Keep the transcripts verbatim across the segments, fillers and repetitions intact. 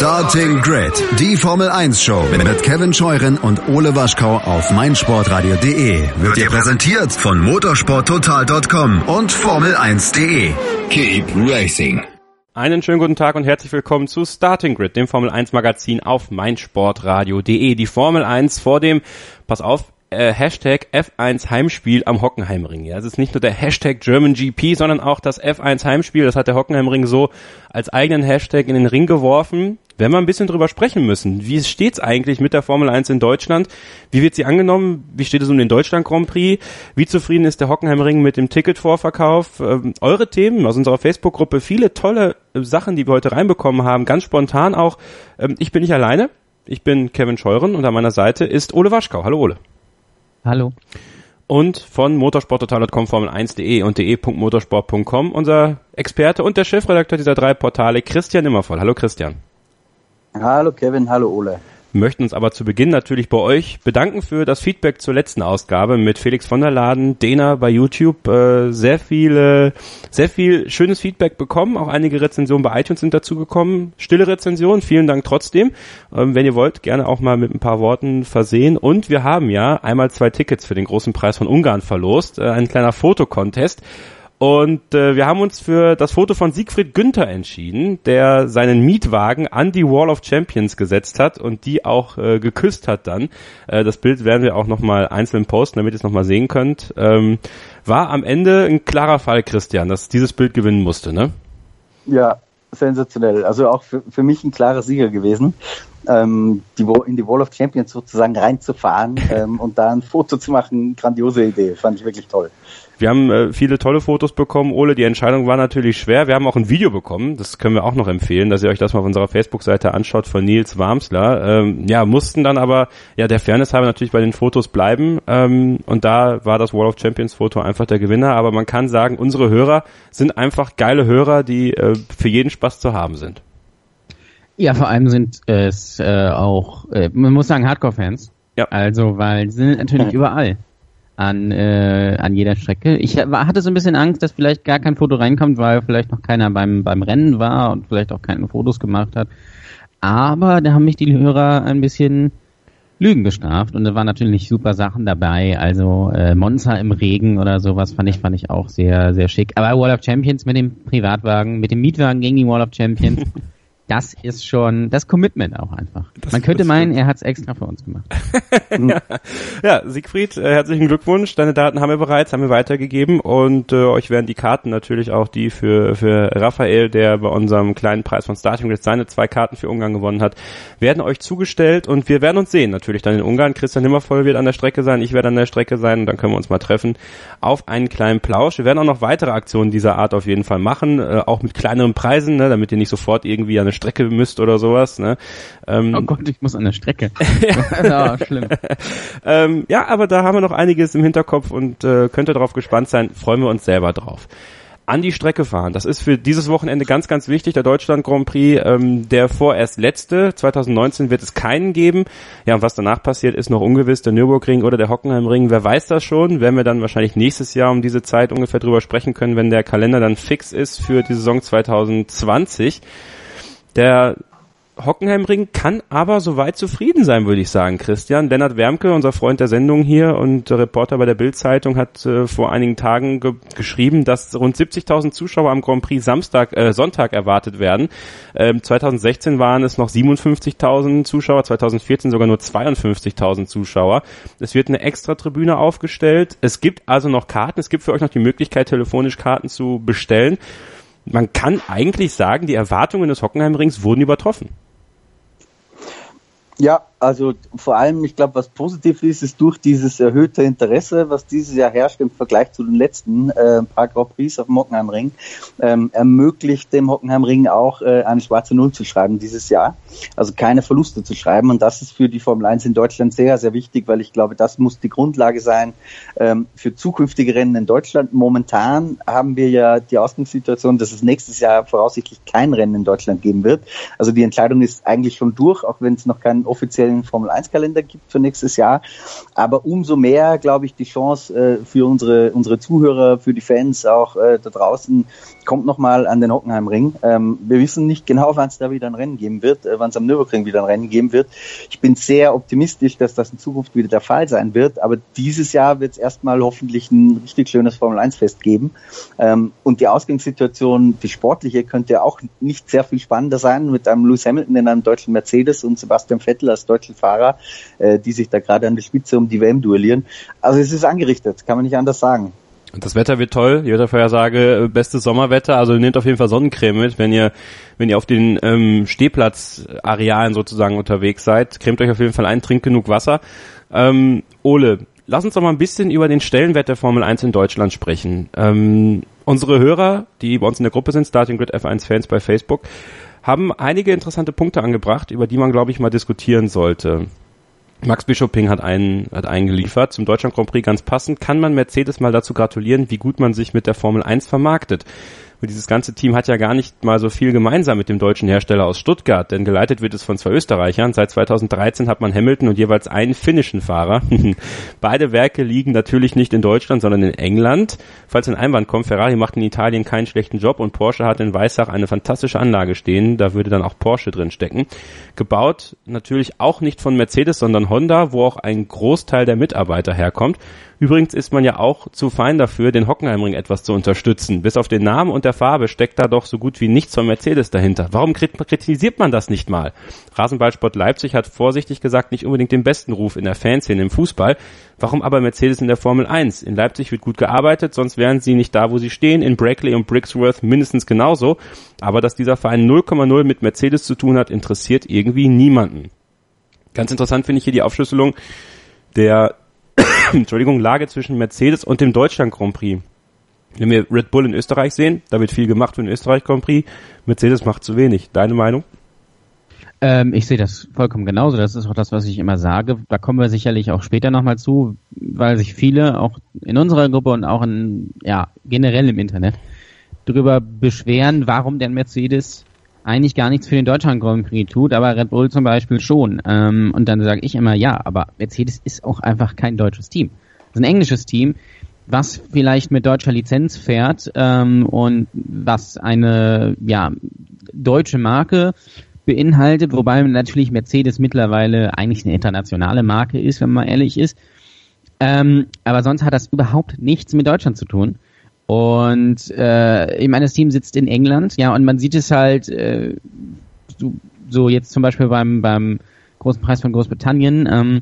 Starting Grid, die Formel eins Show mit Kevin Scheuren und Ole Waschkau auf meinsportradio punkt de wird dir präsentiert von motorsporttotal punkt com und formel eins punkt de. Keep racing. Einen schönen guten Tag und herzlich willkommen zu Starting Grid, dem Formel eins Magazin auf meinsportradio punkt de. Die Formel eins vor dem, pass auf, Äh, Hashtag F eins Heimspiel am Hockenheimring. Ja, es ist nicht nur der Hashtag German G P, sondern auch das F eins Heimspiel. Das hat der Hockenheimring so als eigenen Hashtag in den Ring geworfen. Wenn wir ein bisschen drüber sprechen müssen, wie steht's eigentlich mit der Formel eins in Deutschland? Wie wird sie angenommen? Wie steht es um den Deutschland Grand Prix? Wie zufrieden ist der Hockenheimring mit dem Ticketvorverkauf? Ähm, eure Themen aus unserer Facebook-Gruppe, viele tolle äh, Sachen, die wir heute reinbekommen haben, ganz spontan auch. Ähm, ich bin nicht alleine. Ich bin Kevin Scheuren und an meiner Seite ist Ole Waschkau. Hallo Ole. Hallo. Und von motorsporttotal punkt com, formel eins punkt de und de punkt motorsport punkt com unser Experte und der Chefredakteur dieser drei Portale, Christian Nimmervoll. Hallo Christian. Hallo Kevin, hallo Ole. Möchten uns aber zu Beginn natürlich bei euch bedanken für das Feedback zur letzten Ausgabe mit Felix von der Laden, Dena bei YouTube. Äh, sehr viele, sehr viel schönes Feedback bekommen. Auch einige Rezensionen bei iTunes sind dazu gekommen. Stille Rezension, vielen Dank trotzdem. Ähm, wenn ihr wollt, gerne auch mal mit ein paar Worten versehen. Und wir haben ja einmal zwei Tickets für den großen Preis von Ungarn verlost. Äh, ein kleiner Fotocontest. Und äh, wir haben uns für das Foto von Siegfried Günther entschieden, der seinen Mietwagen an die Wall of Champions gesetzt hat und die auch äh, geküsst hat dann. Äh, das Bild werden wir auch nochmal einzeln posten, damit ihr es nochmal sehen könnt. Ähm, war am Ende ein klarer Fall, Christian, dass dieses Bild gewinnen musste, ne? Ja, sensationell. Also auch für, für mich ein klarer Sieger gewesen. Ähm, die, in die Wall of Champions sozusagen reinzufahren ähm, und da ein Foto zu machen, grandiose Idee, fand ich wirklich toll. Wir haben äh, viele tolle Fotos bekommen, Ole, die Entscheidung war natürlich schwer. Wir haben auch ein Video bekommen, das können wir auch noch empfehlen, dass ihr euch das mal auf unserer Facebook-Seite anschaut von Nils Warmsler. Ähm, ja, mussten dann aber, ja, der Fairness halber natürlich bei den Fotos bleiben ähm, und da war das Wall of Champions Foto einfach der Gewinner, aber man kann sagen, unsere Hörer sind einfach geile Hörer, die äh, für jeden Spaß zu haben sind. Ja, vor allem sind es äh, auch, äh, man muss sagen, Hardcore-Fans. Ja. Also, weil sie sind natürlich überall an äh, an jeder Strecke. Ich hatte so ein bisschen Angst, dass vielleicht gar kein Foto reinkommt, weil vielleicht noch keiner beim beim Rennen war und vielleicht auch keine Fotos gemacht hat. Aber da haben mich die Hörer ein bisschen Lügen gestraft und da waren natürlich super Sachen dabei. Also äh, Monza im Regen oder sowas fand ich fand ich auch sehr sehr schick. Aber Wall of Champions mit dem Privatwagen, mit dem Mietwagen gegen die Wall of Champions. Das ist schon das Commitment auch einfach. Das, Man könnte meinen, er hat es extra für uns gemacht. ja. ja, Siegfried, äh, herzlichen Glückwunsch. Deine Daten haben wir bereits, haben wir weitergegeben und äh, euch werden die Karten natürlich auch die für für Raphael, der bei unserem kleinen Preis von Starting Grid seine zwei Karten für Ungarn gewonnen hat, werden euch zugestellt und wir werden uns sehen. Natürlich dann in Ungarn. Christian Nimmervoll wird an der Strecke sein, ich werde an der Strecke sein und dann können wir uns mal treffen auf einen kleinen Plausch. Wir werden auch noch weitere Aktionen dieser Art auf jeden Fall machen, äh, auch mit kleineren Preisen, ne, damit ihr nicht sofort irgendwie an eine Strecke müsst oder sowas, ne? Ähm, oh Gott, ich muss an der Strecke. ja, schlimm. ähm, ja, aber da haben wir noch einiges im Hinterkopf und äh, könnt ihr darauf gespannt sein, freuen wir uns selber drauf. An die Strecke fahren, das ist für dieses Wochenende ganz, ganz wichtig, der Deutschland Grand Prix, ähm, der vorerst letzte, zwanzig neunzehn wird es keinen geben. Ja, und was danach passiert, ist noch ungewiss, der Nürburgring oder der Hockenheimring, wer weiß das schon, werden wir dann wahrscheinlich nächstes Jahr um diese Zeit ungefähr drüber sprechen können, wenn der Kalender dann fix ist für die Saison zwanzig zwanzig. Der Hockenheimring kann aber soweit zufrieden sein, würde ich sagen, Christian. Lennart Wermke, unser Freund der Sendung hier und Reporter bei der Bild-Zeitung, hat äh, vor einigen Tagen ge- geschrieben, dass rund siebzigtausend Zuschauer am Grand Prix Samstag, äh, Sonntag erwartet werden. Ähm, zwanzig sechzehn waren es noch siebenundfünfzigtausend Zuschauer, zwanzig vierzehn sogar nur zweiundfünfzigtausend Zuschauer. Es wird eine Extra-Tribüne aufgestellt. Es gibt also noch Karten. Es gibt für euch noch die Möglichkeit, telefonisch Karten zu bestellen. Man kann eigentlich sagen, die Erwartungen des Hockenheimrings wurden übertroffen. Ja, also vor allem, ich glaube, was positiv ist, ist durch dieses erhöhte Interesse, was dieses Jahr herrscht im Vergleich zu den letzten äh, paar Grand Prix auf dem Hockenheimring, ähm, ermöglicht dem Hockenheimring auch äh, eine schwarze Null zu schreiben dieses Jahr. Also keine Verluste zu schreiben und das ist für die Formel eins in Deutschland sehr, sehr wichtig, weil ich glaube, das muss die Grundlage sein ähm, für zukünftige Rennen in Deutschland. Momentan haben wir ja die Ausgangssituation, dass es nächstes Jahr voraussichtlich kein Rennen in Deutschland geben wird. Also die Entscheidung ist eigentlich schon durch, auch wenn es noch keinen offiziellen den Formel eins Kalender gibt für nächstes Jahr. Aber umso mehr, glaube ich, die Chance äh, für unsere unsere Zuhörer, für die Fans auch äh, da draußen, kommt nochmal an den Hockenheimring. Ähm, wir wissen nicht genau, wann es da wieder ein Rennen geben wird, äh, wann es am Nürburgring wieder ein Rennen geben wird. Ich bin sehr optimistisch, dass das in Zukunft wieder der Fall sein wird. Aber dieses Jahr wird es erstmal hoffentlich ein richtig schönes Formel eins Fest geben. Ähm, und die Ausgangssituation, die sportliche, könnte auch nicht sehr viel spannender sein, mit einem Lewis Hamilton in einem deutschen Mercedes und Sebastian Vettel als deutschen Fahrer, äh, die sich da gerade an der Spitze um die W M duellieren. Also es ist angerichtet, kann man nicht anders sagen. Das Wetter wird toll, die Wettervorhersage, bestes Sommerwetter, also nehmt auf jeden Fall Sonnencreme mit, wenn ihr wenn ihr auf den ähm, Stehplatzarealen sozusagen unterwegs seid. Cremt euch auf jeden Fall ein, trinkt genug Wasser. Ähm, Ole, lass uns doch mal ein bisschen über den Stellenwert der Formel eins in Deutschland sprechen. Ähm, unsere Hörer, die bei uns in der Gruppe sind, Starting Grid F eins Fans bei Facebook, haben einige interessante Punkte angebracht, über die man, glaube ich, mal diskutieren sollte. Max Bischoping hat einen, hat einen geliefert. Zum Deutschland Grand Prix ganz passend. Kann man Mercedes mal dazu gratulieren, wie gut man sich mit der Formel eins vermarktet? Und dieses ganze Team hat ja gar nicht mal so viel gemeinsam mit dem deutschen Hersteller aus Stuttgart, denn geleitet wird es von zwei Österreichern. Seit zweitausenddreizehn hat man Hamilton und jeweils einen finnischen Fahrer. Beide Werke liegen natürlich nicht in Deutschland, sondern in England. Falls ein Einwand kommt, Ferrari macht in Italien keinen schlechten Job und Porsche hat in Weissach eine fantastische Anlage stehen. Da würde dann auch Porsche drin stecken. Gebaut natürlich auch nicht von Mercedes, sondern Honda, wo auch ein Großteil der Mitarbeiter herkommt. Übrigens ist man ja auch zu fein dafür, den Hockenheimring etwas zu unterstützen. Bis auf den Namen und der Farbe steckt da doch so gut wie nichts von Mercedes dahinter. Warum kritisiert man das nicht mal? Rasenballsport Leipzig hat vorsichtig gesagt nicht unbedingt den besten Ruf in der Fanszene im Fußball. Warum aber Mercedes in der Formel eins? In Leipzig wird gut gearbeitet, sonst wären sie nicht da, wo sie stehen. In Brackley und Brixworth mindestens genauso. Aber dass dieser Verein null Komma null mit Mercedes zu tun hat, interessiert irgendwie niemanden. Ganz interessant finde ich hier die Aufschlüsselung der Entschuldigung, Lage zwischen Mercedes und dem Deutschland Grand Prix. Wenn wir Red Bull in Österreich sehen, da wird viel gemacht für den Österreich Grand Prix. Mercedes macht zu wenig. Deine Meinung? Ähm, ich sehe das vollkommen genauso. Das ist auch das, was ich immer sage. Da kommen wir sicherlich auch später nochmal zu, weil sich viele auch in unserer Gruppe und auch in, ja, generell im Internet darüber beschweren, warum denn Mercedes eigentlich gar nichts für den Deutschland Grand Prix tut, aber Red Bull zum Beispiel schon. Ähm, und dann sage ich immer, ja, aber Mercedes ist auch einfach kein deutsches Team. Das ist ein englisches Team, was vielleicht mit deutscher Lizenz fährt ähm, und was eine ja deutsche Marke beinhaltet, wobei natürlich Mercedes mittlerweile eigentlich eine internationale Marke ist, wenn man ehrlich ist. Ähm, aber sonst hat das überhaupt nichts mit Deutschland zu tun. Und äh, ich meine, das Team sitzt in England, ja, und man sieht es halt äh, so, so jetzt zum Beispiel beim beim Großen Preis von Großbritannien, ähm,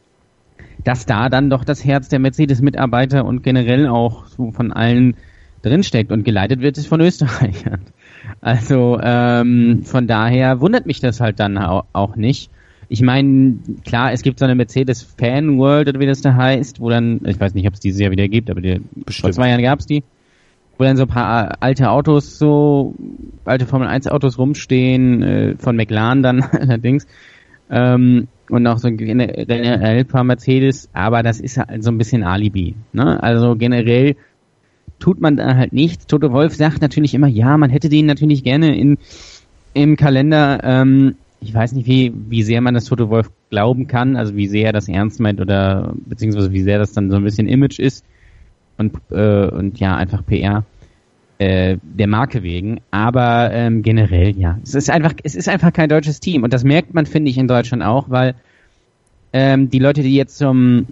dass da dann doch das Herz der Mercedes-Mitarbeiter und generell auch so von allen drinsteckt und geleitet wird es von Österreichern. Also ähm, von daher wundert mich das halt dann auch, auch nicht. Ich meine, klar, es gibt so eine Mercedes-Fan-World, oder wie das da heißt, wo dann, ich weiß nicht, ob es dieses Jahr wieder gibt, aber die, vor zwei Jahren gab es die, wo dann so ein paar alte Autos, so alte Formel eins Autos rumstehen, äh, von McLaren dann allerdings, ähm, und auch so generell ein paar Mercedes, aber das ist halt so ein bisschen Alibi, ne? Also generell tut man da halt nichts. Toto Wolff sagt natürlich immer, ja, man hätte den natürlich gerne in im Kalender, ähm, ich weiß nicht, wie wie sehr man das Toto Wolff glauben kann, also wie sehr er das ernst meint oder beziehungsweise wie sehr das dann so ein bisschen Image ist und äh, und ja, einfach P R äh, der Marke wegen, aber ähm, generell, ja, es ist einfach es ist einfach kein deutsches Team und das merkt man, finde ich, in Deutschland auch, weil ähm, die Leute, die jetzt zum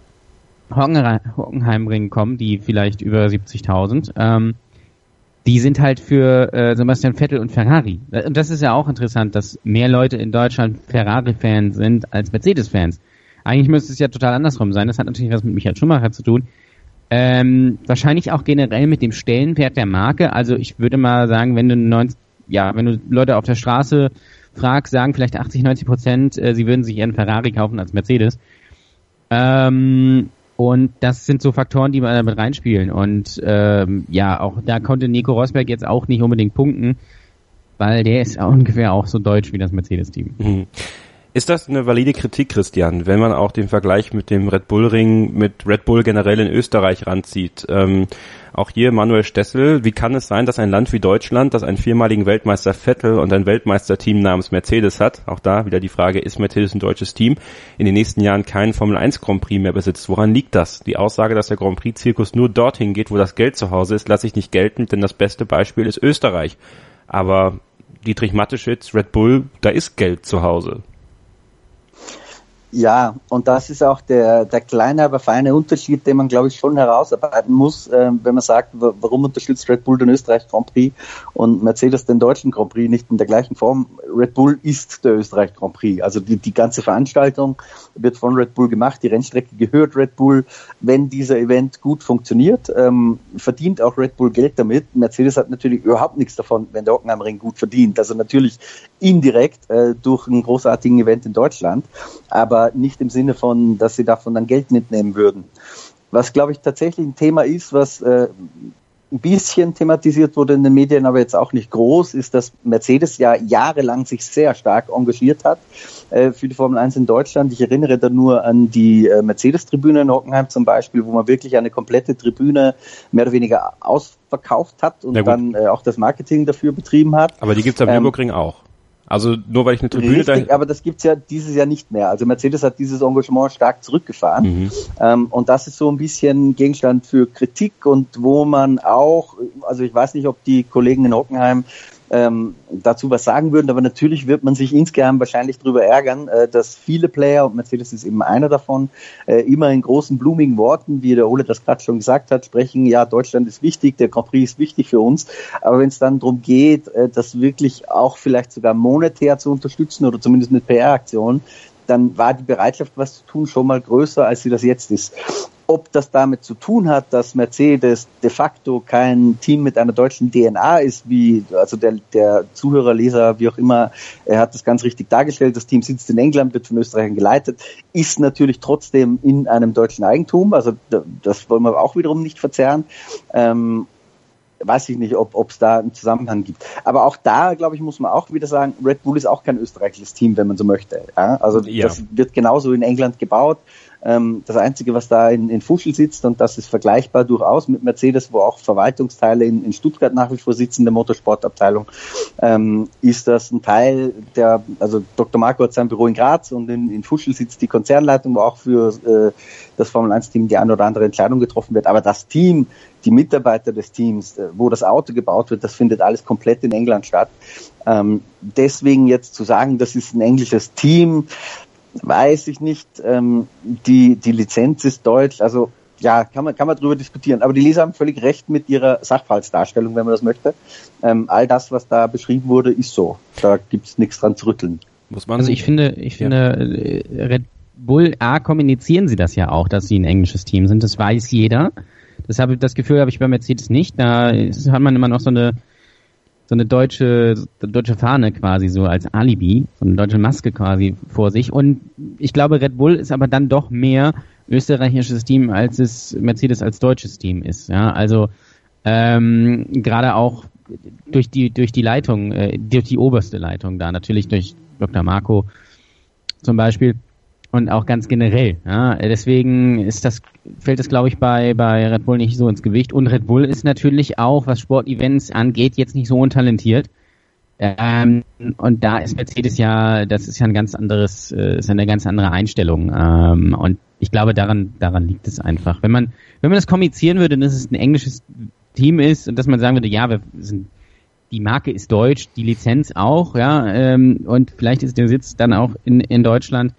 Hockenheimring kommen, die vielleicht über siebzigtausend, ähm, die sind halt für äh, Sebastian Vettel und Ferrari. Und das ist ja auch interessant, dass mehr Leute in Deutschland Ferrari-Fans sind als Mercedes-Fans. Eigentlich müsste es ja total andersrum sein. Das hat natürlich was mit Michael Schumacher zu tun. Ähm, wahrscheinlich auch generell mit dem Stellenwert der Marke. Also ich würde mal sagen, wenn du neunzig, ja, wenn du Leute auf der Straße fragst, sagen vielleicht achtzig, neunzig Prozent, äh, sie würden sich eher einen Ferrari kaufen als Mercedes. Ähm, Und das sind so Faktoren, die man damit reinspielen. Und ähm, ja, auch da konnte Nico Rosberg jetzt auch nicht unbedingt punkten, weil der ist ungefähr auch so deutsch wie das Mercedes-Team. Mhm. Ist das eine valide Kritik, Christian, wenn man auch den Vergleich mit dem Red Bull Ring, mit Red Bull generell in Österreich ranzieht? Ähm, auch hier Manuel Stessel, wie kann es sein, dass ein Land wie Deutschland, das einen viermaligen Weltmeister Vettel und ein Weltmeisterteam namens Mercedes hat, auch da wieder die Frage, ist Mercedes ein deutsches Team, in den nächsten Jahren keinen Formel eins Grand Prix mehr besitzt? Woran liegt das? Die Aussage, dass der Grand Prix-Zirkus nur dorthin geht, wo das Geld zu Hause ist, lasse ich nicht gelten, denn das beste Beispiel ist Österreich. Aber Dietrich Mateschitz, Red Bull, da ist Geld zu Hause. Ja, und das ist auch der, der kleine, aber feine Unterschied, den man, glaube ich, schon herausarbeiten muss, äh, wenn man sagt, w- warum unterstützt Red Bull den Österreich Grand Prix und Mercedes den deutschen Grand Prix nicht in der gleichen Form. Red Bull ist der Österreich Grand Prix. Also die, die ganze Veranstaltung wird von Red Bull gemacht, die Rennstrecke gehört Red Bull. Wenn dieser Event gut funktioniert, ähm, verdient auch Red Bull Geld damit. Mercedes hat natürlich überhaupt nichts davon, wenn der Hockenheimring gut verdient. Also natürlich indirekt äh, durch einen großartigen Event in Deutschland, aber nicht im Sinne von, dass sie davon dann Geld mitnehmen würden. Was, glaube ich, tatsächlich ein Thema ist, was äh, ein bisschen thematisiert wurde in den Medien, aber jetzt auch nicht groß, ist, dass Mercedes ja jahrelang sich sehr stark engagiert hat äh, für die Formel eins in Deutschland. Ich erinnere da nur an die äh, Mercedes-Tribüne in Hockenheim zum Beispiel, wo man wirklich eine komplette Tribüne mehr oder weniger ausverkauft hat und dann äh, auch das Marketing dafür betrieben hat. Aber die gibt's am ähm, Nürburgring auch. Also nur weil ich eine Tribüne richtig, da... aber das gibt's ja dieses Jahr nicht mehr. Also Mercedes hat dieses Engagement stark zurückgefahren. Mhm. Ähm, und das ist so ein bisschen Gegenstand für Kritik und wo man auch, also ich weiß nicht, ob die Kollegen in Hockenheim ähm, dazu was sagen würden, aber natürlich wird man sich insgeheim wahrscheinlich darüber ärgern, äh, dass viele Player, und Mercedes ist eben einer davon, äh, immer in großen, blumigen Worten, wie der Ole das gerade schon gesagt hat, sprechen, ja, Deutschland ist wichtig, der Grand Prix ist wichtig für uns, aber wenn es dann darum geht, äh, das wirklich auch vielleicht sogar monetär zu unterstützen oder zumindest mit P R-Aktionen, dann war die Bereitschaft, was zu tun, schon mal größer, als sie das jetzt ist. Ob das damit zu tun hat, dass Mercedes de facto kein Team mit einer deutschen D N A ist, wie also der, der Zuhörer, Leser, wie auch immer, er hat das ganz richtig dargestellt, das Team sitzt in England, wird von Österreichern geleitet, ist natürlich trotzdem in einem deutschen Eigentum, also das wollen wir auch wiederum nicht verzerren. Ähm, weiß ich nicht, ob es da einen Zusammenhang gibt. Aber auch da, glaube ich, muss man auch wieder sagen, Red Bull ist auch kein österreichisches Team, wenn man so möchte. Ja? Also ja. Das wird genauso in England gebaut. Ähm, das Einzige, was da in, in Fuschl sitzt, und das ist vergleichbar durchaus mit Mercedes, wo auch Verwaltungsteile in, in Stuttgart nach wie vor sitzen, der Motorsportabteilung, ähm, ist das ein Teil der, also Doktor Marco hat sein Büro in Graz und in, in Fuschl sitzt die Konzernleitung, wo auch für äh, das Formel eins Team die eine oder andere Entscheidung getroffen wird. Aber das Team, die Mitarbeiter des Teams, wo das Auto gebaut wird, das findet alles komplett in England statt. Ähm, deswegen jetzt zu sagen, das ist ein englisches Team, weiß ich nicht. Ähm, die, die Lizenz ist deutsch, also ja, kann man, kann man drüber diskutieren. Aber die Leser haben völlig recht mit ihrer Sachverhaltsdarstellung, wenn man das möchte. Ähm, all das, was da beschrieben wurde, ist so. Da gibt's nichts dran zu rütteln. Muss man also ich finde, ich finde, ja. Red Bull, A, kommunizieren sie das ja auch, dass sie ein englisches Team sind. Das weiß jeder. Das habe das Gefühl habe ich bei Mercedes nicht. Da hat man immer noch so eine so eine deutsche deutsche Fahne quasi so als Alibi, so eine deutsche Maske quasi vor sich. Und ich glaube, Red Bull ist aber dann doch mehr österreichisches Team, als es Mercedes als deutsches Team ist. Ja, also ähm, gerade auch durch die durch die Leitung, äh, durch die oberste Leitung da, natürlich durch Doktor Marco zum Beispiel. Und auch ganz generell, ja, deswegen ist das, fällt das, glaube ich, bei, bei Red Bull nicht so ins Gewicht. Und Red Bull ist natürlich auch, was Sportevents angeht, jetzt nicht so untalentiert. Ähm, und da ist Mercedes ja, das ist ja ein ganz anderes, äh, ist eine ganz andere Einstellung. Ähm, und ich glaube, daran, daran liegt es einfach. Wenn man, wenn man das kommunizieren würde, dass es ein englisches Team ist und dass man sagen würde, ja, wir sind, die Marke ist deutsch, die Lizenz auch, ja, ähm, und vielleicht ist der Sitz dann auch in, in Deutschland.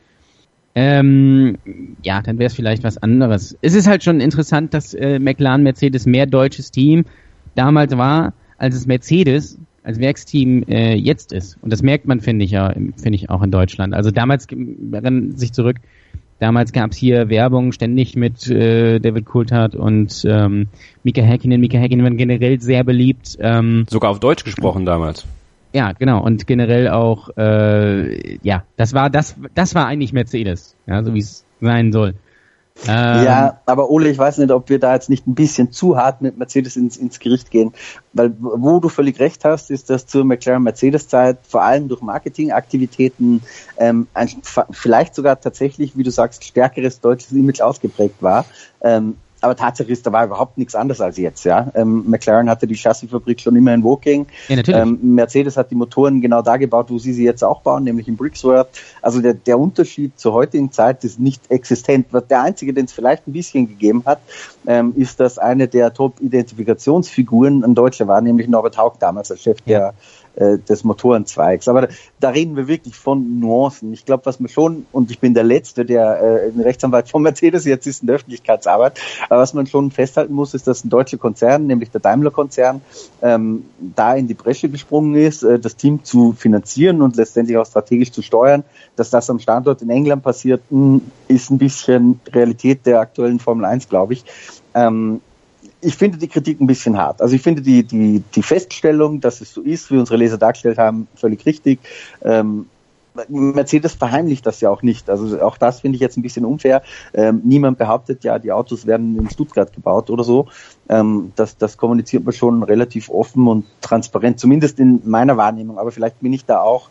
Ähm, ja, dann wäre es vielleicht was anderes. Es ist halt schon interessant, dass äh, McLaren Mercedes mehr deutsches Team damals war, als es Mercedes als Werksteam äh, jetzt ist. Und das merkt man, finde ich ja, finde ich auch in Deutschland. Also damals, erinnern sich zurück, damals gab es hier Werbung ständig mit äh, David Coulthard und ähm, Mika Häkkinen. Mika Häkkinen waren generell sehr beliebt. Ähm, Sogar auf Deutsch gesprochen damals. Ja, genau, und generell auch, äh, ja, das war das, das war eigentlich Mercedes, ja, so wie es sein soll. Ähm, ja, aber Ole, ich weiß nicht, ob wir da jetzt nicht ein bisschen zu hart mit Mercedes ins, ins Gericht gehen, weil wo du völlig recht hast, ist, dass zur McLaren-Mercedes-Zeit vor allem durch Marketingaktivitäten ähm, ein, vielleicht sogar tatsächlich, wie du sagst, stärkeres deutsches Image ausgeprägt war. Ähm, Aber Tatsache ist, da war überhaupt nichts anderes als jetzt. Ja, ähm, McLaren hatte die Chassisfabrik schon immer in Woking. Ja, natürlich. Ähm, Mercedes hat die Motoren genau da gebaut, wo sie sie jetzt auch bauen, nämlich in Brixworth. Also der, der Unterschied zur heutigen Zeit ist nicht existent. Der einzige, den es vielleicht ein bisschen gegeben hat, ähm, ist, dass eine der Top-Identifikationsfiguren ein Deutscher war, nämlich Norbert Haug damals als Chef ja. der des Motorenzweigs. Aber da, da reden wir wirklich von Nuancen. Ich glaube, was man schon, und ich bin der Letzte, der äh, ein Rechtsanwalt von Mercedes jetzt ist in der Öffentlichkeitsarbeit, aber was man schon festhalten muss, ist, dass ein deutscher Konzern, nämlich der Daimler-Konzern, ähm, da in die Bresche gesprungen ist, äh, das Team zu finanzieren und letztendlich auch strategisch zu steuern. Dass das am Standort in England passiert, mh, ist ein bisschen Realität der aktuellen Formel eins, glaube ich. Ähm, Ich finde die Kritik ein bisschen hart. Also ich finde die, die, die Feststellung, dass es so ist, wie unsere Leser dargestellt haben, völlig richtig. Ähm, Mercedes verheimlicht das ja auch nicht. Also auch das finde ich jetzt ein bisschen unfair. Ähm, niemand behauptet ja, die Autos werden in Stuttgart gebaut oder so. Ähm, das, das kommuniziert man schon relativ offen und transparent, zumindest in meiner Wahrnehmung. Aber vielleicht bin ich da auch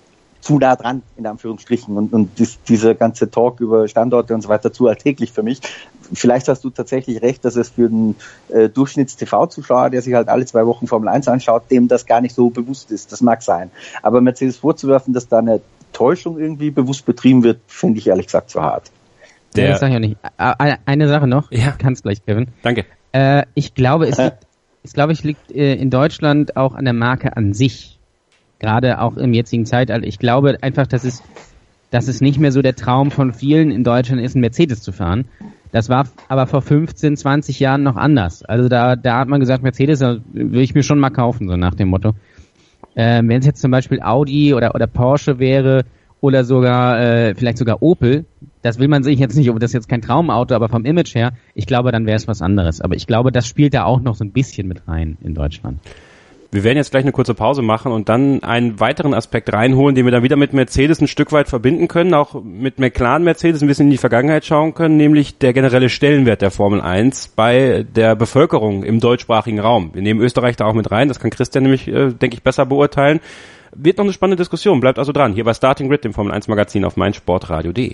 zu nah dran, in Anführungsstrichen, und, und dies, dieser ganze Talk über Standorte und so weiter zu alltäglich für mich. Vielleicht hast du tatsächlich recht, dass es für den äh, Durchschnitts-T V-Zuschauer, der sich halt alle zwei Wochen Formel eins anschaut, dem das gar nicht so bewusst ist. Das mag sein. Aber Mercedes vorzuwerfen, dass da eine Täuschung irgendwie bewusst betrieben wird, finde ich ehrlich gesagt zu hart. Der, ja, das sag ich ja nicht. Eine Sache noch. Ja. Kannst gleich, Kevin. Danke. Äh, ich glaube, es liegt, ich glaube, es liegt äh, in Deutschland auch an der Marke an sich. Gerade auch im jetzigen Zeitalter. Ich glaube einfach, dass es, dass es nicht mehr so der Traum von vielen in Deutschland ist, einen Mercedes zu fahren. Das war aber vor fünfzehn, zwanzig Jahren noch anders. Also da, da hat man gesagt, Mercedes will ich mir schon mal kaufen, so nach dem Motto. Ähm, wenn es jetzt zum Beispiel Audi oder, oder Porsche wäre oder sogar, äh, vielleicht sogar Opel, das will man sich jetzt nicht, das ist jetzt kein Traumauto, aber vom Image her, ich glaube, dann wäre es was anderes. Aber ich glaube, das spielt da auch noch so ein bisschen mit rein in Deutschland. Wir werden jetzt gleich eine kurze Pause machen und dann einen weiteren Aspekt reinholen, den wir dann wieder mit Mercedes ein Stück weit verbinden können, auch mit McLaren Mercedes ein bisschen in die Vergangenheit schauen können, nämlich der generelle Stellenwert der Formel eins bei der Bevölkerung im deutschsprachigen Raum. Wir nehmen Österreich da auch mit rein, das kann Christian nämlich, äh, denke ich, besser beurteilen. Wird noch eine spannende Diskussion, bleibt also dran, hier bei Starting Grid, dem Formel eins Magazin auf meinsportradio punkt de.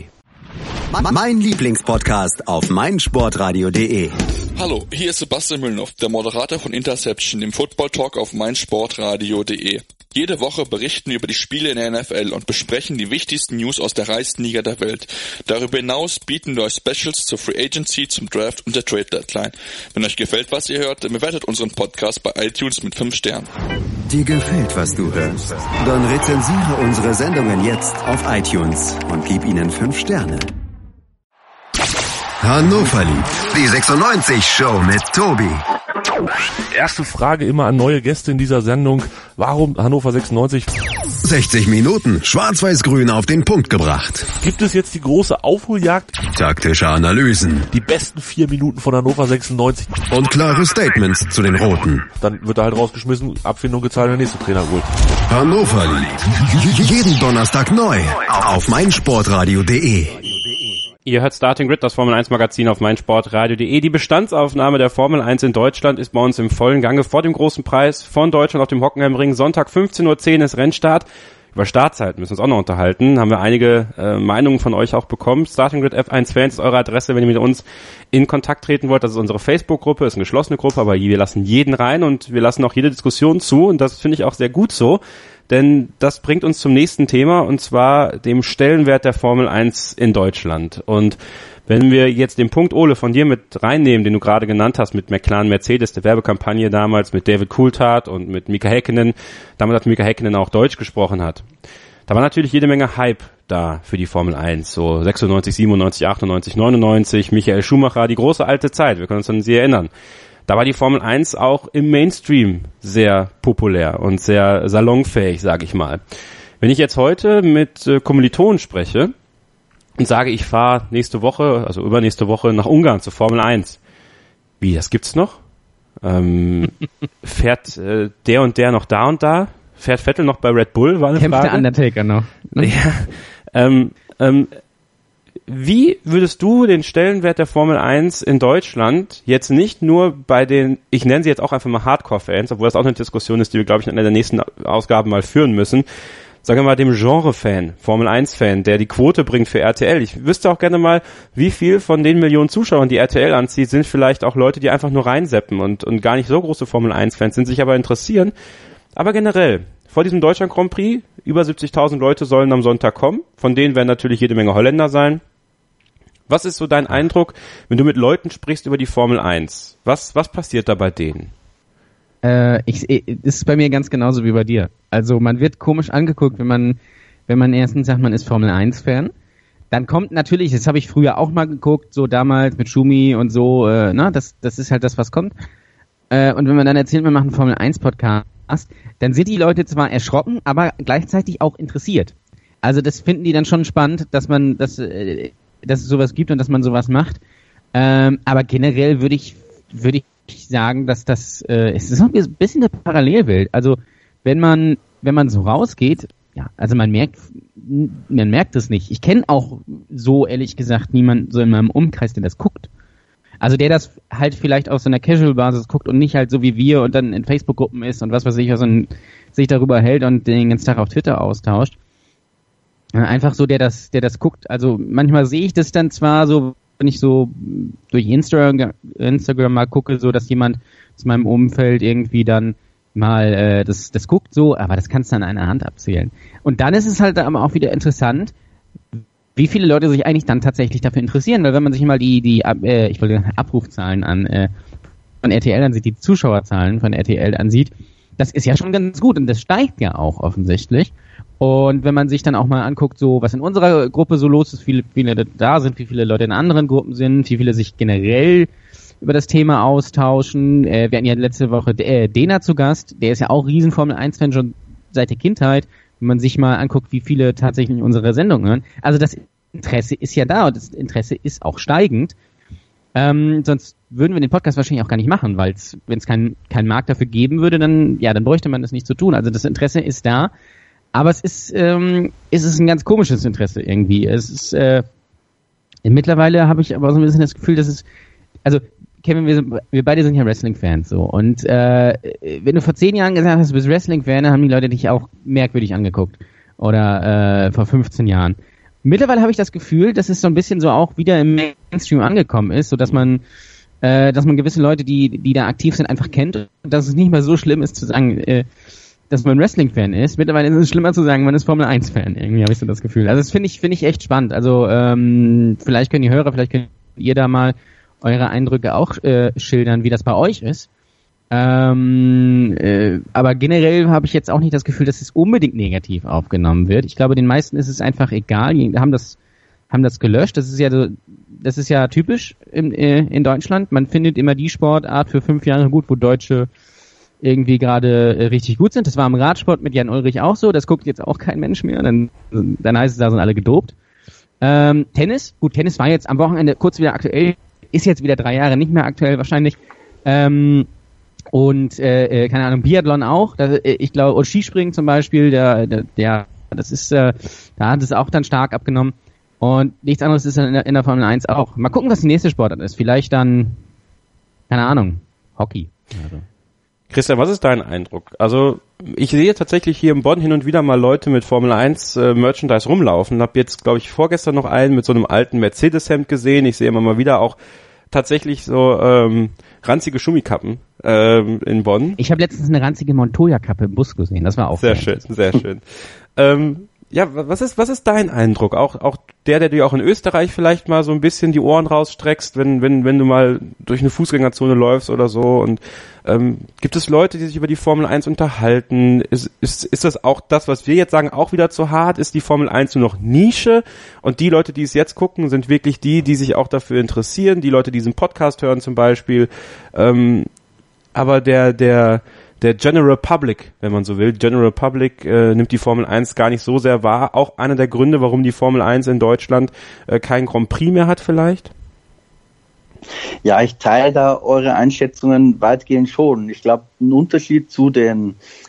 Mein Lieblingspodcast auf meinsportradio punkt de. Hallo, hier ist Sebastian Müllnow, der Moderator von Interception, dem Football Talk auf meinsportradio punkt de. Jede Woche berichten wir über die Spiele in der N F L und besprechen die wichtigsten News aus der reichsten Liga der Welt. Darüber hinaus bieten wir euch Specials zur Free Agency, zum Draft und der Trade Deadline. Wenn euch gefällt, was ihr hört, dann bewertet unseren Podcast bei iTunes mit fünf Sternen. Dir gefällt, was du hörst? Dann rezensiere unsere Sendungen jetzt auf iTunes und gib ihnen fünf Sterne. Hannover liebt die sechsundneunzig Show mit Tobi. Erste Frage immer an neue Gäste in dieser Sendung. Warum Hannover sechsundneunzig? sechzig Minuten schwarz-weiß-grün auf den Punkt gebracht. Gibt es jetzt die große Aufholjagd? Taktische Analysen. Die besten vier Minuten von Hannover sechsundneunzig. Und klare Statements zu den Roten. Dann wird er halt rausgeschmissen, Abfindung gezahlt, der nächste Trainer holt. Hannover liebt jeden Donnerstag neu auf meinsportradio punkt de. Ihr hört Starting Grid, das Formel eins Magazin auf meinsportradio punkt de. Die Bestandsaufnahme der Formel eins in Deutschland ist bei uns im vollen Gange vor dem großen Preis von Deutschland auf dem Hockenheimring. Sonntag fünfzehn Uhr zehn ist Rennstart. Über Startzeit müssen wir uns auch noch unterhalten. Haben wir einige äh, Meinungen von euch auch bekommen. Starting Grid F eins Fans ist eure Adresse, wenn ihr mit uns in Kontakt treten wollt. Das ist unsere Facebook-Gruppe, ist eine geschlossene Gruppe, aber wir lassen jeden rein und wir lassen auch jede Diskussion zu. Und das finde ich auch sehr gut so. Denn das bringt uns zum nächsten Thema, und zwar dem Stellenwert der Formel eins in Deutschland. Und wenn wir jetzt den Punkt, Ole, von dir mit reinnehmen, den du gerade genannt hast, mit McLaren Mercedes, der Werbekampagne damals, mit David Coulthard und mit Mika Häkkinen, damals hat Mika Häkkinen auch Deutsch gesprochen hat, da war natürlich jede Menge Hype da für die Formel eins, so sechsundneunzig, siebenundneunzig, achtundneunzig, neunundneunzig, Michael Schumacher, die große alte Zeit, wir können uns an sie erinnern. Da war die Formel eins auch im Mainstream sehr populär und sehr salonfähig, sage ich mal. Wenn ich jetzt heute mit äh, Kommilitonen spreche und sage, ich fahre nächste Woche, also übernächste Woche nach Ungarn zur Formel eins. Wie, das gibt's noch? Ähm, fährt äh, der und der noch da und da? Fährt Vettel noch bei Red Bull? War eine Kämpft Frage. der Undertaker noch. Ja, ähm, ähm, Wie würdest du den Stellenwert der Formel eins in Deutschland jetzt nicht nur bei den, ich nenne sie jetzt auch einfach mal Hardcore-Fans, obwohl das auch eine Diskussion ist, die wir, glaube ich, in einer der nächsten Ausgaben mal führen müssen, sagen wir mal dem Genre-Fan, Formel eins Fan, der die Quote bringt für R T L. Ich wüsste auch gerne mal, wie viel von den Millionen Zuschauern, die R T L anzieht, sind vielleicht auch Leute, die einfach nur reinseppen und, und gar nicht so große Formel eins Fans sind, sich aber interessieren. Aber generell, vor diesem Deutschland Grand Prix, über siebzigtausend Leute sollen am Sonntag kommen, von denen werden natürlich jede Menge Holländer sein. Was ist so dein Eindruck, wenn du mit Leuten sprichst über die Formel eins? Was, was passiert da bei denen? Äh, ich, ich, das ist bei mir ganz genauso wie bei dir. Also man wird komisch angeguckt, wenn man, wenn man erstens sagt, man ist Formel eins Fan. Dann kommt natürlich, das habe ich früher auch mal geguckt, so damals mit Schumi und so, äh, na, das, das ist halt das, was kommt. Äh, und wenn man dann erzählt, wir machen einen Formel eins Podcast, dann sind die Leute zwar erschrocken, aber gleichzeitig auch interessiert. Also das finden die dann schon spannend, dass man, dass, äh, dass es sowas gibt und dass man sowas macht. Ähm, aber generell würde ich, würde ich sagen, dass das, äh, es ist noch ein bisschen eine Parallelwelt. Also, wenn man, wenn man so rausgeht, ja, also man merkt, man merkt es nicht. Ich kenne auch so, ehrlich gesagt, niemanden so in meinem Umkreis, der das guckt. Also, der das halt vielleicht auf so einer Casual-Basis guckt und nicht halt so wie wir und dann in Facebook-Gruppen ist und was weiß ich, was und sich darüber hält und den ganzen Tag auf Twitter austauscht. Einfach so, der das, der das guckt. Also manchmal sehe ich das dann zwar so, wenn ich so durch Instagram, Instagram mal gucke, so dass jemand aus meinem Umfeld irgendwie dann mal äh, das, das guckt so, aber das kannst du an einer Hand abzählen. Und dann ist es halt aber auch wieder interessant, wie viele Leute sich eigentlich dann tatsächlich dafür interessieren, weil wenn man sich mal die, die äh, ich wollte Abrufzahlen an äh, von R T L ansieht, die Zuschauerzahlen von R T L ansieht, das ist ja schon ganz gut und das steigt ja auch offensichtlich. Und wenn man sich dann auch mal anguckt, so was in unserer Gruppe so los ist, wie viele da sind, wie viele Leute in anderen Gruppen sind, wie viele sich generell über das Thema austauschen. Äh, wir hatten ja letzte Woche äh, Dena zu Gast, der ist ja auch riesen Formel eins Fan schon seit der Kindheit. Wenn man sich mal anguckt, wie viele tatsächlich unsere Sendung hören. Also das Interesse ist ja da und das Interesse ist auch steigend. Ähm, sonst würden wir den Podcast wahrscheinlich auch gar nicht machen, weil wenn es keinen keinen Markt dafür geben würde, dann ja, dann bräuchte man das nicht zu tun. Also das Interesse ist da. Aber es ist, ähm, es ist ein ganz komisches Interesse irgendwie. Es ist, äh, mittlerweile habe ich aber so ein bisschen das Gefühl, dass es, also Kevin, wir, sind, wir beide sind ja Wrestling-Fans so. Und äh, wenn du vor zehn Jahren gesagt hast, du bist Wrestling-Fan, dann haben die Leute dich auch merkwürdig angeguckt. Oder äh, vor fünfzehn Jahren. Mittlerweile habe ich das Gefühl, dass es so ein bisschen so auch wieder im Mainstream angekommen ist, so dass man, äh, dass man gewisse Leute, die, die da aktiv sind, einfach kennt und dass es nicht mehr so schlimm ist zu sagen, äh, dass man Wrestling-Fan ist. Mittlerweile ist es schlimmer zu sagen, man ist Formel eins Fan. Irgendwie habe ich so das Gefühl. Also das finde ich, finde ich echt spannend. Also ähm, vielleicht können die Hörer, vielleicht könnt ihr da mal eure Eindrücke auch äh, schildern, wie das bei euch ist. Ähm, äh, aber generell habe ich jetzt auch nicht das Gefühl, dass es unbedingt negativ aufgenommen wird. Ich glaube, den meisten ist es einfach egal. Die haben das, haben das gelöscht. Das ist ja so, das ist ja typisch in, äh, in Deutschland. Man findet immer die Sportart für fünf Jahre gut, wo Deutsche irgendwie gerade äh, richtig gut sind. Das war im Radsport mit Jan Ulrich auch so. Das guckt jetzt auch kein Mensch mehr. Dann, dann heißt es, da sind alle gedopt. Ähm, Tennis. Gut, Tennis war jetzt am Wochenende kurz wieder aktuell. Ist jetzt wieder drei Jahre nicht mehr aktuell wahrscheinlich. Ähm, und, äh, keine Ahnung, Biathlon auch. Das, ich glaube, und Skispringen zum Beispiel, der, der, der das ist, äh, da hat es auch dann stark abgenommen. Und nichts anderes ist in der, in der Formel eins auch. Mal gucken, was die nächste Sportart ist. Vielleicht dann, keine Ahnung, Hockey. Also. Christian, was ist dein Eindruck? Also ich sehe tatsächlich hier in Bonn hin und wieder mal Leute mit Formel eins äh, Merchandise rumlaufen. Hab jetzt, glaube ich, vorgestern noch einen mit so einem alten Mercedes-Hemd gesehen. Ich sehe immer mal wieder auch tatsächlich so ähm, ranzige Schumikappen ähm, in Bonn. Ich habe letztens eine ranzige Montoya-Kappe im Bus gesehen. Das war auch sehr schön, sehr schön. ähm, Ja, was ist, was ist dein Eindruck? Auch, auch der, der dir auch in Österreich vielleicht mal so ein bisschen die Ohren rausstreckst, wenn, wenn, wenn du mal durch eine Fußgängerzone läufst oder so. Und ähm, gibt es Leute, die sich über die Formel eins unterhalten? Ist, ist, ist das auch das, was wir jetzt sagen, auch wieder zu hart? Ist die Formel eins nur noch Nische? Und die Leute, die es jetzt gucken, sind wirklich die, die sich auch dafür interessieren. Die Leute, die diesen Podcast hören zum Beispiel. Ähm, aber der, der, Der General Public, wenn man so will, General Public äh, nimmt die Formel eins gar nicht so sehr wahr. Auch einer der Gründe, warum die Formel eins in Deutschland äh, keinen Grand Prix mehr hat vielleicht? Ja, ich teile da eure Einschätzungen weitgehend schon. Ich glaube, ein Unterschied zu den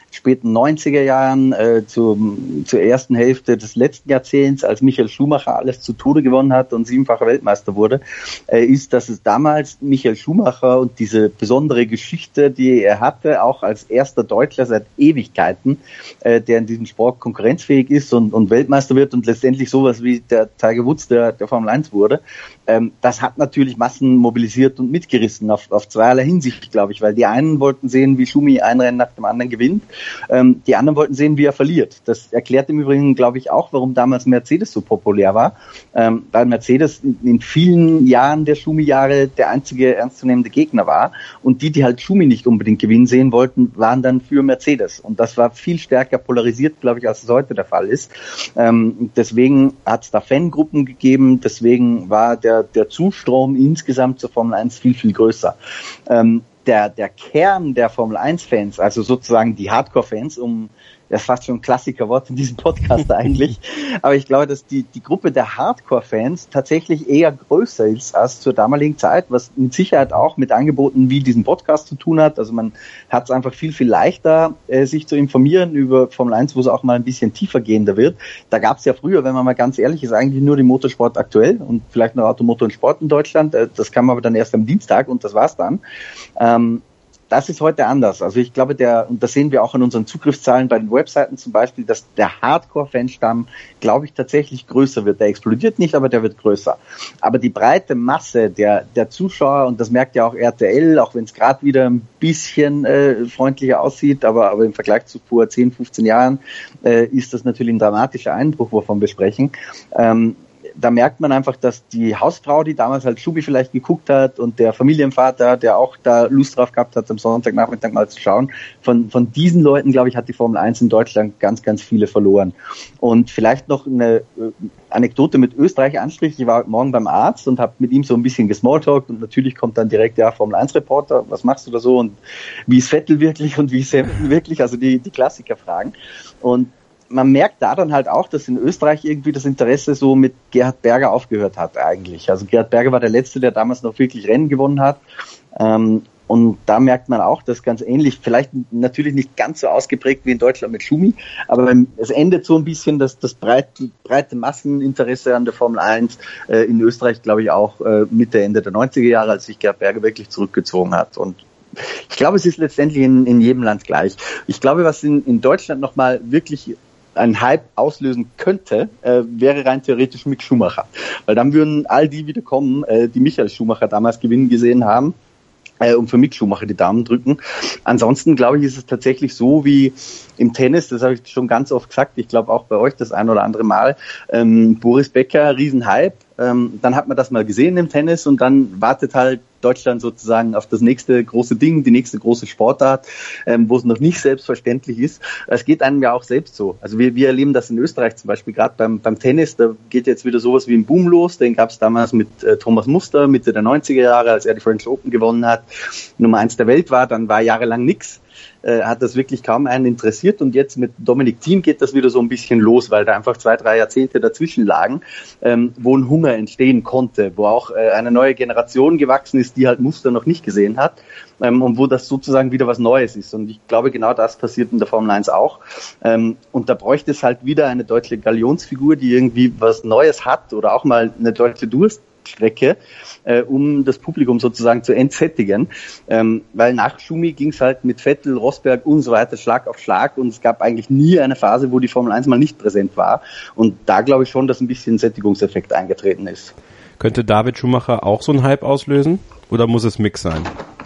späten neunziger Jahren, äh, zum, zur ersten Hälfte des letzten Jahrzehnts, als Michael Schumacher alles zu Tode gewonnen hat und siebenfacher Weltmeister wurde, äh, ist, dass es damals Michael Schumacher und diese besondere Geschichte, die er hatte, auch als erster Deutscher seit Ewigkeiten, äh, der in diesem Sport konkurrenzfähig ist und, und Weltmeister wird und letztendlich sowas wie der Tiger Woods der, der Formel eins wurde, ähm, das hat natürlich Massen mobilisiert und mitgerissen auf, auf zweierlei Hinsicht, glaube ich, weil die einen wollten sehen, wie Schumi ein Rennen nach dem anderen gewinnt, ähm, die anderen wollten sehen, wie er verliert. Das erklärt im Übrigen, glaube ich, auch, warum damals Mercedes so populär war, ähm, weil Mercedes in, in vielen Jahren der Schumi-Jahre der einzige ernstzunehmende Gegner war und die, die halt Schumi nicht unbedingt gewinnen sehen wollten, waren dann für Mercedes und das war viel stärker polarisiert, glaube ich, als es heute der Fall ist. Ähm, deswegen hat es da Fangruppen gegeben, deswegen war der, der Zustrom insgesamt zur Formel eins viel, viel größer. Ähm, der, der Kern der Formel eins Fans, also sozusagen die Hardcore-Fans, um das ist fast schon ein Klassikerwort in diesem Podcast eigentlich, aber ich glaube, dass die, die Gruppe der Hardcore-Fans tatsächlich eher größer ist als zur damaligen Zeit, was mit Sicherheit auch mit Angeboten wie diesem Podcast zu tun hat. Also man hat es einfach viel, viel leichter, äh, sich zu informieren über Formel eins, wo es auch mal ein bisschen tiefer gehender wird. Da gab es ja früher, wenn man mal ganz ehrlich ist, eigentlich nur die Motorsport aktuell und vielleicht noch Automotor und Sport in Deutschland. Äh, das kam aber dann erst am Dienstag und das war's dann. Ähm, Das ist heute anders. Also ich glaube, der, und das sehen wir auch an unseren Zugriffszahlen bei den Webseiten zum Beispiel, dass der Hardcore-Fanstamm, glaube ich, tatsächlich größer wird. Der explodiert nicht, aber der wird größer. Aber die breite Masse der, der Zuschauer, und das merkt ja auch R T L, auch wenn es gerade wieder ein bisschen äh, freundlicher aussieht, aber, aber im Vergleich zu vor zehn, fünfzehn Jahren äh, ist das natürlich ein dramatischer Einbruch, wovon wir sprechen. Ähm, Da merkt man einfach, dass die Hausfrau, die damals halt Schubi vielleicht geguckt hat und der Familienvater, der auch da Lust drauf gehabt hat, am Sonntagnachmittag mal zu schauen, von, von diesen Leuten, glaube ich, hat die Formel eins in Deutschland ganz, ganz viele verloren. Und vielleicht noch eine Anekdote mit Österreich Anstrich. Ich war heute Morgen beim Arzt und habe mit ihm so ein bisschen gesmalltalkt und natürlich kommt dann direkt, ja, Formel eins Reporter, was machst du da so und wie ist Vettel wirklich und wie ist Hamilton wirklich, also die, die Klassikerfragen. Und man merkt da dann halt auch, dass in Österreich irgendwie das Interesse so mit Gerhard Berger aufgehört hat eigentlich. Also Gerhard Berger war der Letzte, der damals noch wirklich Rennen gewonnen hat. Ähm, und da merkt man auch, dass ganz ähnlich, vielleicht natürlich nicht ganz so ausgeprägt wie in Deutschland mit Schumi, aber es endet so ein bisschen das, das breite, breite Masseninteresse an der Formel eins äh, in Österreich, glaube ich, auch äh, Mitte, Ende der neunziger Jahre, als sich Gerhard Berger wirklich zurückgezogen hat. Und ich glaube, es ist letztendlich in, in jedem Land gleich. Ich glaube, was in, in Deutschland nochmal wirklich einen Hype auslösen könnte, äh, wäre rein theoretisch Mick Schumacher. Weil dann würden all die wieder kommen, äh, die Michael Schumacher damals gewinnen gesehen haben, äh, und für Mick Schumacher die Daumen drücken. Ansonsten, glaube ich, ist es tatsächlich so wie im Tennis, das habe ich schon ganz oft gesagt, ich glaube auch bei euch das ein oder andere Mal, ähm, Boris Becker, Riesenhype, ähm, dann hat man das mal gesehen im Tennis und dann wartet halt Deutschland sozusagen auf das nächste große Ding, die nächste große Sportart, ähm, wo es noch nicht selbstverständlich ist. Es geht einem ja auch selbst so. Also wir, wir erleben das in Österreich zum Beispiel gerade beim, beim Tennis, da geht jetzt wieder sowas wie ein Boom los, den gab es damals mit äh, Thomas Muster, Mitte der neunziger Jahre, als er die French Open gewonnen hat, Nummer eins der Welt war, dann war jahrelang nix. Äh, hat das wirklich kaum einen interessiert und jetzt mit Dominic Thiem geht das wieder so ein bisschen los, weil da einfach zwei, drei Jahrzehnte dazwischen lagen, ähm, wo ein Hunger entstehen konnte, wo auch äh, eine neue Generation gewachsen ist, die halt Muster noch nicht gesehen hat, ähm, und wo das sozusagen wieder was Neues ist und ich glaube, genau das passiert in der Formel eins auch, ähm, und da bräuchte es halt wieder eine deutsche Galionsfigur, die irgendwie was Neues hat oder auch mal eine deutsche Durst Strecke, äh, um das Publikum sozusagen zu entsättigen, ähm, weil nach Schumi ging es halt mit Vettel, Rosberg und so weiter Schlag auf Schlag und es gab eigentlich nie eine Phase, wo die Formel eins mal nicht präsent war und da glaube ich schon, dass ein bisschen Sättigungseffekt eingetreten ist. Könnte David Schumacher auch so einen Hype auslösen oder muss es Mix sein?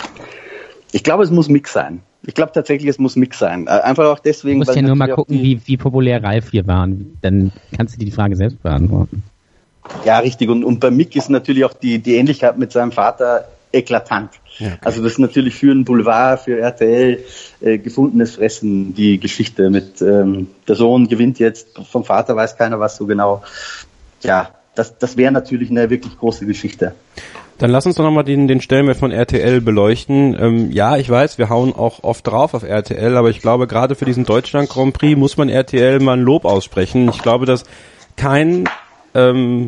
Ich glaube, es muss Mix sein. Ich glaube tatsächlich, es muss Mix sein. Einfach auch deswegen, du musst ja nur mal gucken, wie, wie populär Ralf hier war. Dann kannst du dir die Frage selbst beantworten. Ja, richtig. Und, und bei Mick ist natürlich auch die, die Ähnlichkeit mit seinem Vater eklatant. Ja, okay. Also das ist natürlich für einen Boulevard, für R T L äh, gefundenes Fressen, die Geschichte mit ähm, der Sohn gewinnt jetzt, vom Vater weiß keiner was so genau. Ja, das, das wäre natürlich eine wirklich große Geschichte. Dann lass uns doch nochmal den, den Stellenwert von R T L beleuchten. Ähm, ja, ich weiß, wir hauen auch oft drauf auf R T L, aber ich glaube, gerade für diesen Deutschland Grand Prix muss man R T L mal ein Lob aussprechen. Ich glaube, dass kein ähm,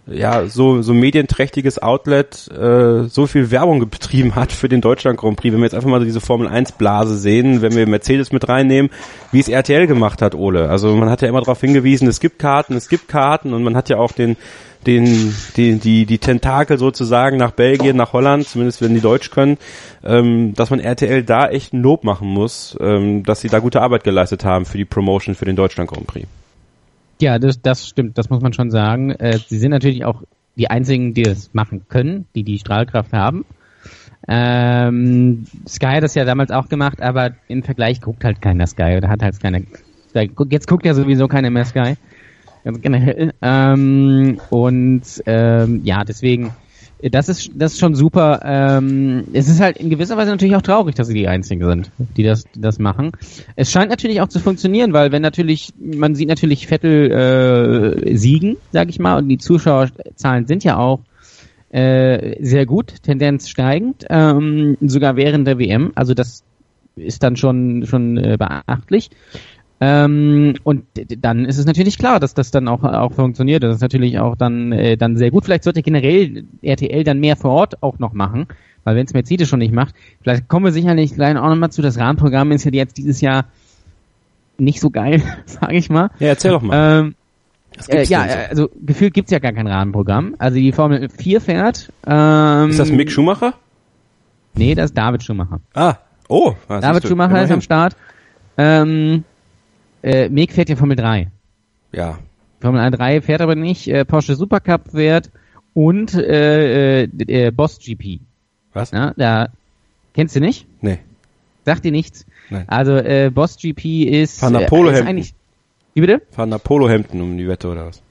ja, so, so medienträchtiges Outlet äh, so viel Werbung betrieben hat für den Deutschland Grand Prix. Wenn wir jetzt einfach mal diese Formel eins Blase sehen, wenn wir Mercedes mit reinnehmen, wie es R T L gemacht hat, Ole. Also man hat ja immer darauf hingewiesen, es gibt Karten, es gibt Karten und man hat ja auch den den die die die Tentakel sozusagen nach Belgien, nach Holland, zumindest wenn die Deutsch können, ähm, dass man R T L da echt ein Lob machen muss, ähm, dass sie da gute Arbeit geleistet haben für die Promotion für den Deutschland Grand Prix. Ja, das, das stimmt, das muss man schon sagen. Äh, sie sind natürlich auch die einzigen, die das machen können, die die Strahlkraft haben. Ähm, Sky hat das ja damals auch gemacht, aber im Vergleich guckt halt keiner Sky oder hat halt keiner. Jetzt guckt ja sowieso keiner mehr Sky. Ganz generell. Ähm, und ähm, ja, deswegen, das ist das ist schon super. Ähm, es ist halt in gewisser Weise natürlich auch traurig, dass sie die Einzigen sind, die das die das machen. Es scheint natürlich auch zu funktionieren, weil wenn natürlich, man sieht natürlich Vettel äh, siegen, sag ich mal, und die Zuschauerzahlen sind ja auch äh, sehr gut, Tendenz steigend, ähm, sogar während der W M. Also das ist dann schon schon äh, beachtlich. Ähm, und d- dann ist es natürlich klar, dass das dann auch auch funktioniert. Das ist natürlich auch dann äh, dann sehr gut. Vielleicht sollte generell R T L dann mehr vor Ort auch noch machen, weil wenn es Mercedes schon nicht macht, vielleicht kommen wir sicherlich gleich auch nochmal zu. Das Rahmenprogramm ist ja jetzt dieses Jahr nicht so geil, sage ich mal. Ja, erzähl doch mal. Ähm, äh, ja, so? Also gefühlt gibt's ja gar kein Rahmenprogramm. Also die Formel vier fährt. Ähm, ist das Mick Schumacher? Nee, das ist David Schumacher. Ah, oh. Was David Schumacher immerhin. Ist am Start. Ähm, Äh, Mick fährt ja Formel drei. Ja. Formel drei fährt aber nicht. Äh, Porsche Supercup fährt und äh, äh, Boss G P. Was? Ja, da kennst du nicht? Nee. Sagt dir nichts? Nein. Also äh, Boss G P ist, Fahren nach äh, Polohemden. ist eigentlich. Wie bitte? Fahren nach Polohemden um die Wette oder was?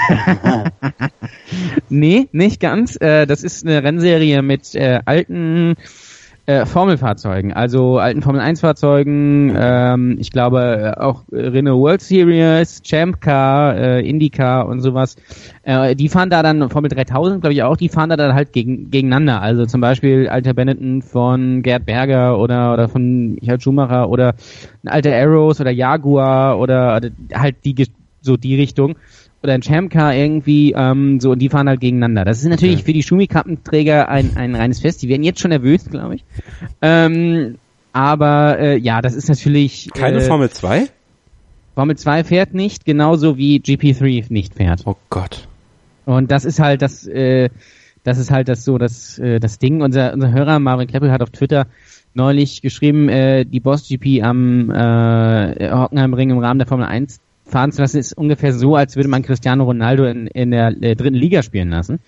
Nee, nicht ganz. Äh, das ist eine Rennserie mit äh, alten Äh, Formelfahrzeugen, also alten Formel eins Fahrzeugen, ähm, ich glaube äh, auch äh, Renault World Series, Champ Car, äh, IndyCar und sowas. Äh, die fahren da dann, Formel dreitausend glaube ich auch, die fahren da dann halt gegen, gegeneinander. Also zum Beispiel alter Benetton von Gerd Berger oder oder von Michael Schumacher oder ein alter Arrows oder Jaguar oder, oder halt die so die Richtung. Oder ein Champ Car irgendwie, ähm, so, und die fahren halt gegeneinander. Das ist natürlich okay. Für die Schumi-Kappenträger ein, ein reines Fest. Die werden jetzt schon nervös, glaube ich. Ähm, aber, äh, ja, das ist natürlich... Keine äh, Formel zwei? Formel zwei fährt nicht, genauso wie G P drei nicht fährt. Oh Gott. Und das ist halt das, äh, das ist halt das so, das, äh, das Ding. Unser, unser Hörer Marvin Kleppel hat auf Twitter neulich geschrieben, äh, die Boss G P am, äh, Hockenheimring im Rahmen der Formel eins fahren zu lassen, ist ungefähr so, als würde man Cristiano Ronaldo in, in der äh, dritten Liga spielen lassen.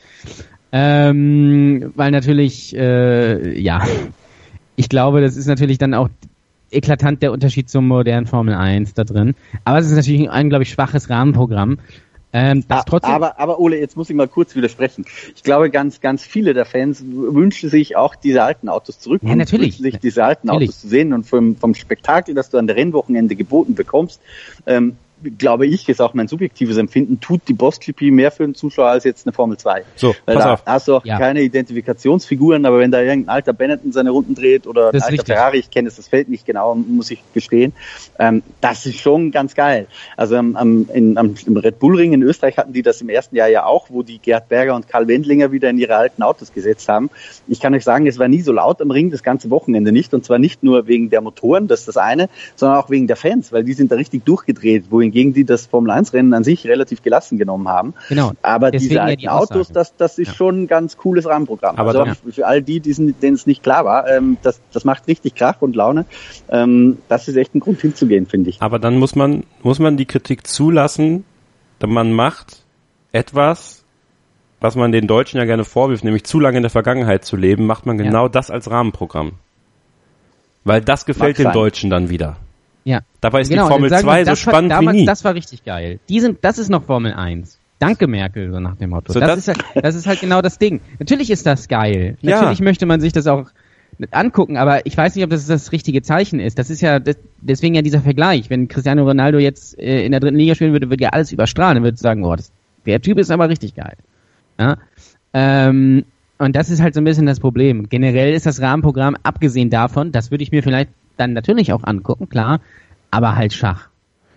Ähm, weil natürlich, äh, ja, ich glaube, das ist natürlich dann auch eklatant der Unterschied zum modernen Formel eins da drin. Aber es ist natürlich ein, glaube ich, schwaches Rahmenprogramm. Ähm, das trotzdem aber, aber Ole, jetzt muss ich mal kurz widersprechen. Ich glaube, ganz, ganz viele der Fans wünschen sich auch diese alten Autos zurück. Ja, natürlich. Wünschen sich diese alten natürlich. Autos zu sehen und vom, vom Spektakel, das du an der Rennwochenende geboten bekommst, ähm, glaube ich, ist auch mein subjektives Empfinden, tut die Boss G P mehr für den Zuschauer als jetzt eine Formel zwei. So, weil pass da auf. hast du auch ja. keine Identifikationsfiguren, aber wenn da irgendein alter Benetton seine Runden dreht oder ein das alter richtig. Ferrari, ich kenne das Feld nicht genau, muss ich gestehen, ähm, das ist schon ganz geil. Also am, am, in, am im Red Bull Ring in Österreich hatten die das im ersten Jahr ja auch, wo die Gerd Berger und Karl Wendlinger wieder in ihre alten Autos gesetzt haben. Ich kann euch sagen, es war nie so laut am Ring, das ganze Wochenende nicht, und zwar nicht nur wegen der Motoren, das ist das eine, sondern auch wegen der Fans, weil die sind da richtig durchgedreht, wohingegen die das Formel eins Rennen an sich relativ gelassen genommen haben. Genau. Aber deswegen diese ja alten die Autos, das, das ist ja. schon ein ganz cooles Rahmenprogramm. Aber also dann, auch für all die, denen es nicht klar war, ähm, das, das macht richtig Krach und Laune. Ähm, das ist echt ein Grund hinzugehen, finde ich. Aber dann muss man, muss man die Kritik zulassen, man macht etwas, was man den Deutschen ja gerne vorwirft, nämlich zu lange in der Vergangenheit zu leben, macht man genau ja. das als Rahmenprogramm. Weil das gefällt den Deutschen dann wieder. Ja. Dabei ist genau, die Formel zwei so spannend war, damals, wie nie. Das war richtig geil. Die sind, das ist noch Formel eins. Danke Merkel, so nach dem Motto. So, das, das, ist halt, das ist halt genau das Ding. Natürlich ist das geil. Ja. Natürlich möchte man sich das auch angucken, aber ich weiß nicht, ob das das richtige Zeichen ist. Das ist ja, das, deswegen ja dieser Vergleich. Wenn Cristiano Ronaldo jetzt äh, in der dritten Liga spielen würde, würde ja alles überstrahlen. Dann würde sagen, oh, das, der Typ ist aber richtig geil. Ja? Ähm, und das ist halt so ein bisschen das Problem. Generell ist das Rahmenprogramm, abgesehen davon, das würde ich mir vielleicht dann natürlich auch angucken, klar, aber halt Schach.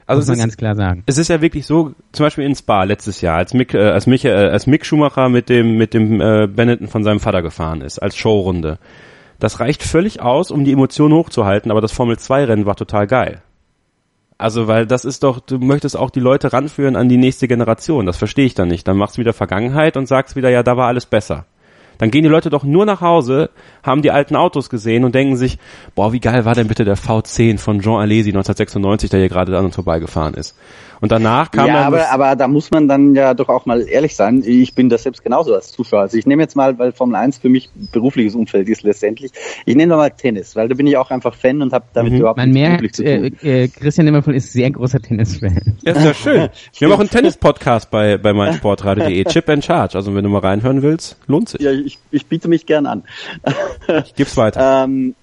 Also muss man ist, ganz klar sagen. Es ist ja wirklich so, zum Beispiel in Spa letztes Jahr, als Mick, äh, als Mick, äh, als Mick Schumacher mit dem, mit dem äh, Benetton von seinem Vater gefahren ist, als Showrunde. Das reicht völlig aus, um die Emotionen hochzuhalten, aber das Formel zwei Rennen war total geil. Also, weil das ist doch, du möchtest auch die Leute ranführen an die nächste Generation, das verstehe ich dann nicht. Dann machst du wieder Vergangenheit und sagst wieder, ja, da war alles besser. Dann gehen die Leute doch nur nach Hause, haben die alten Autos gesehen und denken sich, boah, wie geil war denn bitte der V zehn von Jean Alesi neunzehnhundertsechsundneunzig, der hier gerade an uns vorbeigefahren ist. Und danach kam ja, dann... aber, aber da muss man dann ja doch auch mal ehrlich sein. Ich bin das selbst genauso als Zuschauer. Also ich nehme jetzt mal, weil Formel eins für mich berufliches Umfeld ist letztendlich, ich nehme mal Tennis, weil da bin ich auch einfach Fan und habe damit mhm. überhaupt man nichts merkt, zu tun. Äh, äh, Christian Nimmervoll ist sehr großer Tennis-Fan. Ja, ist ja schön. Wir haben auch einen Tennis-Podcast bei, bei meinsportradio punkt de, Chip and Charge. Also wenn du mal reinhören willst, lohnt sich. Ja, ich, ich biete mich gern an. Ich geb's weiter. ähm,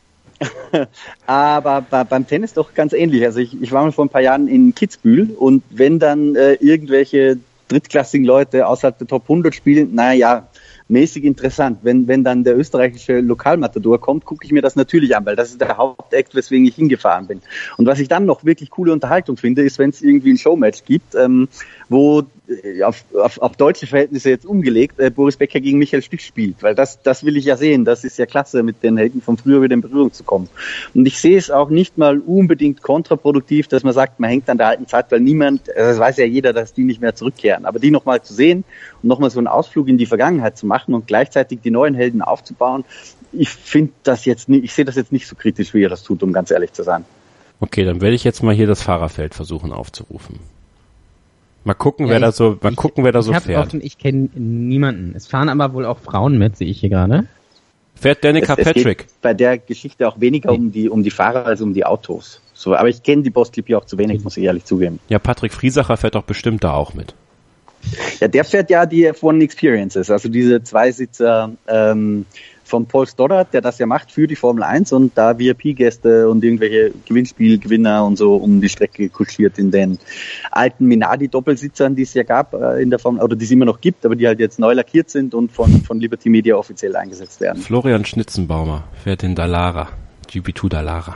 aber bei, beim Tennis doch ganz ähnlich. Also ich, ich war mal vor ein paar Jahren in Kitzbühel und wenn dann äh, irgendwelche drittklassigen Leute außerhalb der Top hundert spielen, naja, mäßig interessant. Wenn wenn dann der österreichische Lokalmatador kommt, gucke ich mir das natürlich an, weil das ist der Hauptakt, weswegen ich hingefahren bin. Und was ich dann noch wirklich coole Unterhaltung finde, ist, wenn es irgendwie ein Showmatch gibt, ähm, wo äh, auf, auf, auf deutsche Verhältnisse jetzt umgelegt äh, Boris Becker gegen Michael Stich spielt, weil das das will ich ja sehen. Das ist ja klasse, mit den Helden von früher wieder in Berührung zu kommen. Und ich sehe es auch nicht mal unbedingt kontraproduktiv, dass man sagt, man hängt an der alten Zeit, weil niemand, also das weiß ja jeder, dass die nicht mehr zurückkehren. Aber die nochmal zu sehen und nochmal so einen Ausflug in die Vergangenheit zu machen und gleichzeitig die neuen Helden aufzubauen, ich finde das jetzt nicht, ich sehe das jetzt nicht so kritisch, wie ihr das tut, um ganz ehrlich zu sein. Okay, dann werde ich jetzt mal hier das Fahrerfeld versuchen aufzurufen. Mal gucken, Ja, wer ich, da so, mal ich, gucken, wer da so ich fährt. Offen, ich kenne niemanden. Es fahren aber wohl auch Frauen mit, sehe ich hier gerade. Fährt Danica es, es Patrick? geht bei der Geschichte auch weniger um die um die Fahrer als um die Autos. So, aber ich kenne die Boss G P auch zu wenig, muss ich ehrlich zugeben. Ja, Patrick Friesacher fährt doch bestimmt da auch mit. Ja, der fährt ja die F eins Experiences, also diese Zweisitzer ähm, von Paul Stoddard, der das ja macht für die Formel eins und da V I P-Gäste und irgendwelche Gewinnspielgewinner und so um die Strecke kutschiert in den alten Minardi-Doppelsitzern, die es ja gab äh, in der Formel, oder die es immer noch gibt, aber die halt jetzt neu lackiert sind und von von Liberty Media offiziell eingesetzt werden. Florian Schnitzenbaumer fährt den Dallara, G P zwei Dallara.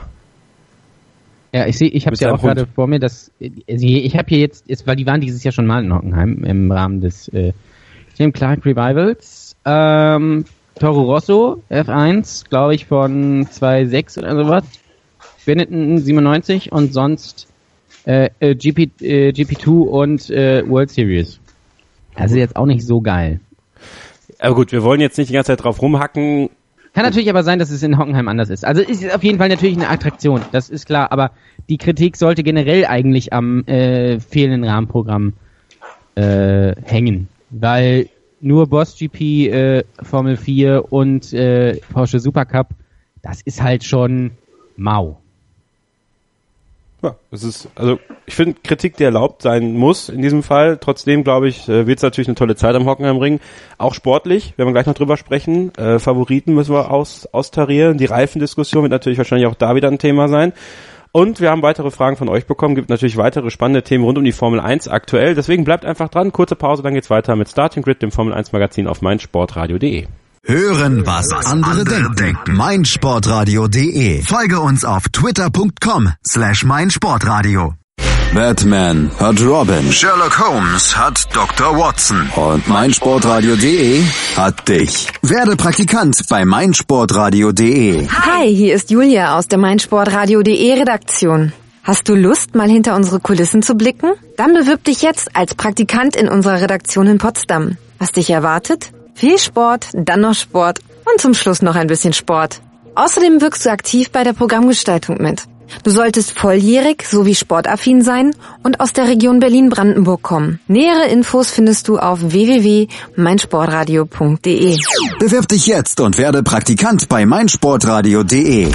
Ja, ich sehe, ich habe ja auch gerade vor mir, dass also ich habe hier jetzt, ist, weil die waren dieses Jahr schon mal in Hockenheim im Rahmen des äh, Jim Clark Revivals. Ähm, Toro Rosso F eins, glaube ich, von zwei Komma sechs oder sowas. Benetton siebenundneunzig und sonst äh, äh, G P, äh, G P zwei und äh, World Series. Also jetzt auch nicht so geil. Aber gut, wir wollen jetzt nicht die ganze Zeit drauf rumhacken. Kann natürlich aber sein, dass es in Hockenheim anders ist. Also ist auf jeden Fall natürlich eine Attraktion, das ist klar, aber die Kritik sollte generell eigentlich am äh, fehlenden Rahmenprogramm äh, hängen, weil nur Boss G P, äh, Formel vier und äh, Porsche Supercup, das ist halt schon mau. Ja, es ist, also ich finde Kritik, die erlaubt sein muss in diesem Fall. Trotzdem, glaube ich, äh, wird es natürlich eine tolle Zeit am Hockenheimring. Auch sportlich, werden wir gleich noch drüber sprechen. Äh, Favoriten müssen wir aus, austarieren. Die Reifendiskussion wird natürlich wahrscheinlich auch da wieder ein Thema sein. Und wir haben weitere Fragen von euch bekommen. Gibt natürlich weitere spannende Themen rund um die Formel eins aktuell. Deswegen bleibt einfach dran. Kurze Pause, dann geht's weiter mit Starting Grid, dem Formel eins Magazin auf meinsportradio punkt de. Hören, was andere denken. meinsportradio punkt de. Folge uns auf twitter punkt com slash meinsportradio. Batman hat Robin. Sherlock Holmes hat Doktor Watson. Und meinsportradio punkt de hat dich. Werde Praktikant bei meinsportradio punkt de. Hi, hier ist Julia aus der meinsportradio punkt de Redaktion. Hast du Lust, mal hinter unsere Kulissen zu blicken? Dann bewirb dich jetzt als Praktikant in unserer Redaktion in Potsdam. Was dich erwartet? Viel Sport, dann noch Sport und zum Schluss noch ein bisschen Sport. Außerdem wirkst du aktiv bei der Programmgestaltung mit. Du solltest volljährig sowie sportaffin sein und aus der Region Berlin-Brandenburg kommen. Nähere Infos findest du auf w w w punkt meinsportradio punkt de. Bewirb dich jetzt und werde Praktikant bei meinsportradio punkt de.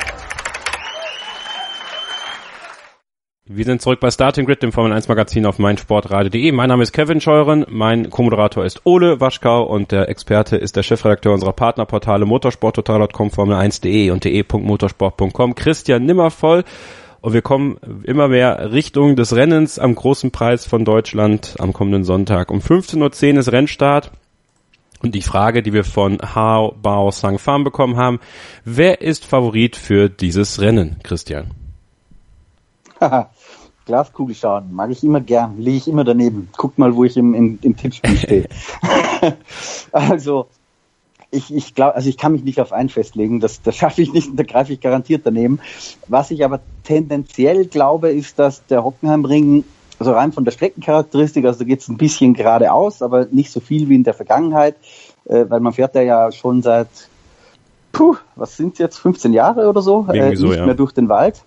Wir sind zurück bei Starting Grid, dem Formel eins Magazin auf meinsportradio punkt de. Mein Name ist Kevin Scheuren, mein Co-Moderator ist Ole Waschkau und der Experte ist der Chefredakteur unserer Partnerportale motorsporttotal punkt com, formel eins punkt de und de punkt motorsport punkt com, Christian Nimmervoll. Und wir kommen immer mehr Richtung des Rennens am großen Preis von Deutschland am kommenden Sonntag. Um fünfzehn Uhr zehn ist Rennstart. Und die Frage, die wir von Hao Bao Sang Pham bekommen haben, wer ist Favorit für dieses Rennen, Christian? Haha, Glaskugel schauen, mag ich immer gern, liege ich immer daneben. Guck mal, wo ich im, im, im Tippspiel stehe. Also, ich, ich glaube, also ich kann mich nicht auf einen festlegen, das, das schaffe ich nicht und da greife ich garantiert daneben. Was ich aber tendenziell glaube, ist, dass der Hockenheimring, also rein von der Streckencharakteristik, also da geht es ein bisschen geradeaus, aber nicht so viel wie in der Vergangenheit, äh, weil man fährt ja schon seit, puh, was sind jetzt, fünfzehn Jahre oder so, äh, so nicht ja. mehr durch den Wald.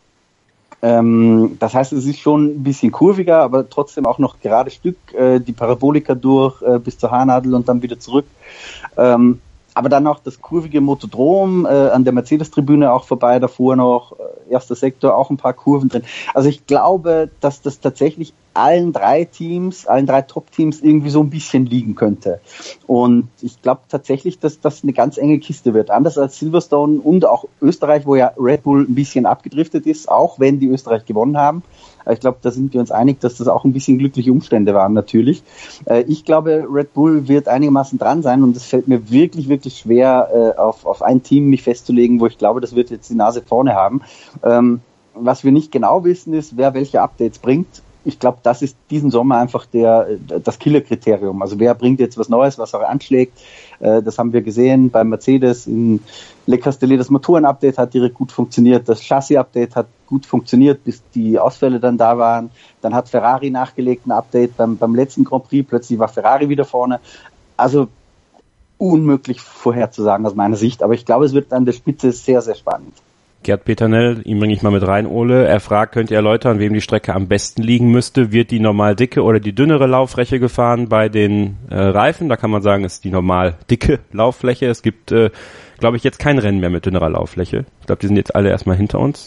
Ähm, das heißt, es ist schon ein bisschen kurviger, aber trotzdem auch noch gerade Stück, äh, die Parabolika durch äh, bis zur Haarnadel und dann wieder zurück. Ähm, aber dann auch das kurvige Motodrom, äh, an der Mercedes-Tribüne auch vorbei, davor noch äh, erster Sektor, auch ein paar Kurven drin. Also ich glaube, dass das tatsächlich allen drei Teams, allen drei Top-Teams irgendwie so ein bisschen liegen könnte. Und ich glaube tatsächlich, dass das eine ganz enge Kiste wird. Anders als Silverstone und auch Österreich, wo ja Red Bull ein bisschen abgedriftet ist, auch wenn die Österreich gewonnen haben. Ich glaube, da sind wir uns einig, dass das auch ein bisschen glückliche Umstände waren natürlich. Ich glaube, Red Bull wird einigermaßen dran sein und es fällt mir wirklich, wirklich schwer, auf, auf ein Team mich festzulegen, wo ich glaube, das wird jetzt die Nase vorne haben. Was wir nicht genau wissen, ist, wer welche Updates bringt. Ich glaube, das ist diesen Sommer einfach der das Killer-Kriterium. Also wer bringt jetzt was Neues, was auch anschlägt. Das haben wir gesehen beim Mercedes in Le Castellet. Das Motoren-Update hat direkt gut funktioniert. Das Chassis-Update hat gut funktioniert, bis die Ausfälle dann da waren. Dann hat Ferrari nachgelegt ein Update beim, beim letzten Grand Prix. Plötzlich war Ferrari wieder vorne. Also unmöglich vorherzusagen aus meiner Sicht. Aber ich glaube, es wird an der Spitze sehr, sehr spannend. Gerd Peternell, ihn bringe ich mal mit rein, Ole. Er fragt, könnt ihr erläutern, wem die Strecke am besten liegen müsste? Wird die normal dicke oder die dünnere Lauffläche gefahren bei den äh, Reifen? Da kann man sagen, es ist die normal dicke Lauffläche. Es gibt, äh, glaube ich, jetzt kein Rennen mehr mit dünnerer Lauffläche. Ich glaube, die sind jetzt alle erstmal hinter uns.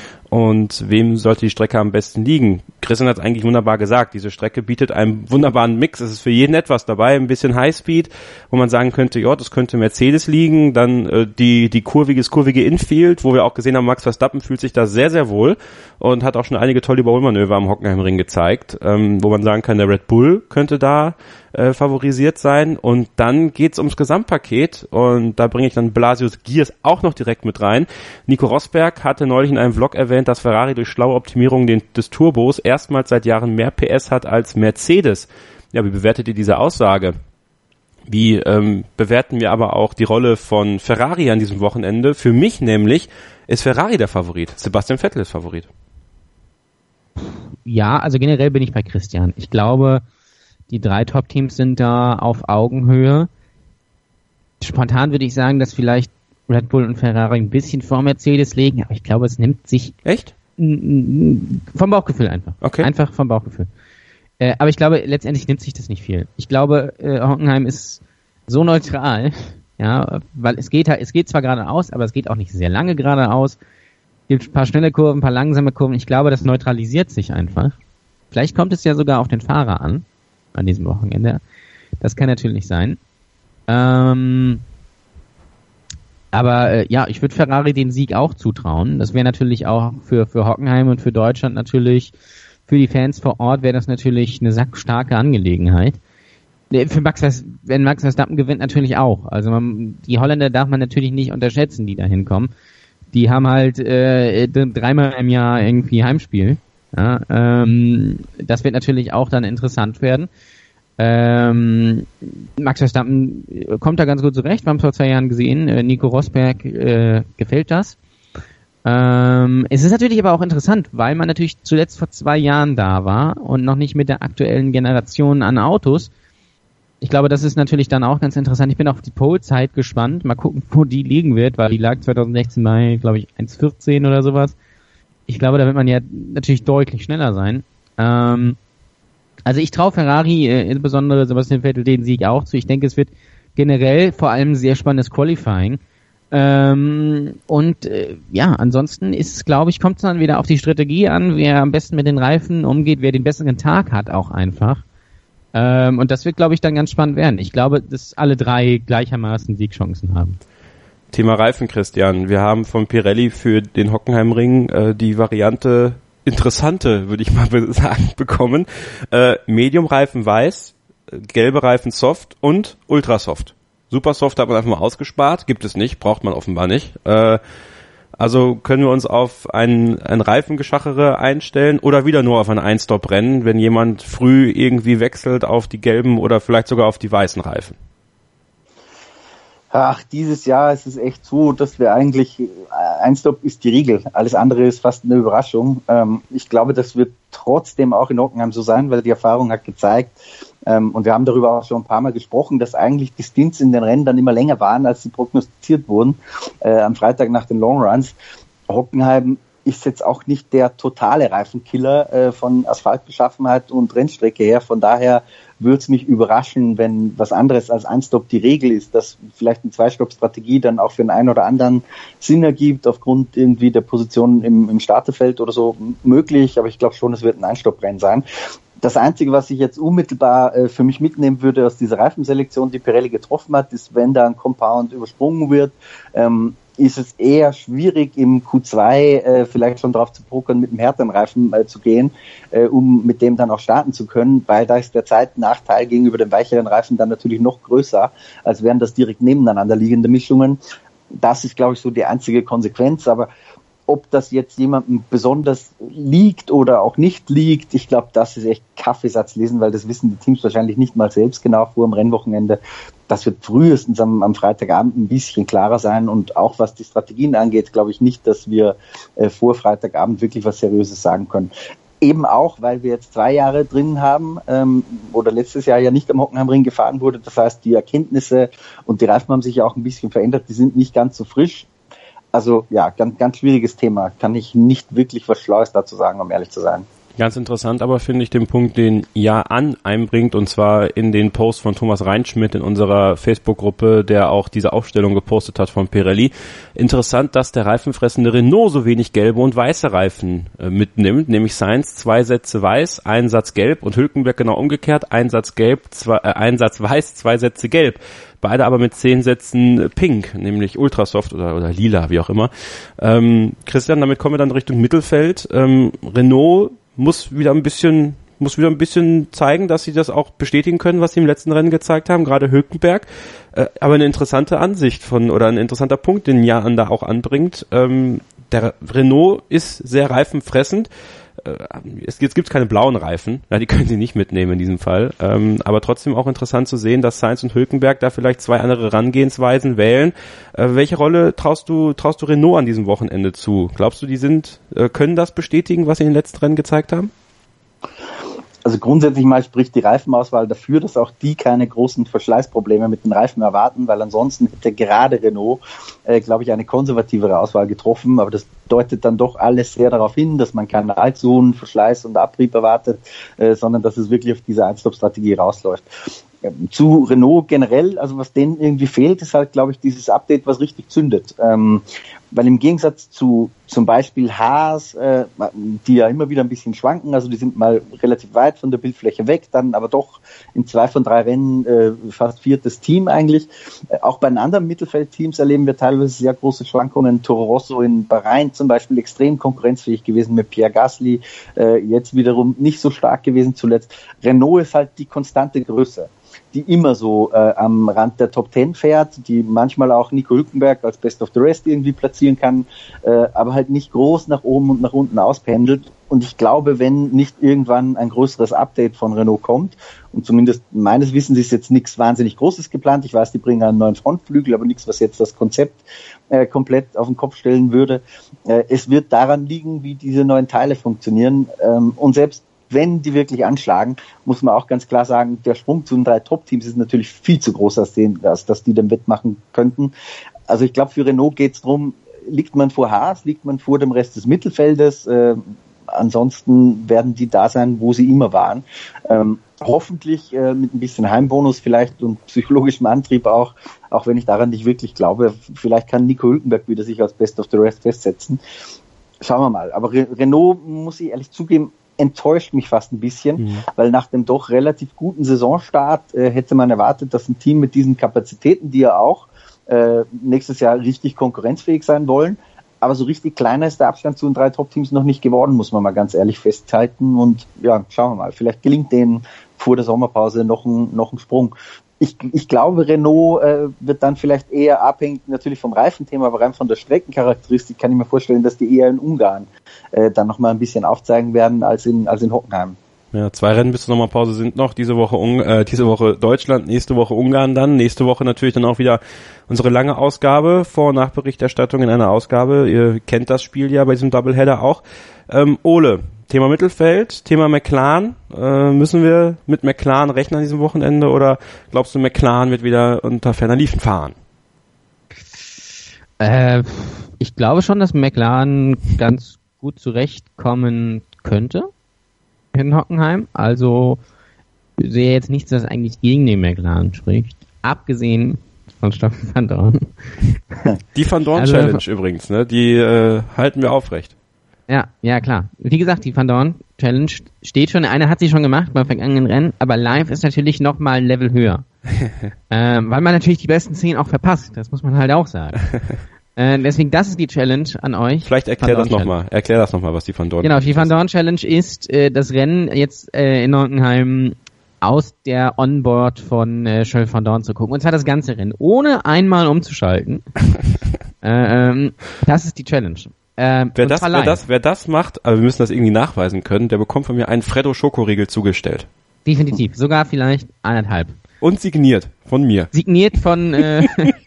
Und wem sollte die Strecke am besten liegen? Christian hat es eigentlich wunderbar gesagt. Diese Strecke bietet einen wunderbaren Mix. Es ist für jeden etwas dabei. Ein bisschen Highspeed, wo man sagen könnte, ja, das könnte Mercedes liegen. Dann äh, die die kurvige, das kurvige Infield, wo wir auch gesehen haben, Max Verstappen fühlt sich da sehr, sehr wohl und hat auch schon einige tolle Überholmanöver am Hockenheimring gezeigt, ähm, wo man sagen kann, der Red Bull könnte da äh, favorisiert sein. Und dann geht's ums Gesamtpaket und da bringe ich dann Blasius Giers auch noch direkt mit rein. Nico Rosberg hatte neulich in einem Vlog erwähnt, dass Ferrari durch schlaue Optimierung den, des Turbos erstmals seit Jahren mehr P S hat als Mercedes. Ja, wie bewertet ihr diese Aussage? Wie ähm, bewerten wir aber auch die Rolle von Ferrari an diesem Wochenende? Für mich nämlich ist Ferrari der Favorit. Sebastian Vettel ist Favorit. Ja, also generell bin ich bei Christian. Ich glaube, die drei Top-Teams sind da auf Augenhöhe. Spontan würde ich sagen, dass vielleicht Red Bull und Ferrari ein bisschen vor Mercedes liegen, aber ich glaube, es nimmt sich... Echt? Vom Bauchgefühl einfach. Okay. Einfach vom Bauchgefühl. Äh, aber ich glaube, letztendlich nimmt sich das nicht viel. Ich glaube, äh, Hockenheim ist so neutral, ja, weil es geht halt, es geht zwar geradeaus, aber es geht auch nicht sehr lange geradeaus. Es gibt ein paar schnelle Kurven, ein paar langsame Kurven. Ich glaube, das neutralisiert sich einfach. Vielleicht kommt es ja sogar auf den Fahrer an, an diesem Wochenende. Das kann natürlich sein. Ähm, aber äh, ja, ich würde Ferrari den Sieg auch zutrauen. Das wäre natürlich auch für für Hockenheim und für Deutschland natürlich, für die Fans vor Ort wäre das natürlich eine sackstarke Angelegenheit. Für Max, wenn Max Verstappen gewinnt, natürlich auch. Also man, die Holländer darf man natürlich nicht unterschätzen, die da hinkommen. Die haben halt äh, dreimal im Jahr irgendwie Heimspiel. Ja, ähm, das wird natürlich auch dann interessant werden. Ähm, Max Verstappen kommt da ganz gut zurecht. Wir haben es vor zwei Jahren gesehen. Äh, Nico Rosberg äh, gefällt das. Ähm, es ist natürlich aber auch interessant, weil man natürlich zuletzt vor zwei Jahren da war und noch nicht mit der aktuellen Generation an Autos. Ich glaube, das ist natürlich dann auch ganz interessant. Ich bin auf die Pole-Zeit gespannt. Mal gucken, wo die liegen wird, weil die lag zwanzig sechzehn bei, glaube ich, eins vierzehn oder sowas. Ich glaube, da wird man ja natürlich deutlich schneller sein. Ähm, also ich traue Ferrari, äh, insbesondere Sebastian Vettel, den Sieg auch zu. Ich denke, es wird generell vor allem sehr spannendes Qualifying. Ähm, und äh, ja, ansonsten ist es, glaube ich, kommt es dann wieder auf die Strategie an, wer am besten mit den Reifen umgeht, wer den besseren Tag hat auch einfach. Ähm, und das wird, glaube ich, dann ganz spannend werden. Ich glaube, dass alle drei gleichermaßen Siegchancen haben. Thema Reifen, Christian. Wir haben von Pirelli für den Hockenheimring äh, die Variante interessante, würde ich mal sagen, bekommen. Äh, Medium-Reifen weiß, gelbe Reifen soft und Ultrasoft. Supersoft hat man einfach mal ausgespart, gibt es nicht, braucht man offenbar nicht. Äh, Also können wir uns auf ein, ein Reifengeschachere einstellen oder wieder nur auf ein Ein-Stop-Rennen, wenn jemand früh irgendwie wechselt auf die gelben oder vielleicht sogar auf die weißen Reifen? Ach, dieses Jahr ist es echt so, dass wir eigentlich, Ein-Stop ist die Regel, alles andere ist fast eine Überraschung. Ähm, ich glaube, das wird trotzdem auch in Hockenheim so sein, weil die Erfahrung hat gezeigt, ähm, und wir haben darüber auch schon ein paar Mal gesprochen, dass eigentlich die Stints in den Rennen dann immer länger waren, als sie prognostiziert wurden, äh, am Freitag nach den Longruns. Hockenheim ist jetzt auch nicht der totale Reifenkiller äh, von Asphaltbeschaffenheit und Rennstrecke her, von daher würde es mich überraschen, wenn was anderes als Ein-Stop die Regel ist, dass vielleicht eine Zwei-Stopp-Strategie dann auch für den einen oder anderen Sinn ergibt, aufgrund irgendwie der Position im, im Starterfeld oder so möglich, aber ich glaube schon, es wird ein Ein-Stopp-Rennen sein. Das Einzige, was ich jetzt unmittelbar äh, für mich mitnehmen würde aus dieser Reifenselektion, die Pirelli getroffen hat, ist, wenn da ein Compound übersprungen wird, ähm, ist es eher schwierig, im Q zwei äh, vielleicht schon drauf zu pokern, mit einem härteren Reifen äh, zu gehen, äh, um mit dem dann auch starten zu können, weil da ist der Zeitnachteil gegenüber dem weicheren Reifen dann natürlich noch größer, als wären das direkt nebeneinander liegende Mischungen. Das ist, glaube ich, so die einzige Konsequenz, aber ob das jetzt jemandem besonders liegt oder auch nicht liegt, ich glaube, das ist echt Kaffeesatz lesen, weil das wissen die Teams wahrscheinlich nicht mal selbst genau vor dem Rennwochenende. Das wird frühestens am, am Freitagabend ein bisschen klarer sein, und auch was die Strategien angeht, glaube ich nicht, dass wir äh, vor Freitagabend wirklich was Seriöses sagen können. Eben auch, weil wir jetzt zwei Jahre drin haben, ähm, oder letztes Jahr ja nicht am Hockenheimring gefahren wurde. Das heißt, die Erkenntnisse und die Reifen haben sich ja auch ein bisschen verändert, die sind nicht ganz so frisch. Also ja, ganz, ganz schwieriges Thema. Kann ich nicht wirklich was Schlaues dazu sagen, um ehrlich zu sein. Ganz interessant, aber finde ich den Punkt, den Ja an einbringt, und zwar in den Post von Thomas Reinschmidt in unserer Facebook-Gruppe, der auch diese Aufstellung gepostet hat von Pirelli. Interessant, dass der reifenfressende Renault so wenig gelbe und weiße Reifen äh, mitnimmt, nämlich Sainz zwei Sätze weiß, ein Satz gelb, und Hülkenberg genau umgekehrt, ein Satz gelb, zwei, äh, ein Satz weiß, zwei Sätze gelb. Beide aber mit zehn Sätzen pink, nämlich Ultrasoft oder, oder lila, wie auch immer. Ähm, Christian, damit kommen wir dann Richtung Mittelfeld. Ähm, Renault muss wieder ein bisschen, muss wieder ein bisschen zeigen, dass sie das auch bestätigen können, was sie im letzten Rennen gezeigt haben, gerade Hülkenberg. Äh, aber eine interessante Ansicht von, oder ein interessanter Punkt, den Jan da auch anbringt. Ähm, der Renault ist sehr reifenfressend. Es, jetzt gibt es keine blauen Reifen, ja, die können sie nicht mitnehmen in diesem Fall, ähm, aber trotzdem auch interessant zu sehen, dass Sainz und Hülkenberg da vielleicht zwei andere Herangehensweisen wählen. Äh, welche Rolle traust du traust du Renault an diesem Wochenende zu? Glaubst du, die sind äh, können das bestätigen, was sie in den letzten Rennen gezeigt haben? Also grundsätzlich mal spricht die Reifenauswahl dafür, dass auch die keine großen Verschleißprobleme mit den Reifen erwarten, weil ansonsten hätte gerade Renault, äh, glaube ich, eine konservativere Auswahl getroffen. Aber das deutet dann doch alles sehr darauf hin, dass man keinen allzu hohen Verschleiß und Abrieb erwartet, äh, sondern dass es wirklich auf diese Ein-Stop-Strategie rausläuft. Zu Renault generell, also was denen irgendwie fehlt, ist halt, glaube ich, dieses Update, was richtig zündet. Ähm, weil im Gegensatz zu zum Beispiel Haas, äh, die ja immer wieder ein bisschen schwanken, also die sind mal relativ weit von der Bildfläche weg, dann aber doch in zwei von drei Rennen äh, fast viertes Team eigentlich. Äh, auch bei den anderen Mittelfeldteams erleben wir teilweise sehr große Schwankungen. Toro Rosso in Bahrain zum Beispiel extrem konkurrenzfähig gewesen mit Pierre Gasly, äh, jetzt wiederum nicht so stark gewesen zuletzt. Renault ist halt die konstante Größe, die immer so äh, am Rand der Top Ten fährt, die manchmal auch Nico Hülkenberg als Best of the Rest irgendwie platzieren kann, äh, aber halt nicht groß nach oben und nach unten auspendelt. Und ich glaube, wenn nicht irgendwann ein größeres Update von Renault kommt, und zumindest meines Wissens ist jetzt nichts wahnsinnig Großes geplant, ich weiß, die bringen einen neuen Frontflügel, aber nichts, was jetzt das Konzept äh, komplett auf den Kopf stellen würde. Äh, es wird daran liegen, wie diese neuen Teile funktionieren. Ähm, und selbst wenn die wirklich anschlagen, muss man auch ganz klar sagen, der Sprung zu den drei Top-Teams ist natürlich viel zu groß, als, den, als dass die dem wettmachen könnten. Also ich glaube, für Renault geht es darum, liegt man vor Haas, liegt man vor dem Rest des Mittelfeldes, äh, ansonsten werden die da sein, wo sie immer waren. Ähm, hoffentlich äh, mit ein bisschen Heimbonus vielleicht und psychologischem Antrieb auch, auch wenn ich daran nicht wirklich glaube. Vielleicht kann Nico Hülkenberg wieder sich als Best of the Rest festsetzen. Schauen wir mal. Aber Re- Renault, muss ich ehrlich zugeben, enttäuscht mich fast ein bisschen, mhm. weil nach dem doch relativ guten Saisonstart äh, hätte man erwartet, dass ein Team mit diesen Kapazitäten, die ja auch äh, nächstes Jahr richtig konkurrenzfähig sein wollen, aber so richtig kleiner ist der Abstand zu den drei Top-Teams noch nicht geworden, muss man mal ganz ehrlich festhalten. Und ja, schauen wir mal, vielleicht gelingt denen vor der Sommerpause noch ein, noch ein Sprung. Ich, ich glaube, Renault äh, wird dann vielleicht eher abhängig natürlich vom Reifenthema, aber rein von der Streckencharakteristik kann ich mir vorstellen, dass die eher in Ungarn äh, dann nochmal ein bisschen aufzeigen werden als in, als in Hockenheim. Ja, zwei Rennen bis zur Sommerpause sind noch. Diese Woche Un- äh, diese Woche Deutschland, nächste Woche Ungarn dann. Nächste Woche natürlich dann auch wieder unsere lange Ausgabe, Vor- und Nachberichterstattung in einer Ausgabe. Ihr kennt das Spiel ja bei diesem Doubleheader auch. Ähm, Ole, Thema Mittelfeld, Thema McLaren. Äh, müssen wir mit McLaren rechnen an diesem Wochenende oder glaubst du, McLaren wird wieder unter ferner Liefen fahren? Äh, ich glaube schon, dass McLaren ganz gut zurechtkommen könnte in Hockenheim. Also sehe jetzt nichts, das eigentlich gegen den McLaren spricht. Abgesehen von Stoffel van Dorn. Die Van Dorn Also, Challenge übrigens, ne? Die äh, halten wir aufrecht. Ja, ja klar. Wie gesagt, die Van Dorn Challenge steht schon. Eine hat sie schon gemacht beim vergangenen Rennen, aber live ist natürlich noch mal ein Level höher. ähm, weil man natürlich die besten zehn auch verpasst. Das muss man halt auch sagen. äh, deswegen, das ist die Challenge an euch. Vielleicht erklär das nochmal. Erklär das nochmal, was die Van Dorn Genau, die Van ist. Dorn Challenge ist äh, das Rennen jetzt äh, in Hockenheim aus der Onboard von äh, Stoffel van Dorn zu gucken. Und zwar das ganze Rennen, ohne einmal umzuschalten. äh, ähm, das ist die Challenge. Ähm, wer, das, wer, das, wer das macht, aber wir müssen das irgendwie nachweisen können, der bekommt von mir einen Freddo-Schokoriegel zugestellt. Definitiv, sogar vielleicht eineinhalb. Und signiert von mir. Signiert von, äh,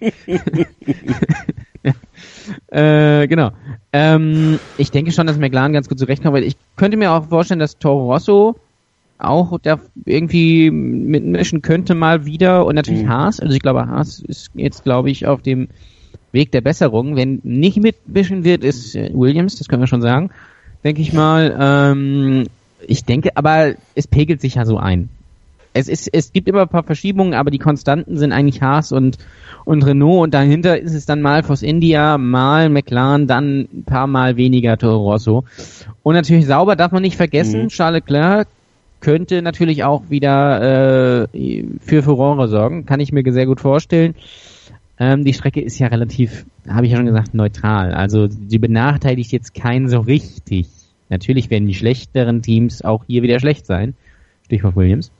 äh genau. Ähm, ich denke schon, dass McLaren ganz gut zurechtkommt, weil ich könnte mir auch vorstellen, dass Toro Rosso auch da irgendwie mitmischen könnte mal wieder und natürlich mhm. Haas. Also ich glaube, Haas ist jetzt, glaube ich, auf dem Weg der Besserung. Wenn nicht mitmischen wird, ist Williams, das können wir schon sagen, denke ich mal. Ähm, ich denke, aber es pegelt sich ja so ein. Es ist, es gibt immer ein paar Verschiebungen, aber die Konstanten sind eigentlich Haas und, und Renault und dahinter ist es dann mal Force India, mal McLaren, dann ein paar Mal weniger Toro Rosso. Und natürlich sauber darf man nicht vergessen, mhm. Charles Leclerc könnte natürlich auch wieder äh, für Furore sorgen, kann ich mir sehr gut vorstellen. Ähm, die Strecke ist ja relativ, habe ich ja schon gesagt, neutral. Also die benachteiligt jetzt keinen so richtig. Natürlich werden die schlechteren Teams auch hier wieder schlecht sein. Stichwort Williams.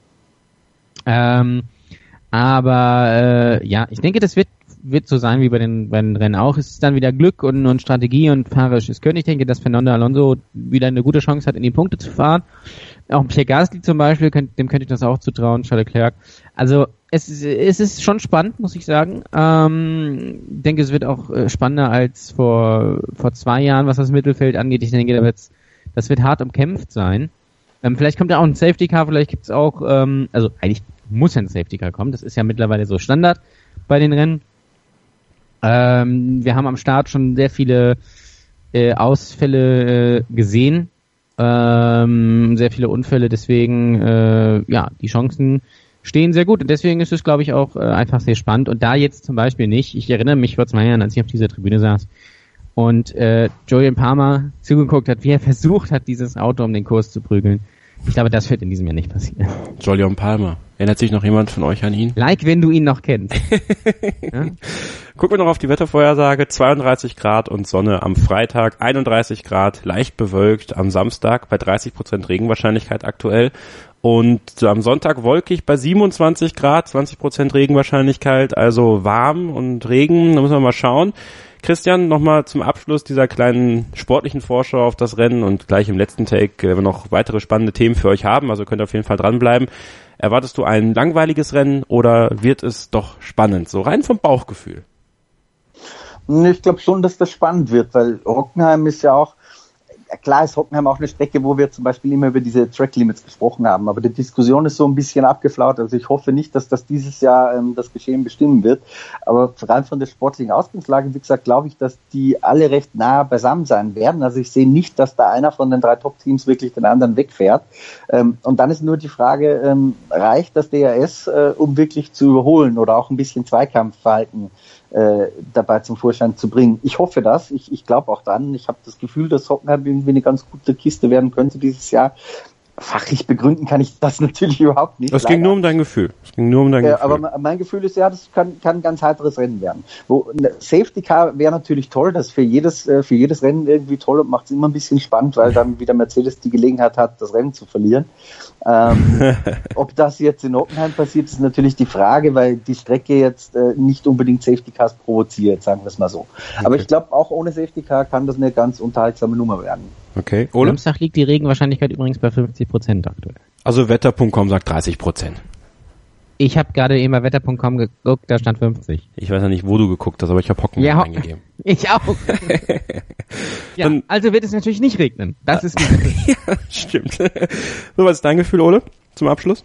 Ähm, aber äh, ja, ich denke, das wird wird so sein wie bei den, bei den Rennen auch. Es ist dann wieder Glück und, und Strategie und fahrerisches Können. Ich denke, dass Fernando Alonso wieder eine gute Chance hat, in die Punkte zu fahren. Auch Pierre Gasly zum Beispiel, könnt, dem könnte ich das auch zutrauen, Charles Leclerc. Also es ist, es ist schon spannend, muss ich sagen. Ähm, ich denke, es wird auch äh, spannender als vor vor zwei Jahren, was das Mittelfeld angeht. Ich denke, da wird's, das wird hart umkämpft sein. Ähm, vielleicht kommt ja auch ein Safety Car, vielleicht gibt's auch, ähm, also eigentlich muss ja ein Safety Car kommen. Das ist ja mittlerweile so Standard bei den Rennen. Ähm, wir haben am Start schon sehr viele äh, Ausfälle äh, gesehen. Ähm, sehr viele Unfälle, deswegen, äh, ja, die Chancen stehen sehr gut und deswegen ist es, glaube ich, auch äh, einfach sehr spannend und da jetzt zum Beispiel nicht, ich erinnere mich vor zwei Jahren, als ich auf dieser Tribüne saß und äh, Julian Palmer zugeguckt hat, wie er versucht hat, dieses Auto um den Kurs zu prügeln. Ich glaube, das wird in diesem Jahr nicht passieren. Julian Palmer. Erinnert sich noch jemand von euch an ihn? Like, wenn du ihn noch kennst. Ja? Gucken wir noch auf die Wettervorhersage. zweiunddreißig Grad und Sonne am Freitag, einunddreißig Grad, leicht bewölkt am Samstag bei dreißig Prozent Regenwahrscheinlichkeit aktuell. Und am Sonntag wolkig bei siebenundzwanzig Grad, zwanzig Prozent Regenwahrscheinlichkeit, also warm und Regen, da müssen wir mal schauen. Christian, nochmal zum Abschluss dieser kleinen sportlichen Vorschau auf das Rennen und gleich im letzten Take, wenn wir noch weitere spannende Themen für euch haben, also könnt ihr auf jeden Fall dranbleiben. Erwartest du ein langweiliges Rennen oder wird es doch spannend, so rein vom Bauchgefühl? Ich glaube schon, dass das spannend wird, weil Hockenheim ist ja auch, klar ist Hockenheim auch eine Strecke, wo wir zum Beispiel immer über diese Track Limits gesprochen haben, aber die Diskussion ist so ein bisschen abgeflaut, also ich hoffe nicht, dass das dieses Jahr ähm, das Geschehen bestimmen wird, aber rein von der sportlichen Ausgangslage, wie gesagt, glaube ich, dass die alle recht nah beisammen sein werden, also ich sehe nicht, dass da einer von den drei Top-Teams wirklich den anderen wegfährt ähm, und dann ist nur die Frage, ähm, reicht das D R S, äh, um wirklich zu überholen oder auch ein bisschen Zweikampfverhalten äh, dabei zum Vorschein zu bringen. Ich hoffe das, ich, ich glaube auch dran. Ich habe das Gefühl, dass Hockenheim irgendwie eine ganz gute Kiste werden könnte dieses Jahr. Fachlich begründen kann ich das natürlich überhaupt nicht. Es ging nur um dein Gefühl. Es ging nur um dein ja, Gefühl. Aber mein Gefühl ist ja, das kann, kann ein ganz heiteres Rennen werden. Wo Safety Car wäre natürlich toll, das ist für jedes, für jedes Rennen irgendwie toll und macht es immer ein bisschen spannend, weil dann wieder Mercedes die Gelegenheit hat, das Rennen zu verlieren. Ähm, ob das jetzt in Hockenheim passiert, ist natürlich die Frage, weil die Strecke jetzt äh, nicht unbedingt Safety Cars provoziert, sagen wir es mal so. Okay. Aber ich glaube, auch ohne Safety Car kann das eine ganz unterhaltsame Nummer werden. Okay. Ole? Samstag liegt die Regenwahrscheinlichkeit übrigens bei fünfzig Prozent aktuell. Also Wetter Punkt com sagt dreißig Prozent. Ich habe gerade eben bei Wetter Punkt com geguckt, da stand fünfzig. Ich weiß ja nicht, wo du geguckt hast, aber ich habe Hocken ja, eingegeben. Ich auch. ja, Dann, also wird es natürlich nicht regnen. Das ist ja, stimmt. So, was ist dein Gefühl, Ole, zum Abschluss?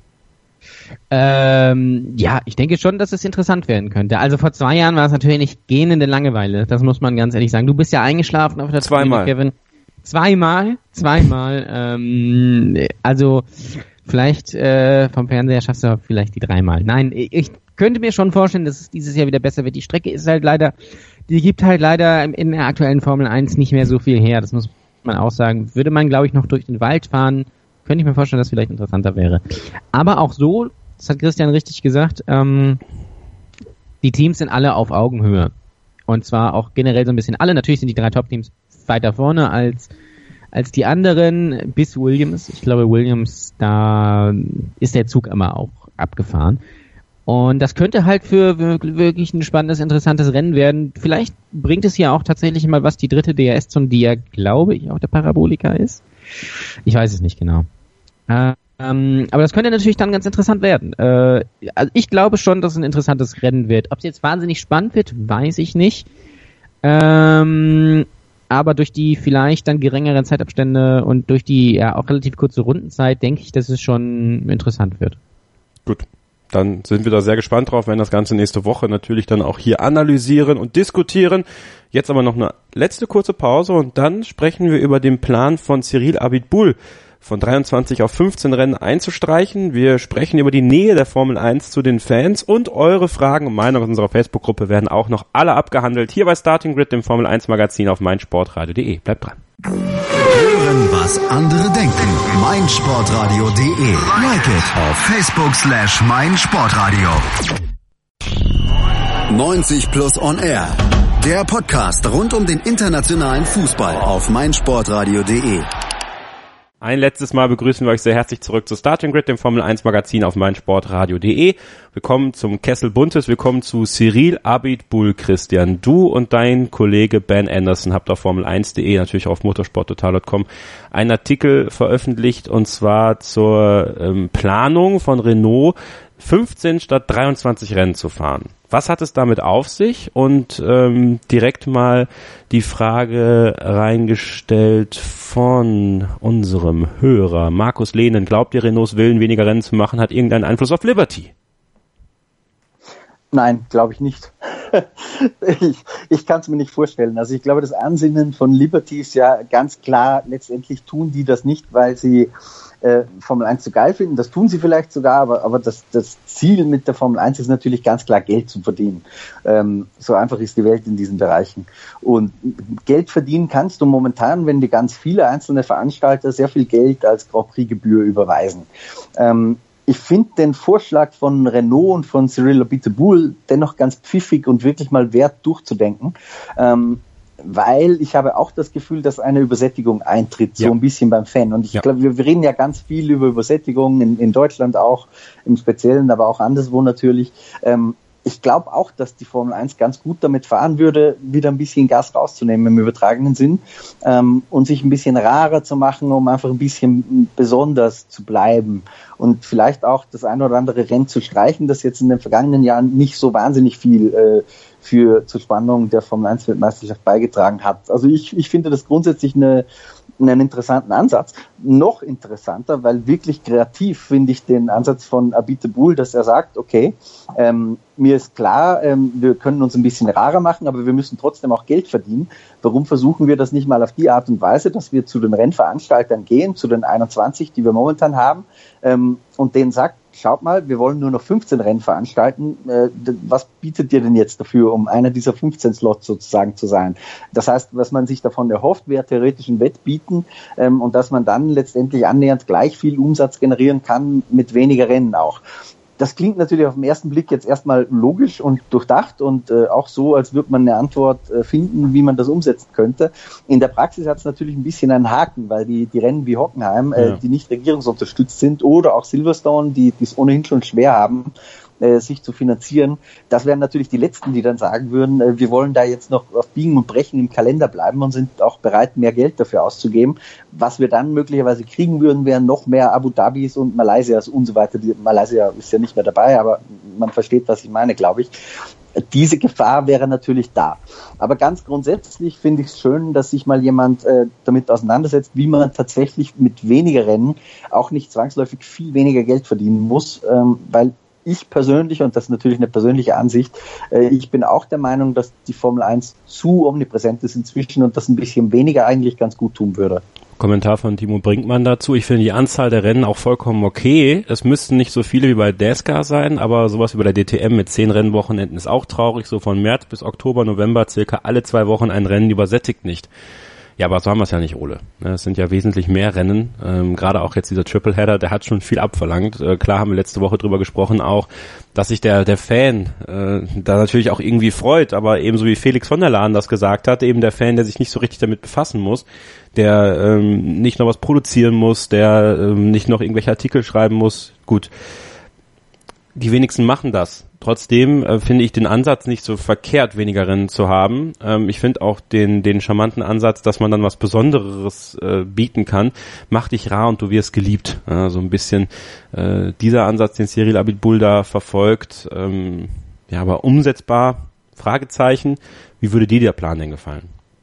Ähm, ja, ich denke schon, dass es interessant werden könnte. Also vor zwei Jahren war es natürlich nicht gähnende Langeweile. Das muss man ganz ehrlich sagen. Du bist ja eingeschlafen auf der Zweimal. Tribüne, Kevin. Zweimal, zweimal. Ähm, also vielleicht äh, vom Fernseher schaffst du vielleicht die dreimal. Nein, ich könnte mir schon vorstellen, dass es dieses Jahr wieder besser wird. Die Strecke ist halt leider, die gibt halt leider in der aktuellen Formel eins nicht mehr so viel her. Das muss man auch sagen. Würde man, glaube ich, noch durch den Wald fahren, könnte ich mir vorstellen, dass es vielleicht interessanter wäre. Aber auch so, das hat Christian richtig gesagt, ähm, die Teams sind alle auf Augenhöhe. Und zwar auch generell so ein bisschen alle. Natürlich sind die drei Top-Teams weiter vorne als als die anderen, bis Williams. Ich glaube, Williams, da ist der Zug immer auch abgefahren. Und das könnte halt für wirklich ein spannendes, interessantes Rennen werden. Vielleicht bringt es ja auch tatsächlich mal was, die dritte D R S-Zone, die ja, glaube ich, auch der Parabolika ist. Ich weiß es nicht genau. Ähm, aber das könnte natürlich dann ganz interessant werden. Äh, also ich glaube schon, dass es ein interessantes Rennen wird. Ob es jetzt wahnsinnig spannend wird, weiß ich nicht. Ähm, aber durch die vielleicht dann geringeren Zeitabstände und durch die ja auch relativ kurze Rundenzeit denke ich, dass es schon interessant wird. Gut. Dann sind wir da sehr gespannt drauf, werden das Ganze nächste Woche natürlich dann auch hier analysieren und diskutieren. Jetzt aber noch eine letzte kurze Pause und dann sprechen wir über den Plan von Cyril Abiteboul, von dreiundzwanzig auf fünfzehn Rennen einzustreichen. Wir sprechen über die Nähe der Formel eins zu den Fans und eure Fragen und Meinungen aus unserer Facebook-Gruppe werden auch noch alle abgehandelt. Hier bei Starting Grid, dem Formel eins Magazin auf meinsportradio punkt de. Bleibt dran. Hören, was andere denken. meinsportradio punkt de. Like it auf Facebook slash meinsportradio. neunzig plus on air. Der Podcast rund um den internationalen Fußball auf meinsportradio punkt de. Ein letztes Mal begrüßen wir euch sehr herzlich zurück zu Starting Grid, dem Formel eins Magazin auf meinsportradio punkt de. Willkommen zum Kessel Buntes, willkommen zu Cyril Abiteboul. Christian, du und dein Kollege Ben Anderson habt auf formel eins punkt de, natürlich auf motorsporttotal punkt com, einen Artikel veröffentlicht und zwar zur ähm, Planung von Renault, fünfzehn statt dreiundzwanzig Rennen zu fahren. Was hat es damit auf sich? Und ähm, direkt mal die Frage reingestellt von unserem Hörer Markus Lehnen. Glaubt ihr, Renaults Willen, weniger Rennen zu machen, hat irgendeinen Einfluss auf Liberty? Nein, glaube ich nicht. ich ich kann es mir nicht vorstellen. Also ich glaube, das Ansinnen von Liberty ist ja ganz klar, letztendlich tun die das nicht, weil sie äh, Formel eins so geil finden. Das tun sie vielleicht sogar, aber, aber das, das Ziel mit der Formel eins ist natürlich ganz klar, Geld zu verdienen. Ähm, so einfach ist die Welt in diesen Bereichen. Und Geld verdienen kannst du momentan, wenn dir ganz viele einzelne Veranstalter sehr viel Geld als Grand Prix-Gebühr überweisen. Ähm, Ich finde den Vorschlag von Renault und von Cyril Abiteboul dennoch ganz pfiffig und wirklich mal wert durchzudenken, ähm, weil ich habe auch das Gefühl, dass eine Übersättigung eintritt, so ja. ein bisschen beim Fan. Und ich ja. glaube, wir, wir reden ja ganz viel über Übersättigung, in, in Deutschland auch im Speziellen, aber auch anderswo natürlich. Ähm, Ich glaube auch, dass die Formel eins ganz gut damit fahren würde, wieder ein bisschen Gas rauszunehmen im übertragenen Sinn ähm, und sich ein bisschen rarer zu machen, um einfach ein bisschen besonders zu bleiben und vielleicht auch das ein oder andere Rennen zu streichen, das jetzt in den vergangenen Jahren nicht so wahnsinnig viel äh, für zur Spannung der Formel eins Weltmeisterschaft beigetragen hat. Also ich, ich finde das grundsätzlich eine einen interessanten Ansatz. Noch interessanter, weil wirklich kreativ finde ich den Ansatz von Abiteboul, dass er sagt, okay, ähm, mir ist klar, ähm, wir können uns ein bisschen rarer machen, aber wir müssen trotzdem auch Geld verdienen. Warum versuchen wir das nicht mal auf die Art und Weise, dass wir zu den Rennveranstaltern gehen, zu den einundzwanzig, die wir momentan haben, ähm, ähm, und denen sagt, schaut mal, wir wollen nur noch fünfzehn Rennen veranstalten, äh, was bietet ihr denn jetzt dafür, um einer dieser fünfzehn Slots sozusagen zu sein? Das heißt, was man sich davon erhofft, wäre theoretisch ein Wettbieten ähm, und dass man dann letztendlich annähernd gleich viel Umsatz generieren kann mit weniger Rennen auch. Das klingt natürlich auf den ersten Blick jetzt erstmal logisch und durchdacht und äh, auch so, als würde man eine Antwort äh, finden, wie man das umsetzen könnte. In der Praxis hat es natürlich ein bisschen einen Haken, weil die, die Rennen wie Hockenheim, äh, ja. die nicht regierungsunterstützt sind, oder auch Silverstone, die es ohnehin schon schwer haben, äh, sich zu finanzieren, das wären natürlich die Letzten, die dann sagen würden, äh, wir wollen da jetzt noch auf Biegen und Brechen im Kalender bleiben und sind auch bereit, mehr Geld dafür auszugeben. Was wir dann möglicherweise kriegen würden, wären noch mehr Abu Dhabis und Malaysias und so weiter. Die, Malaysia ist ja nicht mehr dabei, aber man versteht, was ich meine, glaube ich. Diese Gefahr wäre natürlich da. Aber ganz grundsätzlich finde ich es schön, dass sich mal jemand äh, damit auseinandersetzt, wie man tatsächlich mit weniger Rennen auch nicht zwangsläufig viel weniger Geld verdienen muss, ähm, weil ich persönlich, und das ist natürlich eine persönliche Ansicht, äh, ich bin auch der Meinung, dass die Formel eins zu omnipräsent ist inzwischen und das ein bisschen weniger eigentlich ganz gut tun würde. Kommentar von Timo Brinkmann dazu. Ich finde die Anzahl der Rennen auch vollkommen okay. Es müssten nicht so viele wie bei NASCAR sein, aber sowas wie bei der D T M mit zehn Rennwochenenden ist auch traurig. So von März bis Oktober, November circa alle zwei Wochen ein Rennen übersättigt nicht. Ja, aber so haben wir es ja nicht, Ole. Es sind ja wesentlich mehr Rennen. Ähm, gerade auch jetzt dieser Tripleheader, der hat schon viel abverlangt. Äh, klar haben wir letzte Woche drüber gesprochen auch, dass sich der der Fan äh, da natürlich auch irgendwie freut, aber ebenso wie Felix von der Laden das gesagt hat, eben der Fan, der sich nicht so richtig damit befassen muss, der ähm, nicht noch was produzieren muss, der ähm, nicht noch irgendwelche Artikel schreiben muss. Gut, die wenigsten machen das. Trotzdem äh, finde ich den Ansatz nicht so verkehrt, weniger Rennen zu haben. Ähm, ich finde auch den den charmanten Ansatz, dass man dann was Besonderes äh, bieten kann. Mach dich rar und du wirst geliebt. Ja, so ein bisschen äh, dieser Ansatz, den Cyril Abiteboul da verfolgt. Ähm, ja, aber umsetzbar? Fragezeichen. Wie würde dir der Plan denn gefallen?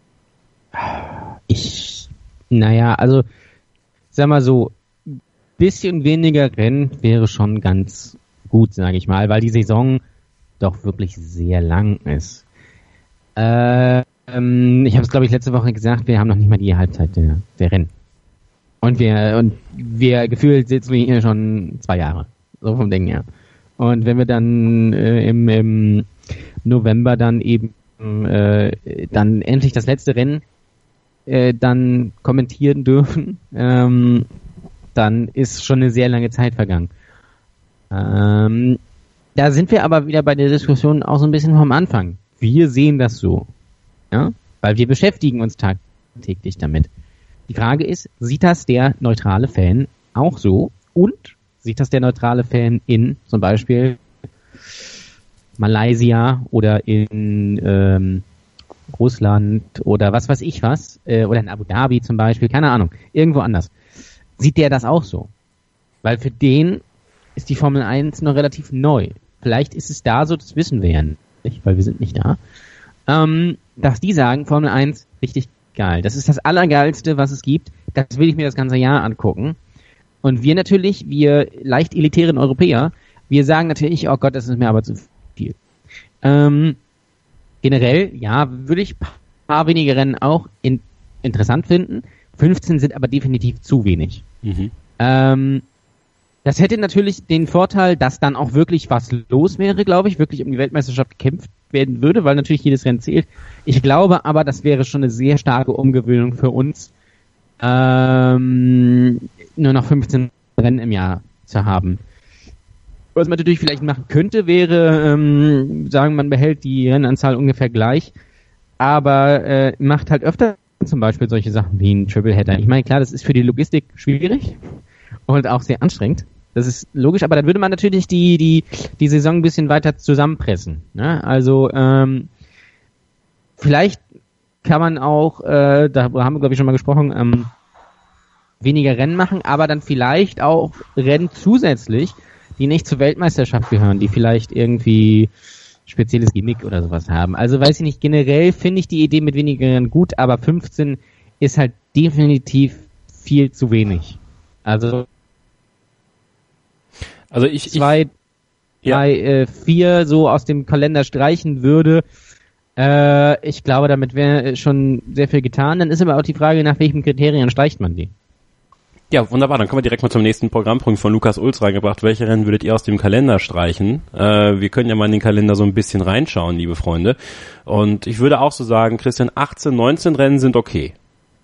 Ich, naja, also sag mal so, bisschen weniger Rennen wäre schon ganz gut, sage ich mal, weil die Saison doch wirklich sehr lang ist. Äh, ähm, ich habe es, glaube ich, letzte Woche gesagt, wir haben noch nicht mal die Halbzeit der, der Rennen. Und wir und wir gefühlt sitzen wir hier schon zwei Jahre, so vom Ding her. Und wenn wir dann äh, im, im November dann eben äh, dann endlich das letzte Rennen äh, dann kommentieren dürfen, ähm, dann ist schon eine sehr lange Zeit vergangen. Ähm, da sind wir aber wieder bei der Diskussion auch so ein bisschen vom Anfang. Wir sehen das so, ja, weil wir beschäftigen uns tagtäglich damit. Die Frage ist, sieht das der neutrale Fan auch so? Und sieht das der neutrale Fan in zum Beispiel Malaysia oder in ähm, Russland oder was weiß ich was, äh, oder in Abu Dhabi zum Beispiel, keine Ahnung, irgendwo anders. Sieht der das auch so? Weil für den ist die Formel eins noch relativ neu. Vielleicht ist es da so, das wissen wir ja nicht, weil wir sind nicht da, ähm, dass die sagen, Formel eins, richtig geil. Das ist das Allergeilste, was es gibt. Das will ich mir das ganze Jahr angucken. Und wir natürlich, wir leicht elitären Europäer, wir sagen natürlich, oh Gott, das ist mir aber zu viel. Ähm, generell, ja, würde ich ein paar wenige Rennen auch in, interessant finden. fünfzehn sind aber definitiv zu wenig. Mhm. Ähm, Das hätte natürlich den Vorteil, dass dann auch wirklich was los wäre, glaube ich, wirklich um die Weltmeisterschaft gekämpft werden würde, weil natürlich jedes Rennen zählt. Ich glaube aber, das wäre schon eine sehr starke Umgewöhnung für uns, ähm, nur noch fünfzehn Rennen im Jahr zu haben. Was man natürlich vielleicht machen könnte, wäre, ähm, sagen, man behält die Rennanzahl ungefähr gleich, aber äh, macht halt öfter zum Beispiel solche Sachen wie ein Tripleheader. Ich meine, klar, das ist für die Logistik schwierig und auch sehr anstrengend. Das ist logisch, aber dann würde man natürlich die die die Saison ein bisschen weiter zusammenpressen. Ne? Also ähm, vielleicht kann man auch, äh, da haben wir glaube ich schon mal gesprochen, ähm, weniger Rennen machen, aber dann vielleicht auch Rennen zusätzlich, die nicht zur Weltmeisterschaft gehören, die vielleicht irgendwie spezielles Gimmick oder sowas haben. Also weiß ich nicht, generell finde ich die Idee mit weniger Rennen gut, aber fünfzehn ist halt definitiv viel zu wenig. Also Also ich zwei, ich, drei, ja. äh, vier so aus dem Kalender streichen würde, äh, ich glaube, damit wäre schon sehr viel getan. Dann ist aber auch die Frage, nach welchen Kriterien streicht man die? Ja, wunderbar. Dann kommen wir direkt mal zum nächsten Programmpunkt von Lukas Ulz reingebracht. Welche Rennen würdet ihr aus dem Kalender streichen? Äh, wir können ja mal in den Kalender so ein bisschen reinschauen, liebe Freunde. Und ich würde auch so sagen, Christian, achtzehn, neunzehn Rennen sind okay.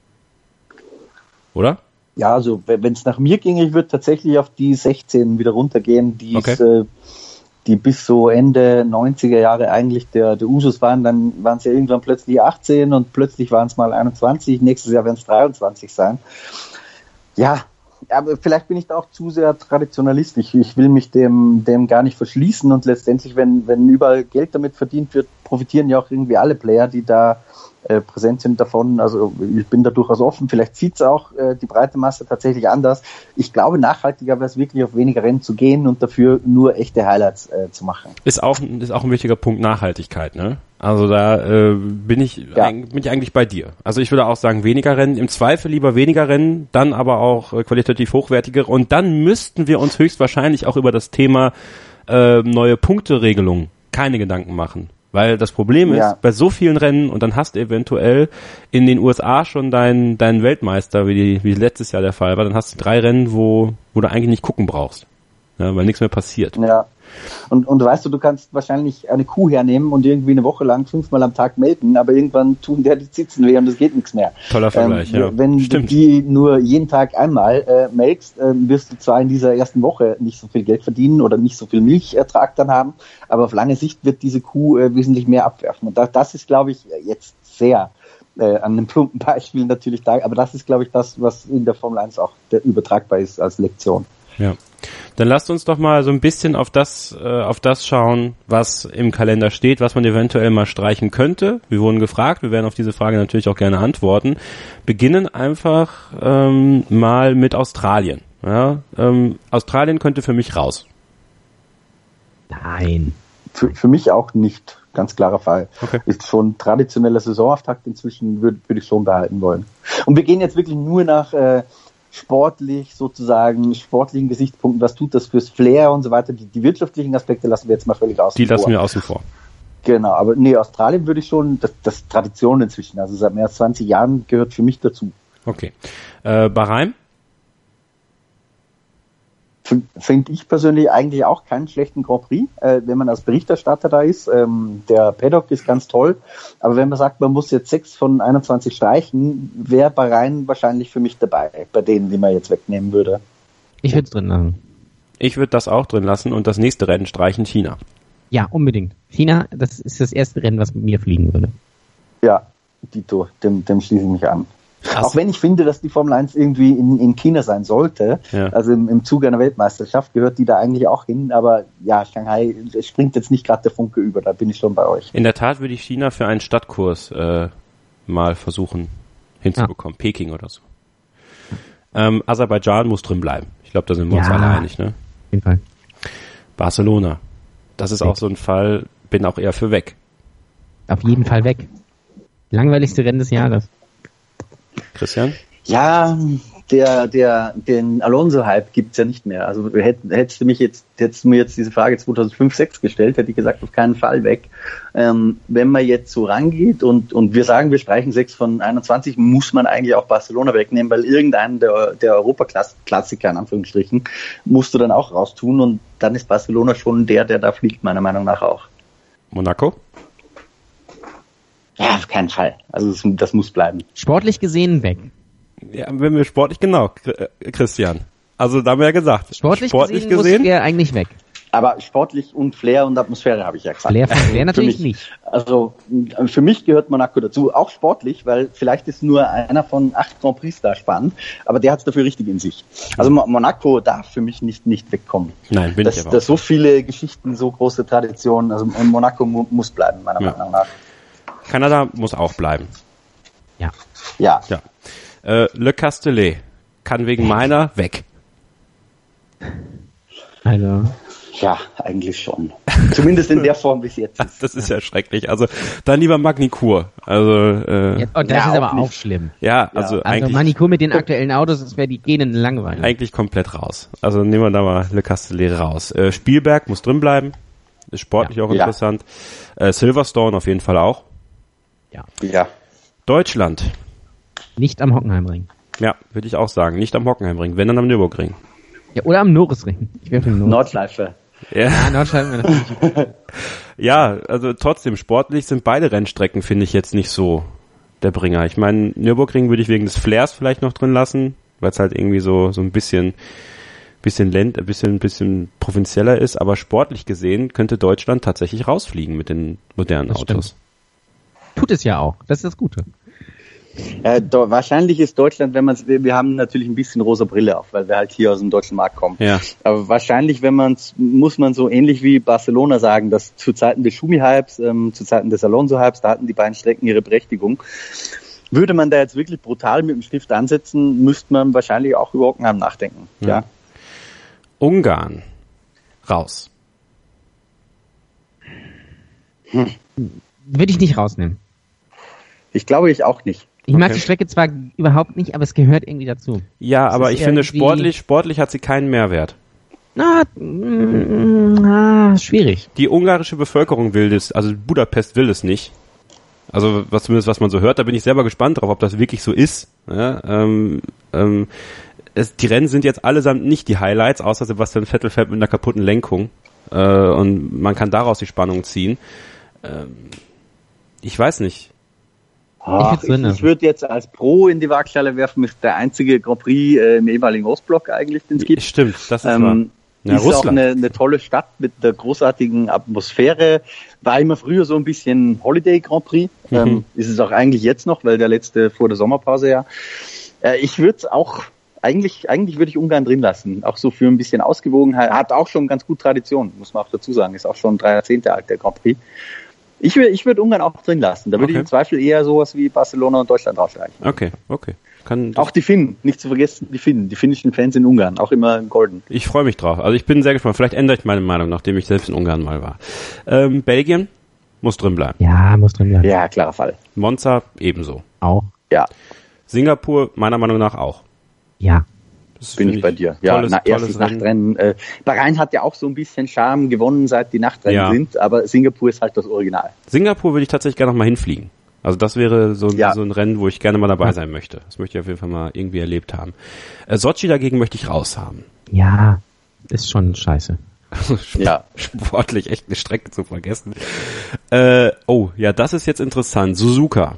Oder? Ja, also wenn es nach mir ginge, ich würde tatsächlich auf die sechzehn wieder runtergehen, die okay. äh, die bis so Ende neunziger Jahre eigentlich der, der Usus waren. Dann waren es ja irgendwann plötzlich achtzehn und plötzlich waren es mal einundzwanzig. Nächstes Jahr werden es dreiundzwanzig sein. Ja, aber vielleicht bin ich da auch zu sehr traditionalistisch. Ich will mich dem dem gar nicht verschließen und letztendlich, wenn wenn überall Geld damit verdient wird, profitieren ja auch irgendwie alle Player, die da äh, präsent sind davon. Also ich bin da durchaus offen. Vielleicht sieht es auch äh, die breite Masse tatsächlich anders. Ich glaube, nachhaltiger wäre es wirklich, auf weniger Rennen zu gehen und dafür nur echte Highlights äh, zu machen. Ist auch ist auch ein wichtiger Punkt, Nachhaltigkeit, ne? Also da äh, bin ich ja. ein, bin ich eigentlich bei dir. Also ich würde auch sagen, weniger Rennen, im Zweifel lieber weniger Rennen, dann aber auch äh, qualitativ hochwertiger. Und dann müssten wir uns höchstwahrscheinlich auch über das Thema äh, neue Punkteregelung keine Gedanken machen. Weil das Problem ist, ja. bei so vielen Rennen, und dann hast du eventuell in den U S A schon deinen deinen Weltmeister, wie, die, wie letztes Jahr der Fall war, dann hast du drei Rennen, wo wo du eigentlich nicht gucken brauchst, ja, weil nichts mehr passiert. Ja. Und, und weißt du, du kannst wahrscheinlich eine Kuh hernehmen und irgendwie eine Woche lang fünfmal am Tag melken, aber irgendwann tun der die Zitzen weh und es geht nichts mehr. Toller Vergleich, ähm, ja. Wenn Stimmt. du die nur jeden Tag einmal äh, melkst, äh, wirst du zwar in dieser ersten Woche nicht so viel Geld verdienen oder nicht so viel Milchertrag dann haben, aber auf lange Sicht wird diese Kuh äh, wesentlich mehr abwerfen. Und da, das ist, glaube ich, jetzt sehr äh, an einem plumpen Beispiel natürlich da, aber das ist, glaube ich, das, was in der Formel eins auch der übertragbar ist als Lektion. Ja. Dann lasst uns doch mal so ein bisschen auf das äh, auf das schauen, was im Kalender steht, was man eventuell mal streichen könnte. Wir wurden gefragt, wir werden auf diese Frage natürlich auch gerne antworten. Beginnen einfach ähm, mal mit Australien. Ja, ähm, Australien könnte für mich raus. Nein. Für, für mich auch nicht. Ganz klarer Fall. Okay. Ist schon traditioneller Saisonauftakt inzwischen, würde würd ich schon behalten wollen. Und wir gehen jetzt wirklich nur nach äh, sportlich sozusagen, sportlichen Gesichtspunkten, was tut das fürs Flair und so weiter. Die, die wirtschaftlichen Aspekte lassen wir jetzt mal völlig außen vor. Die lassen vor. wir außen vor. Genau, aber nee, Australien würde ich schon, das, das ist Tradition inzwischen, also seit mehr als zwanzig Jahren gehört für mich dazu. Okay. Äh, Bahrain? Finde ich persönlich eigentlich auch keinen schlechten Grand Prix, äh, wenn man als Berichterstatter da ist. Ähm, der Paddock ist ganz toll, aber wenn man sagt, man muss jetzt sechs von einundzwanzig streichen, wäre Bahrain wahrscheinlich für mich dabei, bei denen, die man jetzt wegnehmen würde. Ich würde es drin lassen. Ich würde das auch drin lassen und das nächste Rennen streichen, China. Ja, unbedingt. China, das ist das erste Rennen, was mit mir fliegen würde. Ja, Dito, dem, dem schließe ich mich an. Krass. Auch wenn ich finde, dass die Formel eins irgendwie in, in China sein sollte, ja. also im, im Zuge einer Weltmeisterschaft gehört die da eigentlich auch hin, aber ja, Shanghai springt jetzt nicht gerade der Funke über, da bin ich schon bei euch. In der Tat würde ich China für einen Stadtkurs äh, mal versuchen hinzubekommen, ja. Peking oder so. Ähm, Aserbaidschan muss drin bleiben. Ich glaube, da sind wir ja. uns alle einig, ne? Auf jeden Fall. Barcelona, das ist weg. Auch so ein Fall, bin auch eher für weg. Auf jeden Fall weg. Langweiligste Rennen des Jahres. Christian? Ja, der, der, den Alonso-Hype gibt's ja nicht mehr. Also hätt, hättest du mich jetzt, hättest du mir jetzt diese Frage zweitausendfünf, sechs gestellt, hätte ich gesagt, auf keinen Fall weg. Ähm, wenn man jetzt so rangeht und, und wir sagen, wir streichen sechs von einundzwanzig, muss man eigentlich auch Barcelona wegnehmen, weil irgendeinen der, der Europaklassiker, in Anführungsstrichen, musst du dann auch raustun und dann ist Barcelona schon der, der da fliegt, meiner Meinung nach auch. Monaco? Ja, auf keinen Fall. Also das, das muss bleiben. Sportlich gesehen weg. Ja, wenn wir sportlich, genau, Christian. Also da haben wir ja gesagt. Sportlich, sportlich gesehen, gesehen muss er eigentlich weg. Aber sportlich und Flair und Atmosphäre habe ich ja gesagt. Flair, Flair natürlich mich, nicht. Also für mich gehört Monaco dazu, auch sportlich, weil vielleicht ist nur einer von acht Grand Prix da spannend, aber der hat es dafür richtig in sich. Also Monaco darf für mich nicht nicht wegkommen. Nein, bin das, ich aber. Das so viele Geschichten, so große Traditionen, also Monaco mu- muss bleiben, meiner ja. Meinung nach. Kanada muss auch bleiben. Ja. Ja. ja. Äh, Le Castellet kann wegen meiner weg. Also. Ja, eigentlich schon. Zumindest in der Form, wie es jetzt ist. Das ist ja schrecklich. Also dann lieber Magny-Cours. Also, äh, ja, oh, das ja, ist aber nicht. Auch schlimm. Ja, also ja. eigentlich. Also Magny-Cours mit den aktuellen Autos, das wäre die gehenden Langweile. Eigentlich komplett raus. Also nehmen wir da mal Le Castellet raus. Äh, Spielberg muss drin bleiben. Ist sportlich ja. auch interessant. Ja. Äh, Silverstone auf jeden Fall auch. Ja. Ja. Deutschland. Nicht am Hockenheimring. Ja, würde ich auch sagen. Nicht am Hockenheimring, wenn dann am Nürburgring. Ja, oder am Norrisring. Ich wäre für den Nordschleife. Ja, Ja, Nordschleife wäre natürlich. ja, also trotzdem, sportlich sind beide Rennstrecken, finde ich, jetzt nicht so der Bringer. Ich meine, Nürburgring würde ich wegen des Flairs vielleicht noch drin lassen, weil es halt irgendwie so so ein bisschen bisschen Land, ein bisschen bisschen provinzieller ist, aber sportlich gesehen könnte Deutschland tatsächlich rausfliegen mit den modernen Das Autos. stimmt. Tut es ja auch. Das ist das Gute. Äh, do, wahrscheinlich ist Deutschland, wenn man wir, wir haben natürlich ein bisschen rosa Brille auf, weil wir halt hier aus dem deutschen Markt kommen. Ja. Aber wahrscheinlich, wenn man muss man so ähnlich wie Barcelona sagen, dass zu Zeiten des Schumi-Hypes, ähm, zu Zeiten des Alonso-Hypes, da hatten die beiden Strecken ihre Berechtigung. Würde man da jetzt wirklich brutal mit dem Stift ansetzen, müsste man wahrscheinlich auch über Hockenheim nachdenken. Ja. Ja. Ungarn. Raus. Würde ich nicht rausnehmen. Ich glaube, ich auch nicht. Ich mag Okay. die Strecke zwar überhaupt nicht, aber es gehört irgendwie dazu. Ja, Das aber ist ich finde, irgendwie- sportlich, sportlich hat sie keinen Mehrwert. Na, mm, ah, schwierig. Die ungarische Bevölkerung will das, also Budapest will es nicht. Also was zumindest was man so hört, da bin ich selber gespannt drauf, ob das wirklich so ist. Ja, ähm, ähm, es, die Rennen sind jetzt allesamt nicht die Highlights, außer Sebastian Vettel fährt mit einer kaputten Lenkung äh, und man kann daraus die Spannung ziehen. Ähm, ich weiß nicht. Ach, find's drin, ich, ich würde jetzt als Pro in die Waagschale werfen, ist der einzige Grand Prix äh, im ehemaligen Ostblock eigentlich, den es gibt. Stimmt, das ist wahr. Ähm, Ja, ist auch Russland. eine, eine tolle Stadt mit der großartigen Atmosphäre. War immer früher so ein bisschen Holiday Grand Prix. Mhm. Ähm, ist es auch eigentlich jetzt noch, weil der letzte vor der Sommerpause ja. Äh, ich würde auch, eigentlich, eigentlich würde ich Ungarn drin lassen. Auch so für ein bisschen Ausgewogenheit. Hat auch schon ganz gut Tradition, muss man auch dazu sagen. Ist auch schon drei Jahrzehnte alt, der Grand Prix. Ich würde ich würd Ungarn auch drin lassen. Da würde Okay. ich im Zweifel eher sowas wie Barcelona und Deutschland rausstreichen. Okay, okay. Kann, Auch die Finnen, nicht zu vergessen, die Finnen, die finnischen Fans in Ungarn, auch immer golden. ich freue mich drauf. Also ich bin sehr gespannt. Vielleicht ändere ich meine Meinung, nachdem ich selbst in Ungarn mal war. Ähm, Belgien muss drin bleiben. Ja, muss drin bleiben. Ja, klarer Fall. Monza ebenso. Auch. Ja, Singapur meiner Meinung nach auch. Ja. Das bin finde ich bei dir. Ja, Tolles, na, tolles erstes Rennen. Nachtrennen. Äh, Bahrain hat ja auch so ein bisschen Charme gewonnen, seit die Nachtrennen Ja. sind, aber Singapur ist halt das Original. Singapur würde ich tatsächlich gerne noch mal hinfliegen. Also das wäre so, Ja. so ein Rennen, wo ich gerne mal dabei sein möchte. Das möchte ich auf jeden Fall mal irgendwie erlebt haben. Äh, Sochi dagegen möchte ich raus haben. Ja. Ist schon scheiße. Ja. Sportlich echt eine Strecke zu vergessen. Äh, oh, ja, das ist jetzt interessant. Suzuka.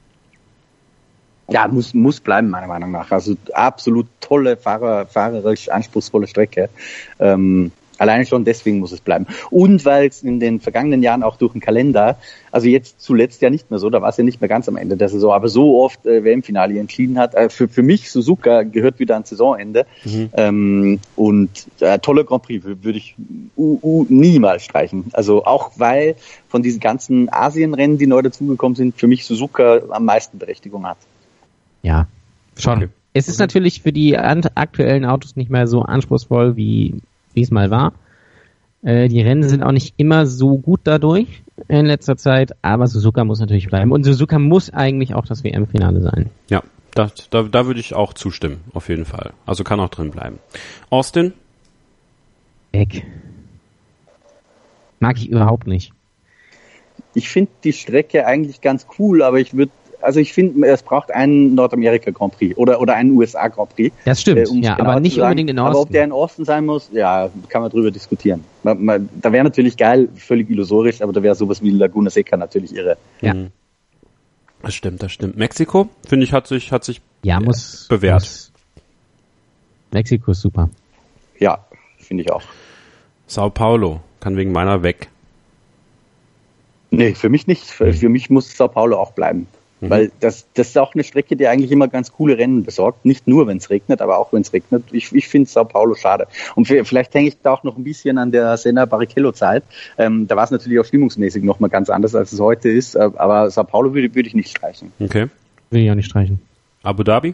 Ja, muss, muss bleiben, meiner Meinung nach. Also absolut tolle, Fahrer, fahrerisch anspruchsvolle Strecke. Ähm, alleine schon deswegen muss es bleiben. Und weil es in den vergangenen Jahren auch durch den Kalender, also jetzt zuletzt ja nicht mehr so, da war es ja nicht mehr ganz am Ende der Saison, aber so oft äh, W M-Finale entschieden hat. Äh, für, für mich, Suzuka gehört wieder ans Saisonende. Mhm. Ähm, und äh, toller Grand Prix wür- würde ich uh, uh, niemals streichen. Also auch weil von diesen ganzen Asienrennen, die neu dazugekommen sind, für mich Suzuka am meisten Berechtigung hat. Ja. Schon. Okay. Es ist natürlich für die an- aktuellen Autos nicht mehr so anspruchsvoll, wie wie es mal war. Äh, die Rennen sind auch nicht immer so gut dadurch in letzter Zeit, aber Suzuka muss natürlich bleiben. Und Suzuka muss eigentlich auch das W M-Finale sein. Ja, da, da, da würde ich auch zustimmen, auf jeden Fall. Also kann auch drin bleiben. Austin? Weg. Mag ich überhaupt nicht. Ich finde die Strecke eigentlich ganz cool, aber ich würde, also ich finde, es braucht einen Nordamerika Grand Prix oder oder einen U S A Grand Prix. Das stimmt, Äh, um's ja, genauer aber zu nicht sagen. unbedingt in Aber ob Austin. der in Austin sein muss, ja, kann man drüber diskutieren. Man, man, da wäre natürlich geil, völlig illusorisch, aber da wäre sowas wie Laguna Seca natürlich irre. Ja. Mhm. Das stimmt, das stimmt. Mexiko, finde ich, hat sich, hat sich Ja, muss. bewährt. Muss. Mexiko ist super. Ja, finde ich auch. Sao Paulo kann wegen meiner weg. Nee, für mich nicht. Für, für mich muss Sao Paulo auch bleiben. Mhm. Weil das, das ist auch eine Strecke, die eigentlich immer ganz coole Rennen besorgt. Nicht nur, wenn es regnet, aber auch wenn es regnet. Ich, ich finde Sao Paulo schade. Und für, vielleicht hänge ich da auch noch ein bisschen an der Senna Barrichello-Zeit. Ähm, da war es natürlich auch stimmungsmäßig noch mal ganz anders, als es heute ist. Aber Sao Paulo würde, würde ich nicht streichen. Okay. Will ich auch nicht streichen. Abu Dhabi?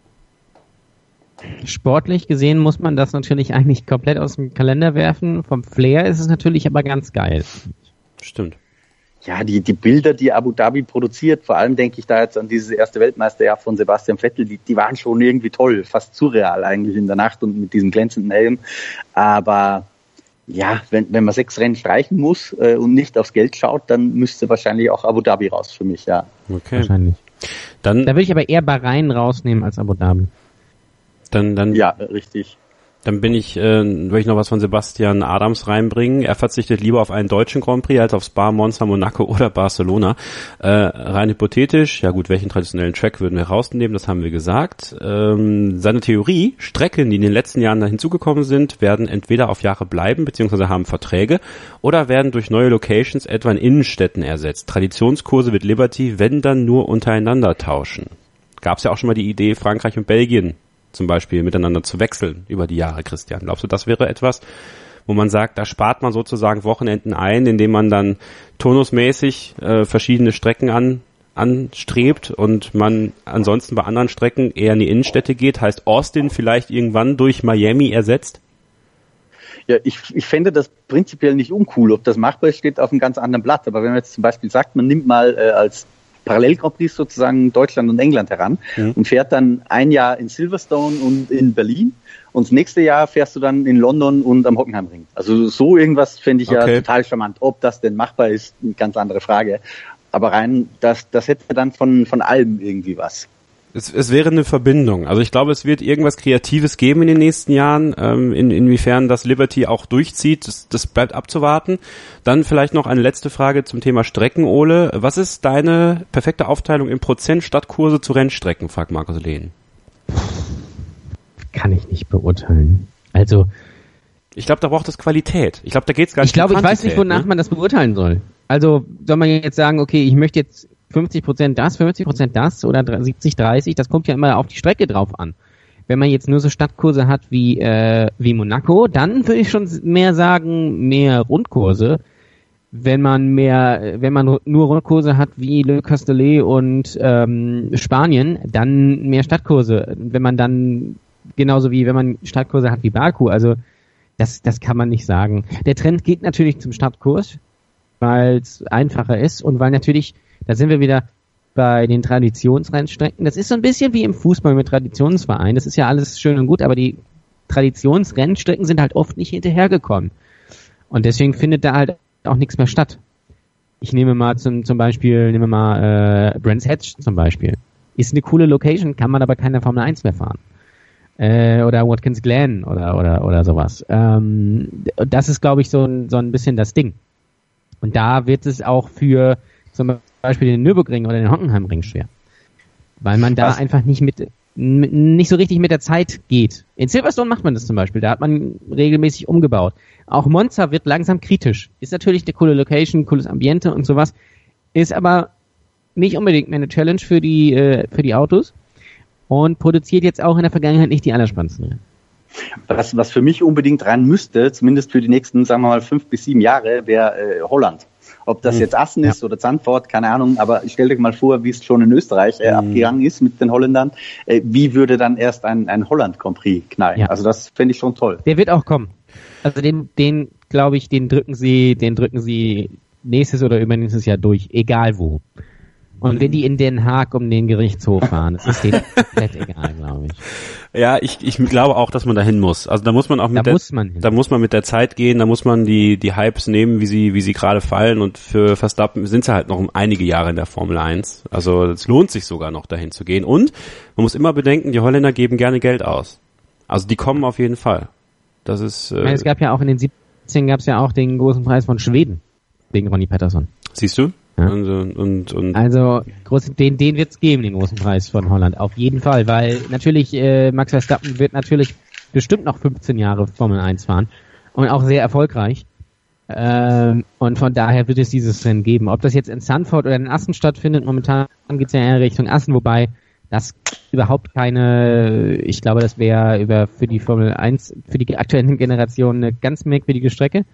Sportlich gesehen muss man das natürlich eigentlich komplett aus dem Kalender werfen. Vom Flair ist es natürlich aber ganz geil. Stimmt. Ja, die, die Bilder, die Abu Dhabi produziert, vor allem denke ich da jetzt an dieses erste Weltmeisterjahr von Sebastian Vettel, die, die waren schon irgendwie toll, fast surreal eigentlich in der Nacht und mit diesem glänzenden Helm. Aber ja, wenn, wenn man sechs Rennen streichen muss äh, und nicht aufs Geld schaut, dann müsste wahrscheinlich auch Abu Dhabi raus für mich, ja. Okay. Wahrscheinlich. Dann, Da würde ich aber eher Bahrain rausnehmen als Abu Dhabi. Dann, dann, ja, richtig. Dann bin ich, äh, würde ich noch was von Sebastian Adams reinbringen. Er verzichtet lieber auf einen deutschen Grand Prix als auf Spa, Monza, Monaco oder Barcelona. Äh, rein hypothetisch, ja gut, welchen traditionellen Track würden wir rausnehmen, das haben wir gesagt. Ähm, seine Theorie, Strecken, die in den letzten Jahren da hinzugekommen sind, werden entweder auf Jahre bleiben, beziehungsweise haben Verträge, oder werden durch neue Locations etwa in Innenstädten ersetzt. Traditionskurse wird Liberty, wenn dann nur untereinander tauschen. Gab es ja auch schon mal die Idee, Frankreich und Belgien zum Beispiel miteinander zu wechseln über die Jahre, Christian. Glaubst du, das wäre etwas, wo man sagt, da spart man sozusagen Wochenenden ein, indem man dann turnusmäßig äh, verschiedene Strecken an anstrebt und man ansonsten bei anderen Strecken eher in die Innenstädte geht, heißt Austin vielleicht irgendwann durch Miami ersetzt? Ja, ich, ich fände das prinzipiell nicht uncool. Ob das machbar ist, steht auf einem ganz anderen Blatt. Aber wenn man jetzt zum Beispiel sagt, man nimmt mal äh, als Parallel-Grand Prix sozusagen Deutschland und England heran mhm. und fährt dann ein Jahr in Silverstone und in Berlin und das nächste Jahr fährst du dann in London und am Hockenheimring. Also so irgendwas fände ich okay. ja total charmant. Ob das denn machbar ist, eine ganz andere Frage. Aber rein, das, das hätte dann von, von allem irgendwie was. Es, es wäre eine Verbindung. Also ich glaube, es wird irgendwas Kreatives geben in den nächsten Jahren. Ähm, in, inwiefern das Liberty auch durchzieht, das, das bleibt abzuwarten. Dann vielleicht noch eine letzte Frage zum Thema Strecken, Ole. Was ist deine perfekte Aufteilung in Prozent Stadtkurse zu Rennstrecken, fragt Markus Lehn. Kann ich nicht beurteilen. Also ich glaube, da braucht es Qualität. Ich glaube, da geht's gar nicht Ich glaube, um ich weiß nicht, wonach ne? man das beurteilen soll. Also soll man jetzt sagen, okay, ich möchte jetzt fünfzig Prozent das, fünfzig Prozent das oder siebzig dreißig, das kommt ja immer auf die Strecke drauf an. Wenn man jetzt nur so Stadtkurse hat wie äh, wie Monaco, dann würde ich schon mehr sagen, mehr Rundkurse. Wenn man mehr, wenn man nur Rundkurse hat wie Le Castellet und ähm, Spanien, dann mehr Stadtkurse. Wenn man dann, genauso wie wenn man Stadtkurse hat wie Baku, also das das kann man nicht sagen. Der Trend geht natürlich zum Stadtkurs, weil es einfacher ist und weil natürlich, da sind wir wieder bei den Traditionsrennstrecken. Das ist so ein bisschen wie im Fußball mit Traditionsvereinen. Das ist ja alles schön und gut, aber die Traditionsrennstrecken sind halt oft nicht hinterhergekommen. Und deswegen findet da halt auch nichts mehr statt. Ich nehme mal zum, zum Beispiel, nehme mal äh, Brands Hatch zum Beispiel. Ist eine coole Location, kann man aber keine Formel eins mehr fahren. Äh, oder Watkins Glen oder oder oder sowas. Ähm, das ist, glaube ich, so ein, so ein bisschen das Ding. Und da wird es auch für zum Beispiel den Nürburgring oder den Hockenheimring schwer. Weil man da Was? einfach nicht mit, nicht so richtig mit der Zeit geht. In Silverstone macht man das zum Beispiel, da hat man regelmäßig umgebaut. Auch Monza wird langsam kritisch. Ist natürlich eine coole Location, cooles Ambiente und sowas. Ist aber nicht unbedingt mehr eine Challenge für die, äh, für die Autos. Und produziert jetzt auch in der Vergangenheit nicht die allerspannendsten Rennen. Was, was für mich unbedingt rein müsste, zumindest für die nächsten, sagen wir mal, fünf bis sieben Jahre, wäre äh, Holland. Ob das jetzt Assen ist ja. oder Zandvoort, keine Ahnung, aber stell dir mal vor, wie es schon in Österreich äh, mhm. abgegangen ist mit den Holländern. Äh, wie würde dann erst ein, ein Holland-Grand Prix knallen? Ja. Also das fände ich schon toll. Der wird auch kommen. Also den, den glaube ich, den drücken sie, den drücken sie nächstes oder übernächstes Jahr durch, egal wo. Und wenn die in Den Haag um den Gerichtshof fahren, das ist denen komplett egal, glaube ich. Ja, ich, ich glaube auch, dass man dahin muss. Also da muss man auch mit da der, muss man hin. da muss man mit der Zeit gehen, da muss man die, die Hypes nehmen, wie sie, wie sie gerade fallen. Und für Verstappen sind sie halt noch um einige Jahre in der Formel eins. Also es lohnt sich sogar noch dahin zu gehen. Und man muss immer bedenken, die Holländer geben gerne Geld aus. Also die kommen auf jeden Fall. Das ist. Äh, ich meine, es gab ja auch in den siebzehn gab es ja auch den großen Preis von Schweden wegen Ronnie Peterson. Siehst du? Ja. Und, und, und also groß, den, den wird's geben, den großen Preis von Holland, auf jeden Fall, weil natürlich äh, Max Verstappen wird natürlich bestimmt noch fünfzehn Jahre Formel eins fahren und auch sehr erfolgreich. Ähm, und von daher wird es dieses Rennen geben. Ob das jetzt in Zandvoort oder in Assen stattfindet, momentan geht's ja eher Richtung Assen, wobei das überhaupt keine, ich glaube, das wäre über für die Formel eins, für die aktuelle Generation eine ganz merkwürdige Strecke.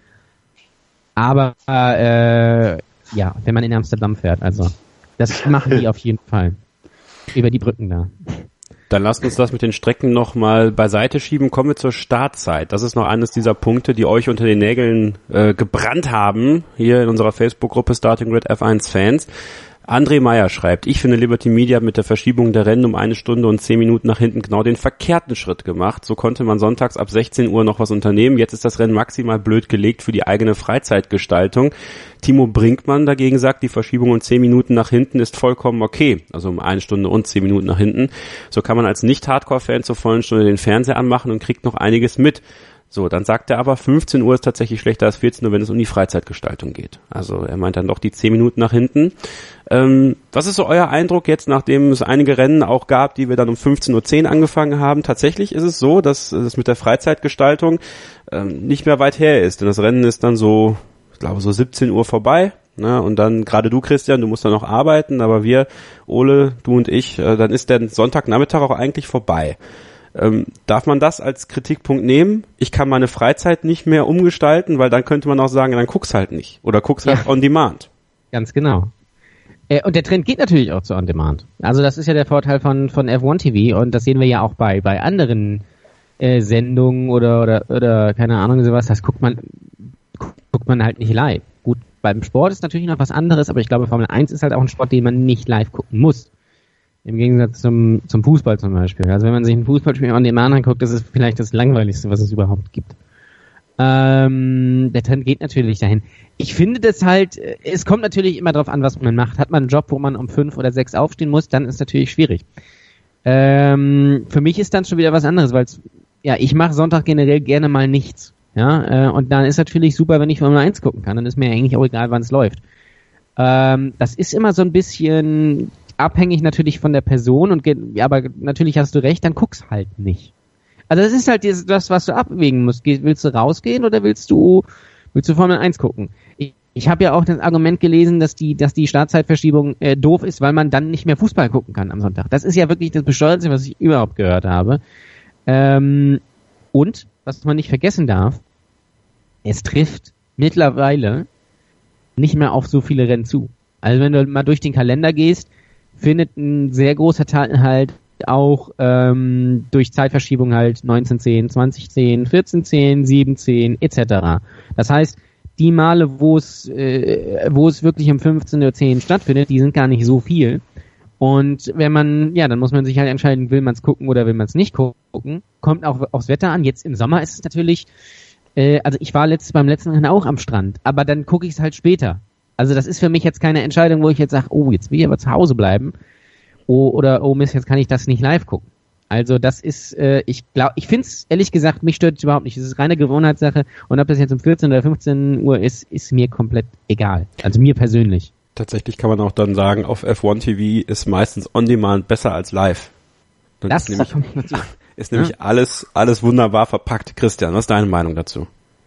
Aber äh, ja, wenn man in Amsterdam fährt, also das machen die auf jeden Fall. Über die Brücken da. Dann lasst uns das mit den Strecken noch mal beiseite schieben. Kommen wir zur Startzeit. Das ist noch eines dieser Punkte, die euch unter den Nägeln äh, gebrannt haben, hier in unserer Facebook-Gruppe Starting Grid F eins Fans. André Meyer schreibt, ich finde Liberty Media mit der Verschiebung der Rennen um eine Stunde und zehn Minuten nach hinten genau den verkehrten Schritt gemacht. So konnte man sonntags ab sechzehn Uhr noch was unternehmen. Jetzt ist das Rennen maximal blöd gelegt für die eigene Freizeitgestaltung. Timo Brinkmann dagegen sagt, die Verschiebung um zehn Minuten nach hinten ist vollkommen okay. Also um eine Stunde und zehn Minuten nach hinten. So kann man als Nicht-Hardcore-Fan zur vollen Stunde den Fernseher anmachen und kriegt noch einiges mit. So, dann sagt er aber, fünfzehn Uhr ist tatsächlich schlechter als vierzehn Uhr, wenn es um die Freizeitgestaltung geht. Also er meint dann doch die zehn Minuten nach hinten. Ähm, was ist so euer Eindruck jetzt, nachdem es einige Rennen auch gab, die wir dann um fünfzehn Uhr zehn angefangen haben? Tatsächlich ist es so, dass es mit der Freizeitgestaltung ähm, nicht mehr weit her ist. Denn das Rennen ist dann so, ich glaube so siebzehn Uhr vorbei. Ne? Und dann, gerade du Christian, du musst dann noch arbeiten, aber wir, Ole, du und ich, äh, dann ist der Sonntagnachmittag auch eigentlich vorbei. Ähm, darf man das als Kritikpunkt nehmen? Ich kann meine Freizeit nicht mehr umgestalten, weil dann könnte man auch sagen, dann guck's halt nicht. Oder guck's halt ja. on demand. Ganz genau. Äh, und der Trend geht natürlich auch zu on demand. Also das ist ja der Vorteil von, von F eins T V und das sehen wir ja auch bei, bei anderen äh, Sendungen oder, oder, oder keine Ahnung sowas. Das guckt man, guckt man halt nicht live. Gut, beim Sport ist natürlich noch was anderes, aber ich glaube Formel eins ist halt auch ein Sport, den man nicht live gucken muss. Im Gegensatz zum, zum Fußball zum Beispiel. Also wenn man sich ein Fußballspiel on demand anguckt, das ist vielleicht das Langweiligste, was es überhaupt gibt. Ähm, der Trend geht natürlich dahin. Ich finde das halt, es kommt natürlich immer darauf an, was man macht. Hat man einen Job, wo man um fünf oder sechs aufstehen muss, dann ist es natürlich schwierig. Ähm, für mich ist dann schon wieder was anderes, weil ja, ich mache Sonntag generell gerne mal nichts. Ja, äh, und dann ist natürlich super, wenn ich Formel eins gucken kann. Dann ist mir eigentlich auch egal, wann es läuft. Ähm, das ist immer so ein bisschen abhängig natürlich von der Person und ja, aber natürlich hast du recht, dann guck's halt nicht. Also das ist halt das, was du abwägen musst. Willst du rausgehen oder willst du willst du Formel eins gucken? Ich, ich habe ja auch das Argument gelesen, dass die dass die Startzeitverschiebung äh, doof ist, weil man dann nicht mehr Fußball gucken kann am Sonntag. Das ist ja wirklich das Bescheuertste, was ich überhaupt gehört habe. Ähm, und, was man nicht vergessen darf, es trifft mittlerweile nicht mehr auf so viele Rennen zu. Also wenn du mal durch den Kalender gehst, findet ein sehr großer Teil halt auch ähm, durch Zeitverschiebung halt neunzehn zehn, zwanzig zehn, vierzehn zehn, sieben zehn et cetera. Das heißt, die Male, wo es äh, wo es wirklich um fünfzehn Uhr zehn stattfindet, die sind gar nicht so viel. Und wenn man, ja, dann muss man sich halt entscheiden, will man es gucken oder will man es nicht gucken. Kommt auch aufs Wetter an. Jetzt im Sommer ist es natürlich, äh, also ich war letztes beim letzten Rennen auch am Strand, aber dann gucke ich es halt später. Also das ist für mich jetzt keine Entscheidung, wo ich jetzt sage, oh, jetzt will ich aber zu Hause bleiben. Oh, oder, oh Mist, jetzt kann ich das nicht live gucken. Also das ist, äh, ich glaube, ich finde es, ehrlich gesagt, mich stört es überhaupt nicht. Es ist reine Gewohnheitssache und ob das jetzt um vierzehn oder fünfzehn Uhr ist, ist mir komplett egal. Also mir persönlich. Tatsächlich kann man auch dann sagen, auf F eins T V ist meistens on-demand besser als live. Und das ist nämlich, ist nämlich ja. alles, alles wunderbar verpackt. Christian, was ist deine Meinung dazu?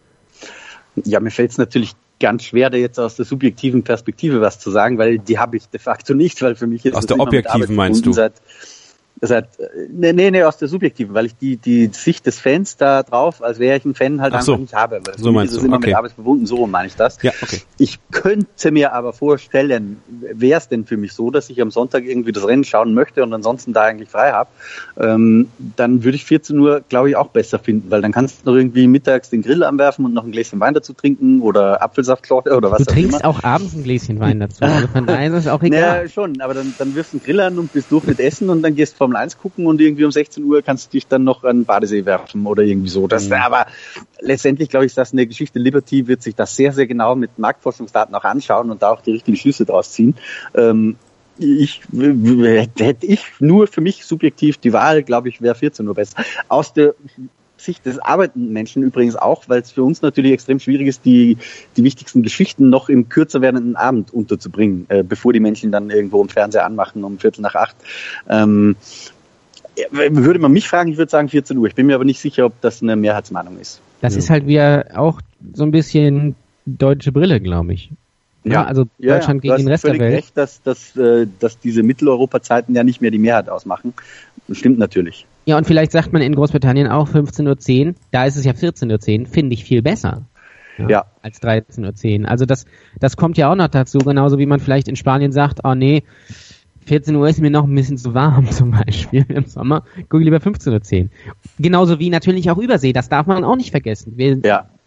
Ja, mir fällt es natürlich ganz schwer, da jetzt aus der subjektiven Perspektive was zu sagen, weil die habe ich de facto nicht, weil für mich ist aus der objektiven meinst du? Seit, seit, nee, nee, nee, aus der subjektiven, weil ich die die Sicht des Fans da drauf, als wäre ich ein Fan, halt Ach einfach so. nicht habe. Weil so meinst ist es du? immer Okay. mit Arbeit verbunden, so meine ich das. Ja, okay. Ich könnte mir aber vorstellen, wäre es denn für mich so, dass ich am Sonntag irgendwie das Rennen schauen möchte und ansonsten da eigentlich frei habe, ähm, dann würde ich vierzehn Uhr, glaube ich, auch besser finden, weil dann kannst du noch irgendwie mittags den Grill anwerfen und noch ein Gläschen Wein dazu trinken oder Apfelsaftschorle oder was du auch immer. Du trinkst auch abends ein Gläschen Wein dazu, also von daher ist es auch egal. Ja, schon, aber dann, dann wirfst du einen Grill an und bist durch mit Essen und dann gehst Formel eins gucken und irgendwie um sechzehn Uhr kannst du dich dann noch an den Badesee werfen oder irgendwie so. Das, mhm. Aber letztendlich, glaube ich, ist das eine Geschichte. Liberty wird sich das sehr, sehr genau mit Marktforschungsdaten auch anschauen und da auch die richtigen Schlüsse draus ziehen. Ähm, ich, hätte ich nur für mich subjektiv die Wahl, glaube ich, wäre vierzehn Uhr besser. Aus der Sicht des arbeitenden Menschen übrigens auch, weil es für uns natürlich extrem schwierig ist, die, die wichtigsten Geschichten noch im kürzer werdenden Abend unterzubringen, äh, bevor die Menschen dann irgendwo im Fernseher anmachen um Viertel nach acht. Ähm, würde man mich fragen, ich würde sagen vierzehn Uhr. Ich bin mir aber nicht sicher, ob das eine Mehrheitsmeinung ist. Das ja. ist halt wieder auch so ein bisschen deutsche Brille, glaube ich. Ja, ja, also Deutschland ja, ja. gegen den Rest der Welt. Du hast völlig recht, dass, dass, äh, dass diese Mitteleuropa-Zeiten ja nicht mehr die Mehrheit ausmachen. Das stimmt natürlich. Ja, und vielleicht sagt man in Großbritannien auch fünfzehn Uhr zehn, da ist es ja vierzehn Uhr zehn, finde ich viel besser. Ja, ja. Als dreizehn Uhr zehn. Also das, das kommt ja auch noch dazu, genauso wie man vielleicht in Spanien sagt, oh nee, vierzehn Uhr ist mir noch ein bisschen zu warm zum Beispiel im Sommer, gucke lieber fünfzehn Uhr zehn. Genauso wie natürlich auch Übersee, das darf man auch nicht vergessen. Wir, ja.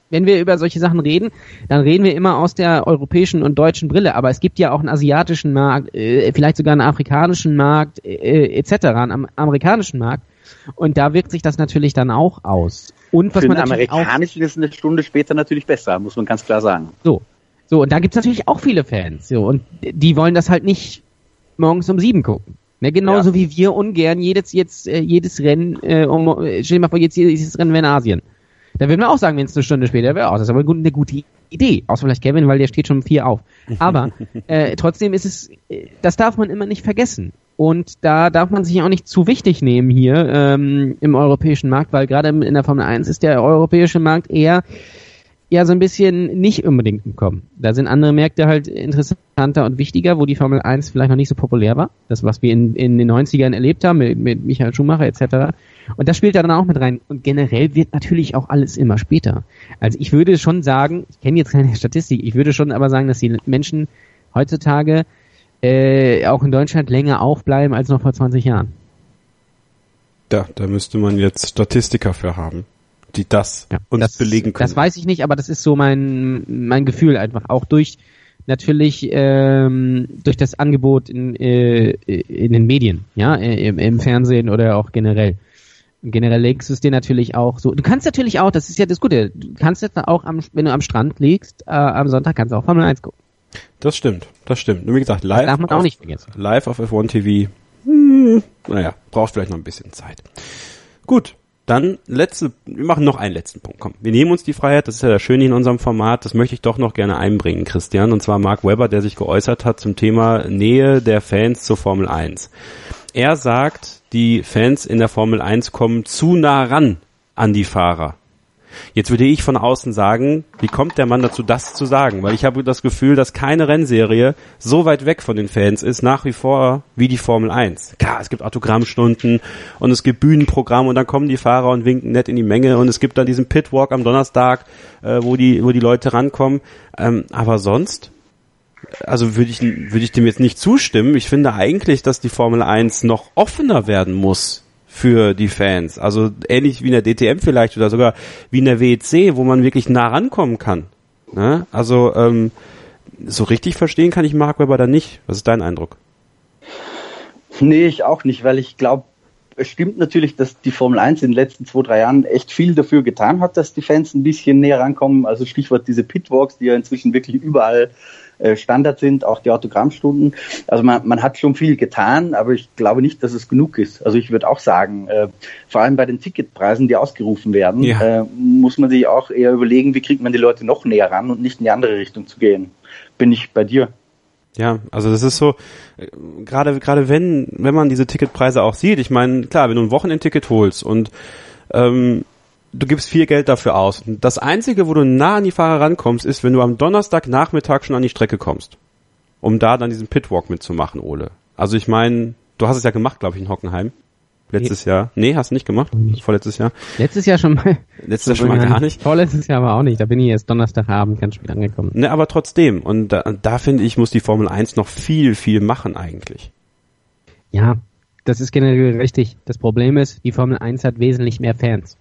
wenn wir über solche Sachen reden, dann reden wir immer aus der europäischen und deutschen Brille. Aber es gibt ja auch einen asiatischen Markt, äh, vielleicht sogar einen afrikanischen Markt, äh, et cetera, einen amerikanischen Markt. Und da wirkt sich das natürlich dann auch aus. Und was Für man den natürlich amerikanischen ist eine Stunde später natürlich besser, muss man ganz klar sagen. So, so und da gibt's natürlich auch viele Fans. So, und die wollen das halt nicht morgens um sieben gucken. Ne, genauso ja. wie wir ungern jedes jetzt äh, jedes Rennen, äh, um, stell dir mal vor, jetzt jedes Rennen wäre in Asien. Da würden wir auch sagen, wenn es eine Stunde später wäre, oh, das ist aber eine gute Idee. Außer vielleicht Kevin, weil der steht schon um vier auf. Aber äh, trotzdem ist es, das darf man immer nicht vergessen. Und da darf man sich auch nicht zu wichtig nehmen hier ähm, im europäischen Markt, weil gerade in der Formel eins ist der europäische Markt eher ja so ein bisschen nicht unbedingt im Kommen. Da sind andere Märkte halt interessanter und wichtiger, wo die Formel eins vielleicht noch nicht so populär war. Das, was wir in, in den neunzigern erlebt haben mit, mit Michael Schumacher et cetera. Und das spielt da dann auch mit rein. Und generell wird natürlich auch alles immer später. Also ich würde schon sagen, ich kenne jetzt keine Statistik, ich würde schon aber sagen, dass die Menschen heutzutage äh, auch in Deutschland länger aufbleiben als noch vor zwanzig Jahren. Ja, da müsste man jetzt Statistiker für haben, die das ja, uns das, belegen können. Das weiß ich nicht, aber das ist so mein mein Gefühl einfach. Auch durch natürlich ähm, durch das Angebot in äh, in den Medien, ja, im, im Fernsehen oder auch generell. Generell legst du es dir natürlich auch so. Du kannst natürlich auch, das ist ja das Gute, du kannst jetzt auch, am, wenn du am Strand liegst, äh, am Sonntag kannst du auch Formel eins gucken. Das stimmt, das stimmt. Nur wie gesagt, live, das darf man auf, auch nicht vergessen. Live auf F eins T V, hm, naja, braucht vielleicht noch ein bisschen Zeit. Gut, dann letzte, wir machen noch einen letzten Punkt. Komm, wir nehmen uns die Freiheit, das ist ja das Schöne in unserem Format, das möchte ich doch noch gerne einbringen, Christian, und zwar Mark Webber, der sich geäußert hat zum Thema Nähe der Fans zur Formel eins. Er sagt, die Fans in der Formel eins kommen zu nah ran an die Fahrer. Jetzt würde ich von außen sagen, wie kommt der Mann dazu, das zu sagen? Weil ich habe das Gefühl, dass keine Rennserie so weit weg von den Fans ist, nach wie vor wie die Formel eins. Klar, es gibt Autogrammstunden und es gibt Bühnenprogramm und dann kommen die Fahrer und winken nett in die Menge und es gibt dann diesen Pitwalk am Donnerstag, äh, wo die wo die Leute rankommen. Ähm, aber sonst... Also würde ich, würde ich dem jetzt nicht zustimmen. Ich finde eigentlich, dass die Formel eins noch offener werden muss für die Fans. Also ähnlich wie in der D T M vielleicht oder sogar wie in der W E C, wo man wirklich nah rankommen kann. Ne? Also ähm, so richtig verstehen kann ich Mark Webber da nicht. Was ist dein Eindruck? Nee, ich auch nicht, weil ich glaube, es stimmt natürlich, dass die Formel eins in den letzten zwei, drei Jahren echt viel dafür getan hat, dass die Fans ein bisschen näher rankommen. Also Stichwort diese Pitwalks, die ja inzwischen wirklich überall Standard sind, auch die Autogrammstunden. Also man, man hat schon viel getan, aber ich glaube nicht, dass es genug ist. Also ich würde auch sagen, äh, vor allem bei den Ticketpreisen, die ausgerufen werden, ja. äh, muss man sich auch eher überlegen, wie kriegt man die Leute noch näher ran und nicht in die andere Richtung zu gehen. Bin ich bei dir. Ja, also das ist so, gerade gerade wenn wenn man diese Ticketpreise auch sieht, ich meine, klar, wenn du ein Wochenendticket holst und ähm, du gibst viel Geld dafür aus. Das Einzige, wo du nah an die Fahrer rankommst, ist, wenn du am Donnerstagnachmittag schon an die Strecke kommst, um da dann diesen Pitwalk mitzumachen, Ole. Also ich meine, du hast es ja gemacht, glaube ich, in Hockenheim. Letztes nee. Jahr. Nee, hast du nicht gemacht? Nicht. Vorletztes Jahr. Letztes Jahr schon mal. Letztes Jahr schon mal gar nicht. Vorletztes Jahr aber auch nicht. Da bin ich erst Donnerstagabend ganz spät angekommen. Ne, aber trotzdem. Und da, da finde ich, muss die Formel eins noch viel, viel machen eigentlich. Ja, das ist generell richtig. Das Problem ist, die Formel eins hat wesentlich mehr Fans.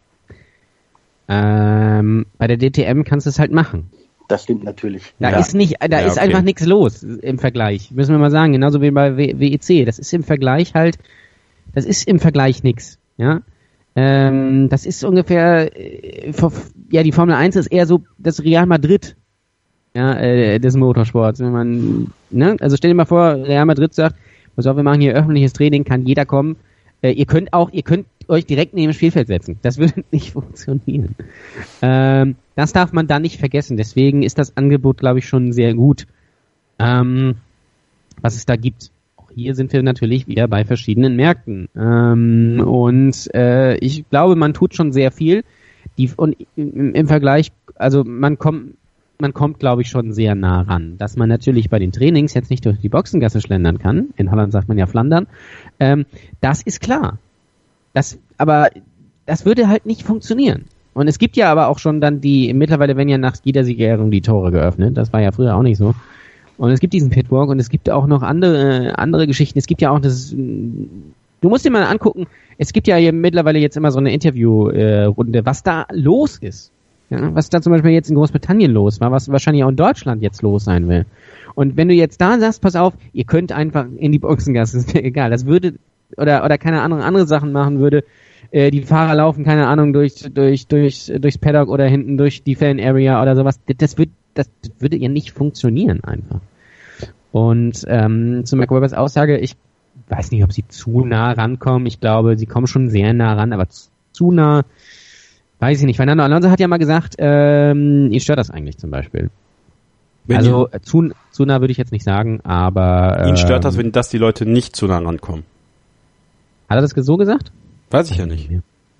Ähm, bei der D T M kannst du es halt machen. Das stimmt natürlich. Da ja. ist nicht, da ja, ist okay. einfach nichts los im Vergleich. Müssen wir mal sagen, genauso wie bei w- WEC. Das ist im Vergleich halt, das ist im Vergleich nix, ja. Ähm, das ist ungefähr, äh, ja, die Formel eins ist eher so das Real Madrid, ja, äh, des Motorsports. Wenn man, ne, also stell dir mal vor, Real Madrid sagt, pass auf, wir machen hier öffentliches Training, kann jeder kommen. Äh, ihr könnt auch, ihr könnt euch direkt neben das Spielfeld setzen. Das würde nicht funktionieren. Ähm, das darf man da nicht vergessen. Deswegen ist das Angebot, glaube ich, schon sehr gut, ähm, was es da gibt. Auch hier sind wir natürlich wieder bei verschiedenen Märkten. Ähm, und äh, ich glaube, man tut schon sehr viel. Die, und im, im Vergleich, also man kommt, man kommt, glaube ich, schon sehr nah ran. Dass man natürlich bei den Trainings jetzt nicht durch die Boxengasse schlendern kann. In Holland sagt man ja Flandern. Ähm, das ist klar. Das, aber das würde halt nicht funktionieren. Und es gibt ja aber auch schon dann die, mittlerweile werden ja nach jeder Siegerehrung die Tore geöffnet. Das war ja früher auch nicht so. Und es gibt diesen Pitwalk und es gibt auch noch andere andere Geschichten. Es gibt ja auch das, du musst dir mal angucken, es gibt ja hier mittlerweile jetzt immer so eine Interviewrunde, was da los ist. Ja, was da zum Beispiel jetzt in Großbritannien los war, was wahrscheinlich auch in Deutschland jetzt los sein will. Und wenn du jetzt da sagst, pass auf, ihr könnt einfach in die Boxengasse, ist mir egal, das würde, oder, oder keine Ahnung, andere Sachen machen würde, äh, die Fahrer laufen, keine Ahnung, durch, durch, durch, durchs Paddock oder hinten durch die Fan Area oder sowas, das wird, das würde ja nicht funktionieren einfach. Und, ähm, zu Mark Webbers Aussage, ich weiß nicht, ob sie zu nah rankommen, ich glaube, sie kommen schon sehr nah ran, aber zu nah, weiß ich nicht. Fernando Alonso hat ja mal gesagt, ähm, ihn stört das eigentlich zum Beispiel. Wenn also äh, zu, zu nah würde ich jetzt nicht sagen, aber... Ähm, ihn stört das, wenn dass die Leute nicht zu nah rankommen. Hat er das so gesagt? Weiß ich ja nicht.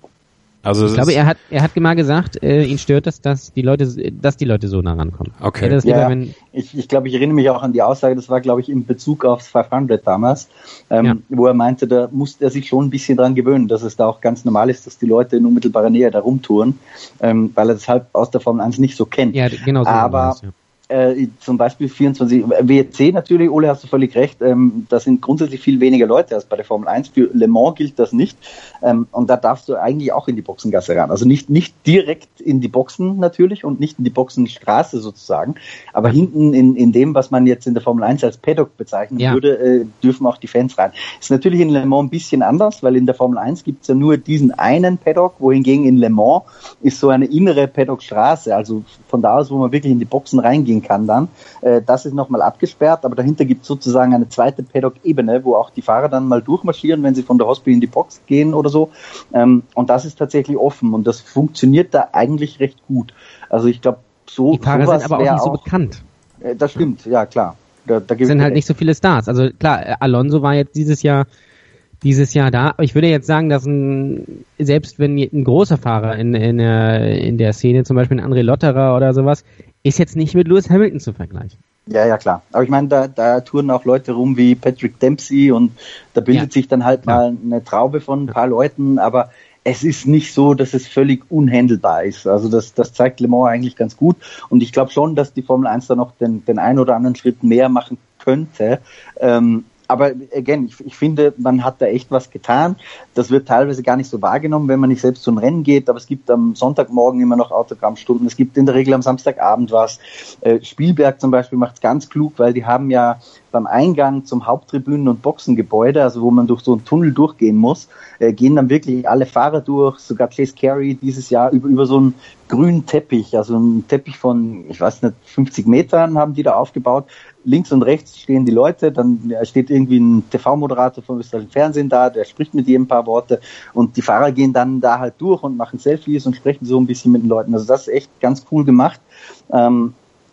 Also ich glaube, er hat er hat mal gesagt, äh, ihn stört das, dass die Leute dass die Leute so nah rankommen. Okay. Das ja, lieber, wenn ich, ich glaube, ich erinnere mich auch an die Aussage, das war, glaube ich, in Bezug aufs fünfhundert damals, ähm, ja. wo er meinte, da musste er sich schon ein bisschen dran gewöhnen, dass es da auch ganz normal ist, dass die Leute in unmittelbarer Nähe da rumtouren, ähm, weil er das halt aus der Formel eins nicht so kennt. Ja, genau so. Aber das, ja. Äh, zum Beispiel vierundzwanzig, W C natürlich, Ole, hast du völlig recht, ähm, da sind grundsätzlich viel weniger Leute als bei der Formel eins. Für Le Mans gilt das nicht. Ähm, und da darfst du eigentlich auch in die Boxengasse ran. Also nicht, nicht direkt in die Boxen natürlich und nicht in die Boxenstraße sozusagen, aber hinten in, in dem, was man jetzt in der Formel eins als Paddock bezeichnen ja. würde, äh, dürfen auch die Fans rein. Ist natürlich in Le Mans ein bisschen anders, weil in der Formel eins gibt's ja nur diesen einen Paddock, wohingegen in Le Mans ist so eine innere Paddockstraße, also von da aus, wo man wirklich in die Boxen reingehen kann dann. Äh, das ist nochmal abgesperrt, aber dahinter gibt es sozusagen eine zweite Paddock-Ebene, wo auch die Fahrer dann mal durchmarschieren, wenn sie von der Hospi in die Box gehen oder so. Ähm, und das ist tatsächlich offen und das funktioniert da eigentlich recht gut. Also ich glaube, so die Fahrer sind aber auch nicht so auch, bekannt. Äh, das stimmt, ja klar. Da, da sind halt nicht so viele Stars. Also klar, Alonso war jetzt dieses Jahr dieses Jahr da. Aber ich würde jetzt sagen, dass ein, selbst wenn ein großer Fahrer in, in, der, in der Szene, zum Beispiel ein André Lotterer oder sowas, ist jetzt nicht mit Lewis Hamilton zu vergleichen. Ja, ja, klar. Aber ich meine, da, da touren auch Leute rum wie Patrick Dempsey und da bildet ja. sich dann halt ja. mal eine Traube von ein paar Leuten, aber es ist nicht so, dass es völlig unhandelbar ist. Also das, das zeigt Le Mans eigentlich ganz gut und ich glaube schon, dass die Formel eins da noch den, den einen oder anderen Schritt mehr machen könnte. Ähm, Aber again, ich, ich finde, man hat da echt was getan. Das wird teilweise gar nicht so wahrgenommen, wenn man nicht selbst zum Rennen geht. Aber es gibt am Sonntagmorgen immer noch Autogrammstunden. Es gibt in der Regel am Samstagabend was. Äh, Spielberg zum Beispiel macht es ganz klug, weil die haben ja beim Eingang zum Haupttribünen- und Boxengebäude, also wo man durch so einen Tunnel durchgehen muss, äh, gehen dann wirklich alle Fahrer durch. Sogar Chase Carey dieses Jahr über, über so einen grünen Teppich, also einen Teppich von, ich weiß nicht, fünfzig Metern haben die da aufgebaut. Links und rechts stehen die Leute, dann steht irgendwie ein T V-Moderator vom österreichischen Fernsehen da, der spricht mit jedem ein paar Worte und die Fahrer gehen dann da halt durch und machen Selfies und sprechen so ein bisschen mit den Leuten. Also das ist echt ganz cool gemacht. Ähm,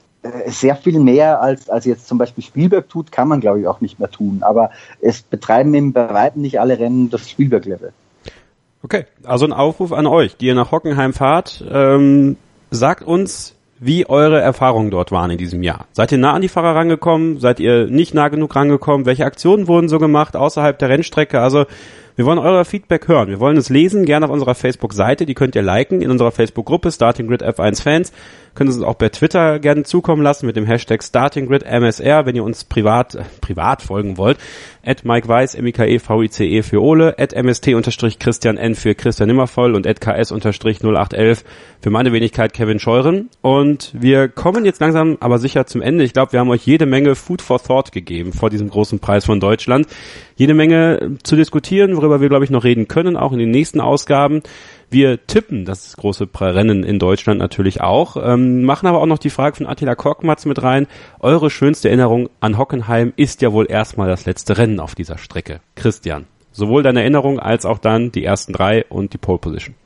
sehr viel mehr als, als jetzt zum Beispiel Spielberg tut, kann man glaube ich auch nicht mehr tun. Aber es betreiben eben bei weitem nicht alle Rennen das Spielberg-Level. Okay, also ein Aufruf an euch, die ihr nach Hockenheim fahrt. Ähm, sagt uns, wie eure Erfahrungen dort waren in diesem Jahr. Seid ihr nah an die Fahrer rangekommen? Seid ihr nicht nah genug rangekommen? Welche Aktionen wurden so gemacht außerhalb der Rennstrecke? Also wir wollen euer Feedback hören. Wir wollen es lesen, gerne auf unserer Facebook-Seite. Die könnt ihr liken in unserer Facebook-Gruppe Starting Grid F eins Fans. Könnt ihr uns auch per Twitter gerne zukommen lassen mit dem Hashtag Starting Grid M S R, wenn ihr uns privat äh, privat folgen wollt. At Mike Weiss, M I K E V I C E für Ole, at M S T unterstrich Christian N für Christian Nimmervoll und at K S unterstrich null acht elf für meine Wenigkeit Kevin Scheuren. Und wir kommen jetzt langsam aber sicher zum Ende. Ich glaube, wir haben euch jede Menge Food for Thought gegeben vor diesem großen Preis von Deutschland. Jede Menge zu diskutieren, worüber wir, glaube ich, noch reden können, auch in den nächsten Ausgaben. Wir tippen das große Rennen in Deutschland natürlich auch, ähm, machen aber auch noch die Frage von Attila Korkmaz mit rein. Eure schönste Erinnerung an Hockenheim ist ja wohl erstmal das letzte Rennen auf dieser Strecke. Christian, sowohl deine Erinnerung als auch dann die ersten drei und die Pole Position.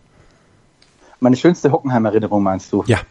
Meine schönste Hockenheim-Erinnerung meinst du? Ja.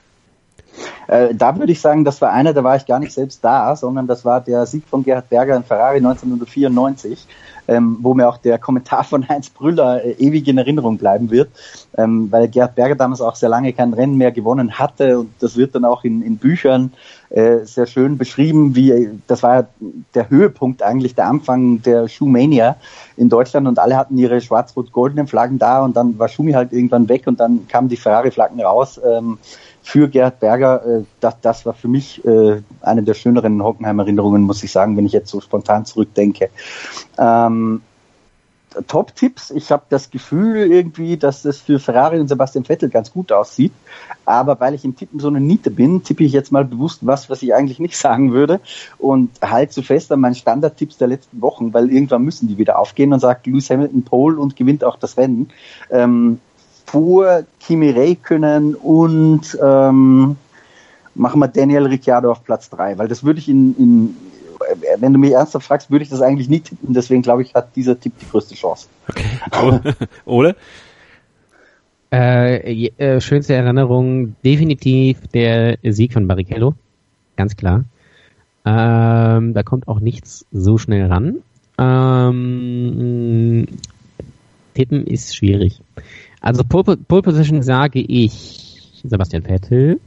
Äh, da würde ich sagen, das war einer, da war ich gar nicht selbst da, sondern das war der Sieg von Gerhard Berger in Ferrari neunzehnhundertvierundneunzig, ähm, wo mir auch der Kommentar von Heinz Brüller äh, ewig in Erinnerung bleiben wird, ähm, weil Gerhard Berger damals auch sehr lange kein Rennen mehr gewonnen hatte und das wird dann auch in, in Büchern äh, sehr schön beschrieben, wie das war ja der Höhepunkt eigentlich, der Anfang der Shoemania in Deutschland und alle hatten ihre schwarz-rot-goldenen Flaggen da und dann war Schumi halt irgendwann weg und dann kamen die Ferrari-Flaggen raus, ähm, für Gerhard Berger, äh, das, das war für mich äh, eine der schöneren Hockenheim-Erinnerungen, muss ich sagen, wenn ich jetzt so spontan zurückdenke. Ähm, Top-Tipps. Ich habe das Gefühl irgendwie, dass das für Ferrari und Sebastian Vettel ganz gut aussieht. Aber weil ich im Tippen so eine Niete bin, tippe ich jetzt mal bewusst was, was ich eigentlich nicht sagen würde und halte so fest an meinen Standardtipps der letzten Wochen, weil irgendwann müssen die wieder aufgehen und sagt Lewis Hamilton Pole und gewinnt auch das Rennen. Ähm, vor Kimi Räikkönen und ähm, machen wir Daniel Ricciardo auf Platz drei, weil das würde ich in, in wenn du mich ernsthaft fragst, würde ich das eigentlich nie tippen, deswegen glaube ich, hat dieser Tipp die größte Chance. Okay. Ole? Äh, äh, schönste Erinnerung, definitiv der Sieg von Barrichello, ganz klar. Ähm, da kommt auch nichts so schnell ran. Ähm, tippen ist schwierig. Also Pole, Pole Position sage ich Sebastian Vettel.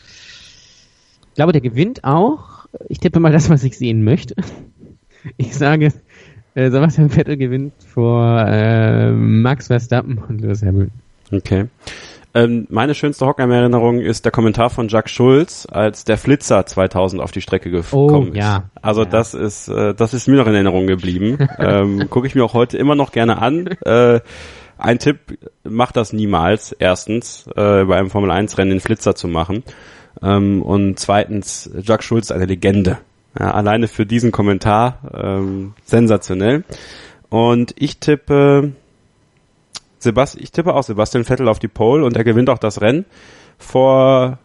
Ich glaube, der gewinnt auch. Ich tippe mal das, was ich sehen möchte. Ich sage, äh, Sebastian Vettel gewinnt vor äh, Max Verstappen und Lewis Hamilton. Okay. Ähm, meine schönste Hockenheim-Erinnerung ist der Kommentar von Jacques Schulz, als der Flitzer zweitausend auf die Strecke gekommen oh, ja. ist. Also ja. das ist, äh, das ist mir noch in Erinnerung geblieben. ähm, gucke ich mir auch heute immer noch gerne an. Äh, ein Tipp, macht das niemals. Erstens, äh, bei einem Formel eins Rennen den Flitzer zu machen. Ähm, und zweitens, Jacques Schulz ist eine Legende. Ja, alleine für diesen Kommentar ähm, sensationell. Und ich tippe Sebast- ich tippe auch Sebastian Vettel auf die Pole und er gewinnt auch das Rennen vor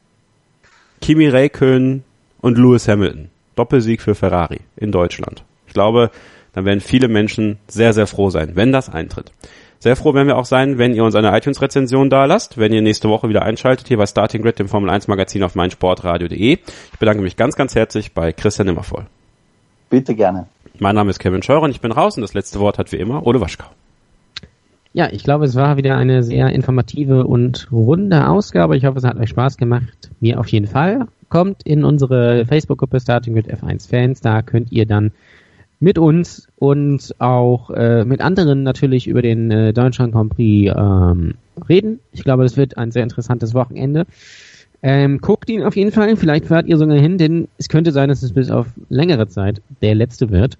Kimi Räikkönen und Lewis Hamilton. Doppelsieg für Ferrari in Deutschland. Ich glaube, dann werden viele Menschen sehr, sehr froh sein, wenn das eintritt. Sehr froh werden wir auch sein, wenn ihr uns eine iTunes-Rezension da lasst, wenn ihr nächste Woche wieder einschaltet, hier bei Starting Grid, dem Formel eins Magazin auf meinsportradio punkt de. Ich bedanke mich ganz, ganz herzlich bei Christian Nimmervoll. Bitte gerne. Mein Name ist Kevin Scheuren, ich bin raus und das letzte Wort hat wie immer Ole Waschkau. Ja, ich glaube, es war wieder eine sehr informative und runde Ausgabe. Ich hoffe, es hat euch Spaß gemacht. Mir auf jeden Fall. Kommt in unsere Facebook-Gruppe Starting Grid F eins Fans, da könnt ihr dann mit uns und auch äh, mit anderen natürlich über den äh, Deutschland Grand Prix ähm, reden. Ich glaube, das wird ein sehr interessantes Wochenende. Ähm, guckt ihn auf jeden Fall, vielleicht fahrt ihr sogar hin, denn es könnte sein, dass es bis auf längere Zeit der letzte wird.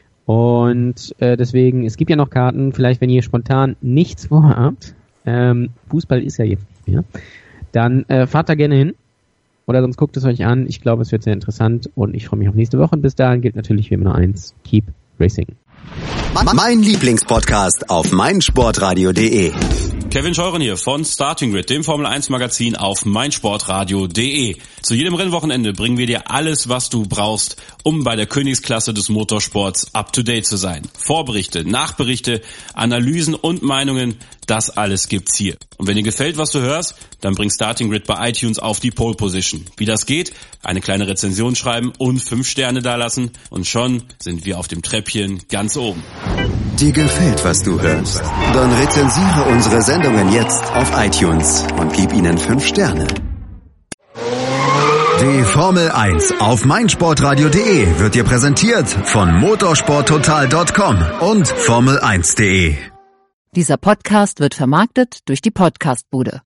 Und äh, deswegen, es gibt ja noch Karten, vielleicht wenn ihr spontan nichts vorhabt, ähm, Fußball ist ja jetzt nicht mehr, dann äh, fahrt da gerne hin. Oder sonst guckt es euch an. Ich glaube, es wird sehr interessant und ich freue mich auf nächste Woche. Und bis dahin gilt natürlich wie immer nur eins. Keep racing. Mein Lieblingspodcast auf meinsportradio punkt de. Kevin Scheuren hier von Starting Grid, dem Formel eins Magazin auf meinsportradio punkt de. Zu jedem Rennwochenende bringen wir dir alles, was du brauchst, um bei der Königsklasse des Motorsports up to date zu sein. Vorberichte, Nachberichte, Analysen und Meinungen, das alles gibt's hier. Und wenn dir gefällt, was du hörst, dann bring Starting Grid bei iTunes auf die Pole Position. Wie das geht? Eine kleine Rezension schreiben und fünf Sterne dalassen und schon sind wir auf dem Treppchen ganz oben. Dir gefällt, was du hörst? Dann rezensiere unsere Sendungen jetzt auf iTunes und gib ihnen fünf Sterne. Die Formel eins auf meinsportradio punkt de wird dir präsentiert von motorsporttotal punkt com und formel eins punkt de. Dieser Podcast wird vermarktet durch die Podcastbude.